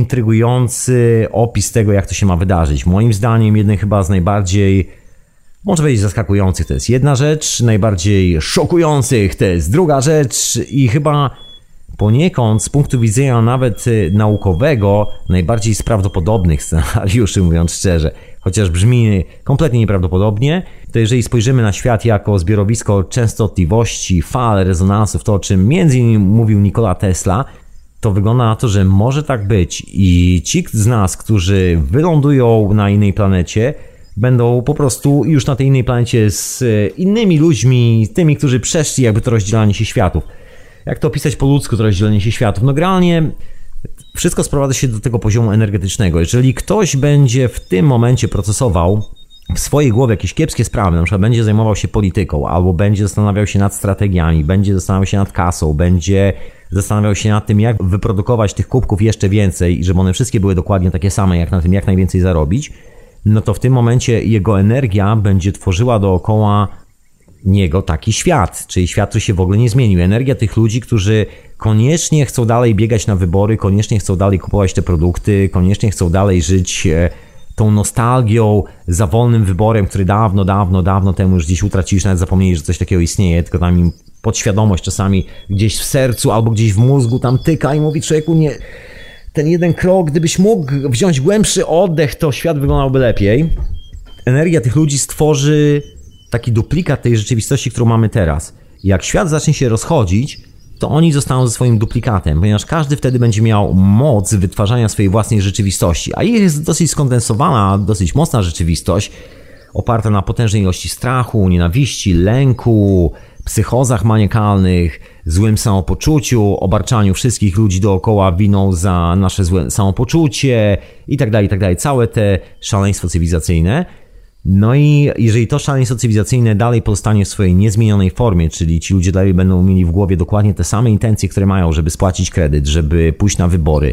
S2: intrygujący opis tego, jak to się ma wydarzyć. Moim zdaniem jeden chyba z najbardziej, można powiedzieć, zaskakujących to jest jedna rzecz, najbardziej szokujących to jest druga rzecz i chyba poniekąd z punktu widzenia nawet naukowego najbardziej z prawdopodobnych scenariuszy, mówiąc szczerze, chociaż brzmi kompletnie nieprawdopodobnie, to jeżeli spojrzymy na świat jako zbiorowisko częstotliwości, fal, rezonansów, to o czym między innymi mówił Nikola Tesla, to wygląda na to, że może tak być i ci z nas, którzy wylądują na innej planecie, będą po prostu już na tej innej planecie z innymi ludźmi, tymi, którzy przeszli jakby to rozdzielanie się światów. Jak to opisać po ludzku, to rozdzielenie się światów? No generalnie wszystko sprowadza się do tego poziomu energetycznego. Jeżeli ktoś będzie w tym momencie procesował w swojej głowie jakieś kiepskie sprawy, na przykład będzie zajmował się polityką, albo będzie zastanawiał się nad strategiami, będzie zastanawiał się nad kasą, będzie zastanawiał się nad tym, jak wyprodukować tych kubków jeszcze więcej i żeby one wszystkie były dokładnie takie same, jak na tym jak najwięcej zarobić, no to w tym momencie jego energia będzie tworzyła dookoła niego taki świat, czyli świat, który się w ogóle nie zmienił. Energia tych ludzi, którzy koniecznie chcą dalej biegać na wybory, koniecznie chcą dalej kupować te produkty, koniecznie chcą dalej żyć tą nostalgią za wolnym wyborem, który dawno, dawno, dawno temu już gdzieś utracili, nawet zapomnieli, że coś takiego istnieje, tylko tam im podświadomość czasami gdzieś w sercu albo gdzieś w mózgu tam tyka i mówi człowieku, nie, ten jeden krok, gdybyś mógł wziąć głębszy oddech, to świat wyglądałby lepiej. Energia tych ludzi stworzy taki duplikat tej rzeczywistości, którą mamy teraz. Jak świat zacznie się rozchodzić, to oni zostaną ze swoim duplikatem, ponieważ każdy wtedy będzie miał moc wytwarzania swojej własnej rzeczywistości, a ich jest dosyć skondensowana, dosyć mocna rzeczywistość, oparta na potężnej ilości strachu, nienawiści, lęku, psychozach maniakalnych, złym samopoczuciu, obarczaniu wszystkich ludzi dookoła winą za nasze złe samopoczucie i tak dalej, i tak dalej. Całe te szaleństwo cywilizacyjne. No i jeżeli to szaleństwo cywilizacyjne dalej pozostanie w swojej niezmienionej formie, czyli ci ludzie dalej będą mieli w głowie dokładnie te same intencje, które mają, żeby spłacić kredyt, żeby pójść na wybory,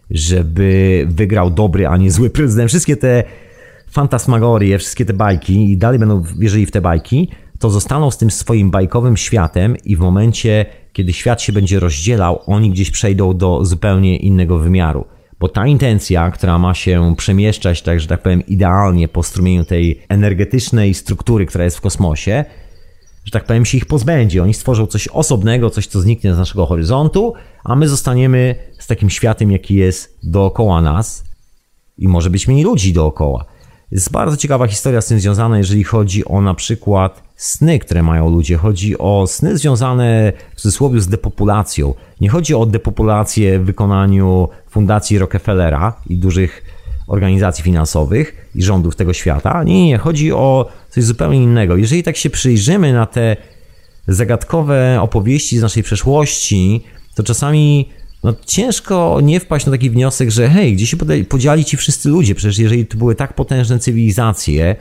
S2: żeby wygrał dobry, a nie zły prezydent, wszystkie te fantasmagorie, wszystkie te bajki i dalej będą wierzyli w te bajki, to zostaną z tym swoim bajkowym światem i w momencie, kiedy świat się będzie rozdzielał, oni gdzieś przejdą do zupełnie innego wymiaru. Bo ta intencja, która ma się przemieszczać, tak że tak powiem, idealnie po strumieniu tej energetycznej struktury, która jest w kosmosie, że tak powiem, się ich pozbędzie. Oni stworzą coś osobnego, coś, co zniknie z naszego horyzontu, a my zostaniemy z takim światem, jaki jest dookoła nas i może być mniej ludzi dookoła. Jest bardzo ciekawa historia z tym związana, jeżeli chodzi o na przykład sny, które mają ludzie. Chodzi o sny związane w cudzysłowie z depopulacją. Nie chodzi o depopulację w wykonaniu Fundacji Rockefellera i dużych organizacji finansowych i rządów tego świata. Nie, nie, chodzi o coś zupełnie innego. Jeżeli tak się przyjrzymy na te zagadkowe opowieści z naszej przeszłości, to czasami no, ciężko nie wpaść na taki wniosek, że hej, gdzie się podzieli ci wszyscy ludzie? Przecież jeżeli to były tak potężne cywilizacje,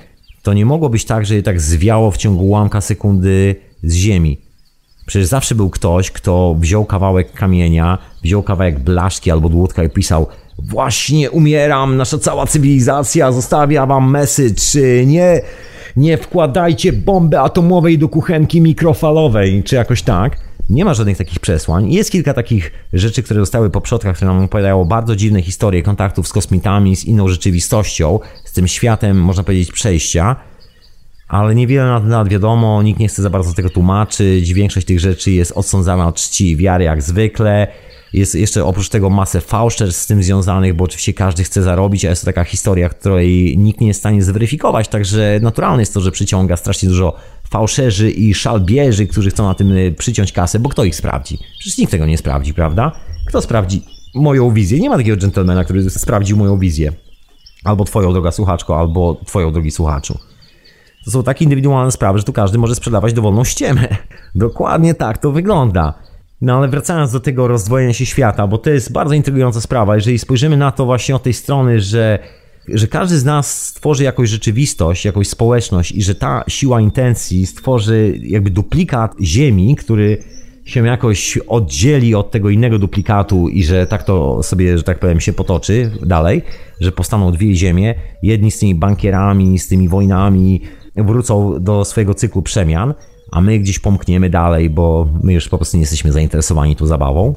S2: to nie mogło być tak, że je tak zwiało w ciągu ułamka sekundy z ziemi. Przecież zawsze był ktoś, kto wziął kawałek kamienia, wziął kawałek blaszki albo dłutka i pisał: właśnie umieram, nasza cała cywilizacja zostawia wam message, nie, nie wkładajcie bomby atomowej do kuchenki mikrofalowej, czy jakoś tak. Nie ma żadnych takich przesłań. Jest kilka takich rzeczy, które zostały po przodkach, które nam opowiadają bardzo dziwne historie kontaktów z kosmitami, z inną rzeczywistością, z tym światem, można powiedzieć, przejścia. Ale niewiele na ten temat wiadomo, nikt nie chce za bardzo tego tłumaczyć. Większość tych rzeczy jest odsądzana od czci i wiary jak zwykle. Jest jeszcze oprócz tego masę fałszerstw z tym związanych, bo oczywiście każdy chce zarobić, a jest to taka historia, której nikt nie jest w stanie zweryfikować, także naturalne jest to, że przyciąga strasznie dużo fałszerzy i szalbierzy, którzy chcą na tym przyciąć kasę, bo kto ich sprawdzi? Przecież nikt tego nie sprawdzi, prawda? Kto sprawdzi moją wizję? Nie ma takiego dżentelmena, który sprawdził moją wizję. Albo twoją, droga słuchaczko, albo twoją, drogi słuchaczu. To są takie indywidualne sprawy, że tu każdy może sprzedawać dowolną ściemę. Dokładnie tak to wygląda. No ale wracając do tego rozdwojenia się świata, bo to jest bardzo intrygująca sprawa. Jeżeli spojrzymy na to właśnie od tej strony, że, że każdy z nas stworzy jakąś rzeczywistość, jakąś społeczność i że ta siła intencji stworzy jakby duplikat Ziemi, który się jakoś oddzieli od tego innego duplikatu i że tak to sobie, że tak powiem, się potoczy dalej, że powstaną dwie Ziemie, jedni z tymi bankierami, z tymi wojnami wrócą do swojego cyklu przemian, a my gdzieś pomkniemy dalej, bo my już po prostu nie jesteśmy zainteresowani tą zabawą.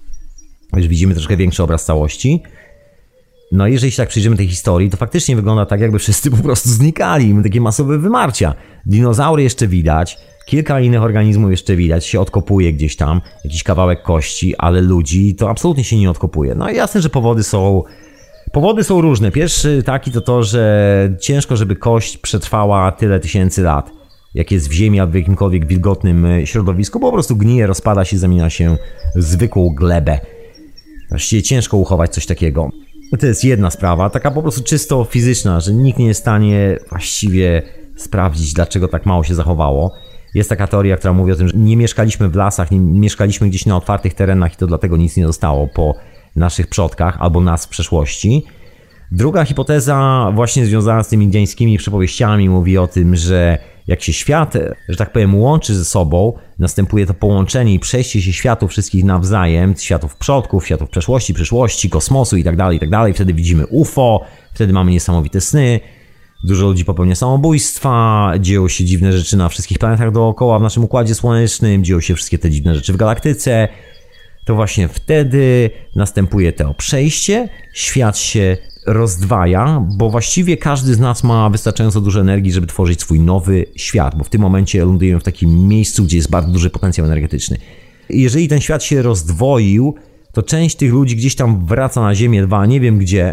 S2: Już widzimy troszkę większy obraz całości. No i jeżeli się tak przyjrzymy tej historii, to faktycznie wygląda tak, jakby wszyscy po prostu znikali. My takie masowe wymarcia. Dinozaury jeszcze widać, kilka innych organizmów jeszcze widać, się odkopuje gdzieś tam, jakiś kawałek kości, ale ludzi to absolutnie się nie odkopuje. No i jasne, że powody są... Powody są różne. Pierwszy taki to to, że ciężko, żeby kość przetrwała tyle tysięcy lat, jak jest w ziemi, albo w jakimkolwiek wilgotnym środowisku, bo po prostu gnije, rozpada się, zamienia się w zwykłą glebę. Właściwie ciężko uchować coś takiego. To jest jedna sprawa, taka po prostu czysto fizyczna, że nikt nie jest w stanie właściwie sprawdzić, dlaczego tak mało się zachowało. Jest taka teoria, która mówi o tym, że nie mieszkaliśmy w lasach, nie mieszkaliśmy gdzieś na otwartych terenach i to dlatego nic nie zostało po naszych przodkach albo nas w przeszłości. Druga hipoteza, właśnie związana z tymi indyjskimi przypowieściami, mówi o tym, że jak się świat, że tak powiem, łączy ze sobą, następuje to połączenie i przejście się światów wszystkich nawzajem, światów przodków, światów przeszłości, przyszłości, kosmosu i tak dalej, i tak dalej. Wtedy widzimy U F O, wtedy mamy niesamowite sny, dużo ludzi popełnia samobójstwa, dzieją się dziwne rzeczy na wszystkich planetach dookoła w naszym Układzie Słonecznym, dzieją się wszystkie te dziwne rzeczy w galaktyce. To właśnie wtedy następuje to przejście, świat się rozdwaja, bo właściwie każdy z nas ma wystarczająco dużo energii, żeby tworzyć swój nowy świat, bo w tym momencie lądujemy w takim miejscu, gdzie jest bardzo duży potencjał energetyczny. I jeżeli ten świat się rozdwoił, to część tych ludzi gdzieś tam wraca na Ziemię dwa, nie wiem gdzie,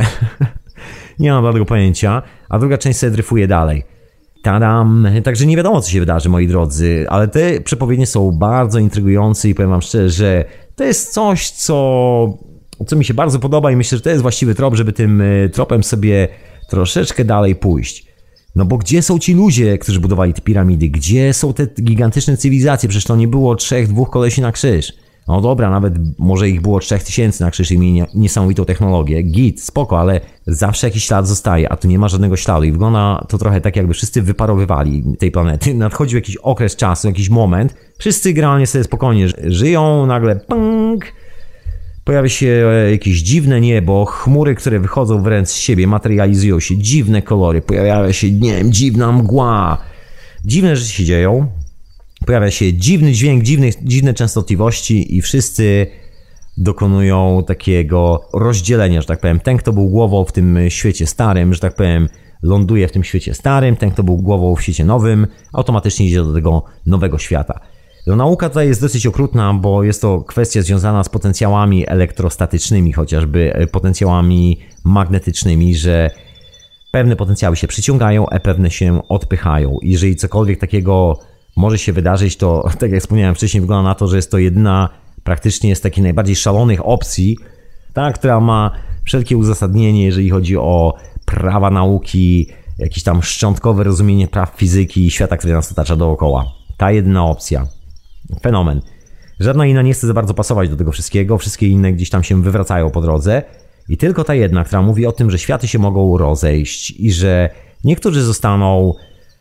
S2: nie mam żadnego pojęcia, a druga część sobie dryfuje dalej. Tadam! Także nie wiadomo, co się wydarzy, moi drodzy, ale te przepowiednie są bardzo intrygujące i powiem wam szczerze, że to jest coś, co, co mi się bardzo podoba i myślę, że to jest właściwy trop, żeby tym tropem sobie troszeczkę dalej pójść. No bo gdzie są ci ludzie, którzy budowali te piramidy? Gdzie są te gigantyczne cywilizacje? Przecież to nie było trzech, dwóch kolesi na krzyż. No dobra, nawet może ich było trzech tysięcy na krzyż i mieli niesamowitą technologię. Git, spoko, ale zawsze jakiś ślad zostaje, a tu nie ma żadnego śladu i wygląda to trochę tak, jakby wszyscy wyparowywali tej planety. Nadchodził jakiś okres czasu, jakiś moment, wszyscy generalnie sobie spokojnie żyją, nagle punk, pojawia się jakieś dziwne niebo, chmury, które wychodzą wręcz z siebie, materializują się, dziwne kolory, pojawia się, nie wiem, dziwna mgła, dziwne rzeczy się dzieją. Pojawia się dziwny dźwięk, dziwne, dziwne częstotliwości i wszyscy dokonują takiego rozdzielenia, że tak powiem. Ten, kto był głową w tym świecie starym, że tak powiem, ląduje w tym świecie starym, ten, kto był głową w świecie nowym, automatycznie idzie do tego nowego świata. No, nauka tutaj jest dosyć okrutna, bo jest to kwestia związana z potencjałami elektrostatycznymi, chociażby potencjałami magnetycznymi, że pewne potencjały się przyciągają, a pewne się odpychają. Jeżeli cokolwiek takiego może się wydarzyć, to tak jak wspomniałem wcześniej, wygląda na to, że jest to jedna praktycznie z takich najbardziej szalonych opcji, ta, która ma wszelkie uzasadnienie, jeżeli chodzi o prawa nauki, jakieś tam szczątkowe rozumienie praw fizyki i świata, który nas otacza dookoła. Ta jedna opcja. Fenomen. Żadna inna nie chce za bardzo pasować do tego wszystkiego, wszystkie inne gdzieś tam się wywracają po drodze i tylko ta jedna, która mówi o tym, że światy się mogą rozejść i że niektórzy zostaną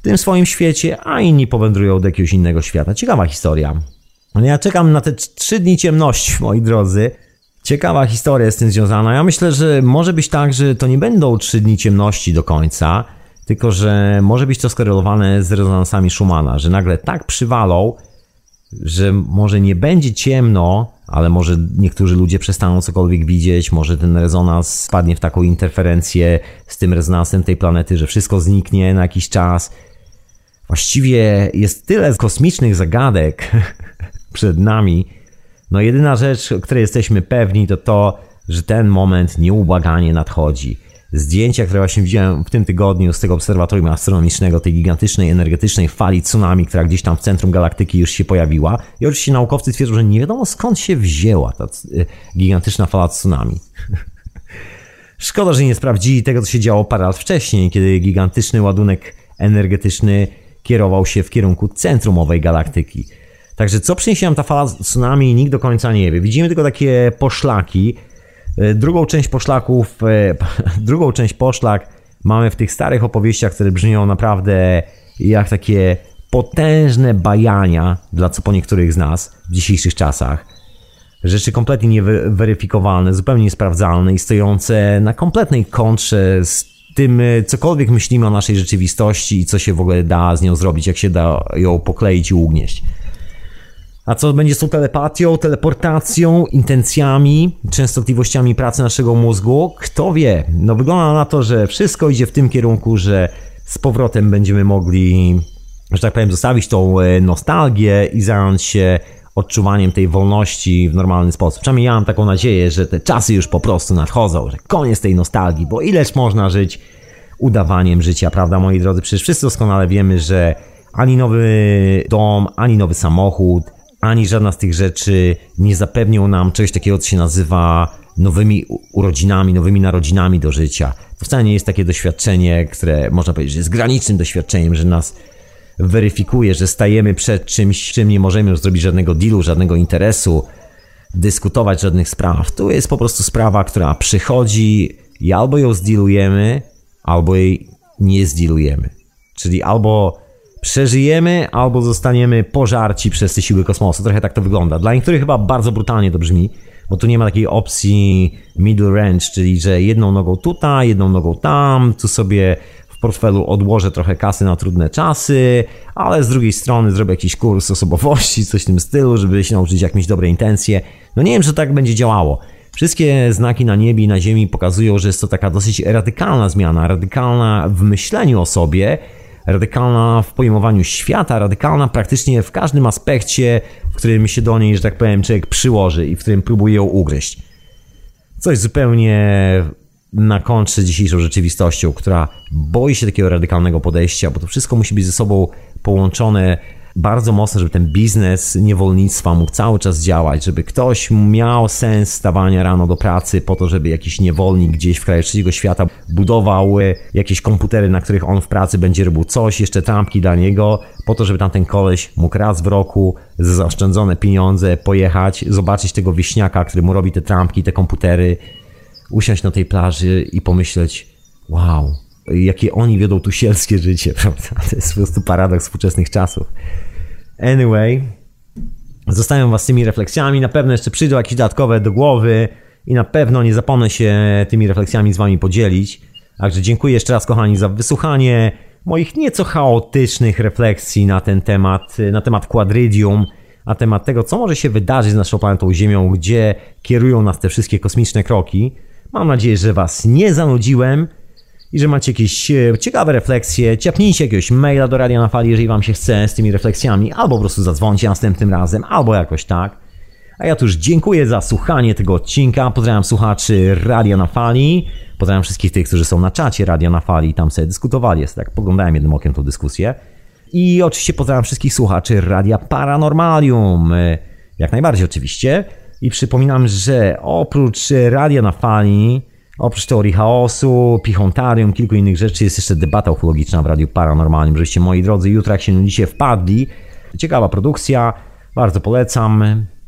S2: tym swoim świecie, a inni powędrują do jakiegoś innego świata. Ciekawa historia. Ja czekam na te trzy dni ciemności, moi drodzy. Ciekawa historia z tym związana. Ja myślę, że może być tak, że to nie będą trzy dni ciemności do końca, tylko że może być to skorelowane z rezonansami Schumana, że nagle tak przywalą, że może nie będzie ciemno, ale może niektórzy ludzie przestaną cokolwiek widzieć, może ten rezonans spadnie w taką interferencję z tym rezonansem tej planety, że wszystko zniknie na jakiś czas. Właściwie jest tyle kosmicznych zagadek przed nami. No jedyna rzecz, o której jesteśmy pewni, to to, że ten moment nieubłaganie nadchodzi. Zdjęcia, które właśnie widziałem w tym tygodniu z tego obserwatorium astronomicznego, tej gigantycznej, energetycznej fali tsunami, która gdzieś tam w centrum galaktyki już się pojawiła. I oczywiście naukowcy twierdzą, że nie wiadomo skąd się wzięła ta gigantyczna fala tsunami. Szkoda, że nie sprawdzili tego, co się działo parę lat wcześniej, kiedy gigantyczny ładunek energetyczny kierował się w kierunku centrum owej galaktyki. Także co przyniesie nam ta fala tsunami, nikt do końca nie wie. Widzimy tylko takie poszlaki. Drugą część poszlaków, drugą część poszlak mamy w tych starych opowieściach, które brzmią naprawdę jak takie potężne bajania dla co po niektórych z nas w dzisiejszych czasach. Rzeczy kompletnie nieweryfikowalne, zupełnie niesprawdzalne i stojące na kompletnej kontrze z tym, cokolwiek myślimy o naszej rzeczywistości i co się w ogóle da z nią zrobić, jak się da ją pokleić i ugnieść. A co będzie z tą telepatią, teleportacją, intencjami, częstotliwościami pracy naszego mózgu? Kto wie? No wygląda na to, że wszystko idzie w tym kierunku, że z powrotem będziemy mogli, że tak powiem, zostawić tą nostalgię i zająć się odczuwaniem tej wolności w normalny sposób. Przynajmniej ja mam taką nadzieję, że te czasy już po prostu nadchodzą, że koniec tej nostalgii, bo ileż można żyć udawaniem życia, prawda, moi drodzy? Przecież wszyscy doskonale wiemy, że ani nowy dom, ani nowy samochód, ani żadna z tych rzeczy nie zapewnią nam czegoś takiego, co się nazywa nowymi urodzinami, nowymi narodzinami do życia. To wcale nie jest takie doświadczenie, które można powiedzieć, że jest granicznym doświadczeniem, że nas weryfikuje, że stajemy przed czymś, czym nie możemy już zrobić żadnego dealu, żadnego interesu, dyskutować żadnych spraw. Tu jest po prostu sprawa, która przychodzi i albo ją zdealujemy, albo jej nie zdealujemy. Czyli albo przeżyjemy, albo zostaniemy pożarci przez te siły kosmosu. Trochę tak to wygląda. Dla niektórych chyba bardzo brutalnie to brzmi, bo tu nie ma takiej opcji middle range, czyli że jedną nogą tutaj, jedną nogą tam, tu sobie w portfelu odłożę trochę kasy na trudne czasy, ale z drugiej strony zrobię jakiś kurs osobowości, coś w tym stylu, żeby się nauczyć jak mieć dobre intencje. No nie wiem, czy tak będzie działało. Wszystkie znaki na niebie i na ziemi pokazują, że jest to taka dosyć radykalna zmiana, radykalna w myśleniu o sobie, radykalna w pojmowaniu świata, radykalna praktycznie w każdym aspekcie, w którym się do niej, że tak powiem, człowiek przyłoży i w którym próbuje ją ugryźć. Coś zupełnie na kontrze z dzisiejszą rzeczywistością, która boi się takiego radykalnego podejścia, bo to wszystko musi być ze sobą połączone bardzo mocno, żeby ten biznes niewolnictwa mógł cały czas działać, żeby ktoś miał sens stawania rano do pracy po to, żeby jakiś niewolnik gdzieś w kraju trzeciego świata budował jakieś komputery, na których on w pracy będzie robił coś, jeszcze trampki dla niego, po to, żeby tamten koleś mógł raz w roku za zaoszczędzone pieniądze pojechać, zobaczyć tego wieśniaka, który mu robi te trampki, te komputery, usiąść na tej plaży i pomyśleć, wow, jakie oni wiodą tu sielskie życie, prawda? To jest po prostu paradoks współczesnych czasów. Anyway, zostawiam was z tymi refleksjami, na pewno jeszcze przyjdą jakieś dodatkowe do głowy i na pewno nie zapomnę się tymi refleksjami z wami podzielić. Także dziękuję jeszcze raz, kochani, za wysłuchanie moich nieco chaotycznych refleksji na ten temat, na temat Quadridium, na temat tego, co może się wydarzyć z naszą planetą Ziemią, gdzie kierują nas te wszystkie kosmiczne kroki. Mam nadzieję, że was nie zanudziłem i że macie jakieś ciekawe refleksje. Ciapnijcie jakiegoś maila do Radia na Fali, jeżeli wam się chce z tymi refleksjami, albo po prostu zadzwońcie następnym razem, albo jakoś tak. A ja tu już dziękuję za słuchanie tego odcinka. Pozdrawiam słuchaczy Radia na Fali. Pozdrawiam wszystkich tych, którzy są na czacie Radia na Fali i tam sobie dyskutowali. Jest tak, poglądałem jednym okiem tą dyskusję. I oczywiście pozdrawiam wszystkich słuchaczy Radia Paranormalium. Jak najbardziej oczywiście. I przypominam, że oprócz Radia na Fali, oprócz teorii chaosu, Pichontarium, kilku innych rzeczy, jest jeszcze debata ufologiczna w Radiu Paranormalnym. Żebyście, moi drodzy, jutro jak się nudzicie, wpadli. Ciekawa produkcja, bardzo polecam.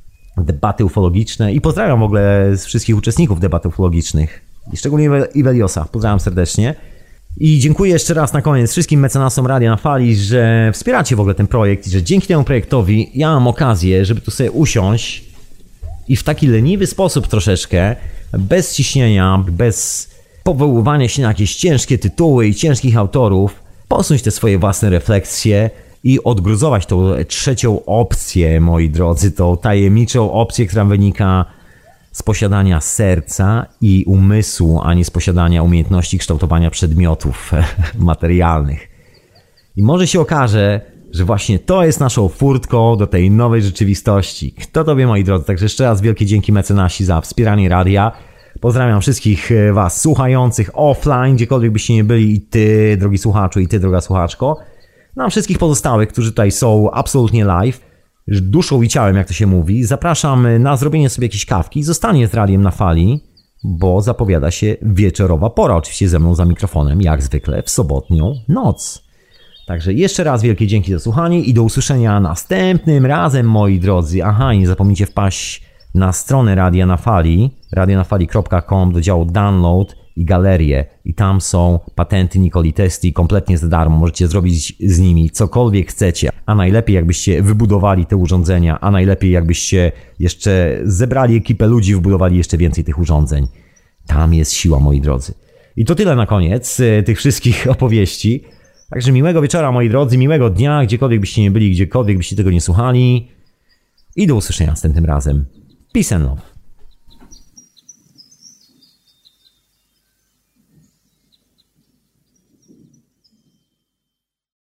S2: Debaty ufologiczne i pozdrawiam w ogóle z wszystkich uczestników debat ufologicznych. I szczególnie Iweliosa. Pozdrawiam serdecznie. I dziękuję jeszcze raz na koniec wszystkim mecenasom Radia na Fali, że wspieracie w ogóle ten projekt i że dzięki temu projektowi ja mam okazję, żeby tu sobie usiąść i w taki leniwy sposób troszeczkę, bez ciśnienia, bez powoływania się na jakieś ciężkie tytuły i ciężkich autorów, posunąć te swoje własne refleksje i odgruzować tą trzecią opcję, moi drodzy, tą tajemniczą opcję, która wynika z posiadania serca i umysłu, a nie z posiadania umiejętności kształtowania przedmiotów materialnych. I może się okaże, że właśnie to jest naszą furtką do tej nowej rzeczywistości. Kto to wie, moi drodzy? Także jeszcze raz wielkie dzięki mecenasi za wspieranie radia. Pozdrawiam wszystkich was słuchających offline, gdziekolwiek byście nie byli, i ty, drogi słuchaczu, i ty, droga słuchaczko. Na wszystkich pozostałych, którzy tutaj są absolutnie live, duszą i ciałem, jak to się mówi, zapraszam na zrobienie sobie jakiejś kawki i zostanie z radiem na fali, bo zapowiada się wieczorowa pora, oczywiście ze mną za mikrofonem, jak zwykle w sobotnią noc. Także jeszcze raz wielkie dzięki za słuchanie i do usłyszenia następnym razem, moi drodzy. Aha, i nie zapomnijcie wpaść na stronę Radia na Fali, radionafali kropka com, do działu download i galerię. I tam są patenty Nikoli Tesli kompletnie za darmo. Możecie zrobić z nimi cokolwiek chcecie. A najlepiej jakbyście wybudowali te urządzenia, a najlepiej jakbyście jeszcze zebrali ekipę ludzi, wybudowali jeszcze więcej tych urządzeń. Tam jest siła, moi drodzy. I to tyle na koniec tych wszystkich opowieści. Także miłego wieczora, moi drodzy, miłego dnia, gdziekolwiek byście nie byli, gdziekolwiek byście tego nie słuchali. I do usłyszenia następnym razem. Peace and love.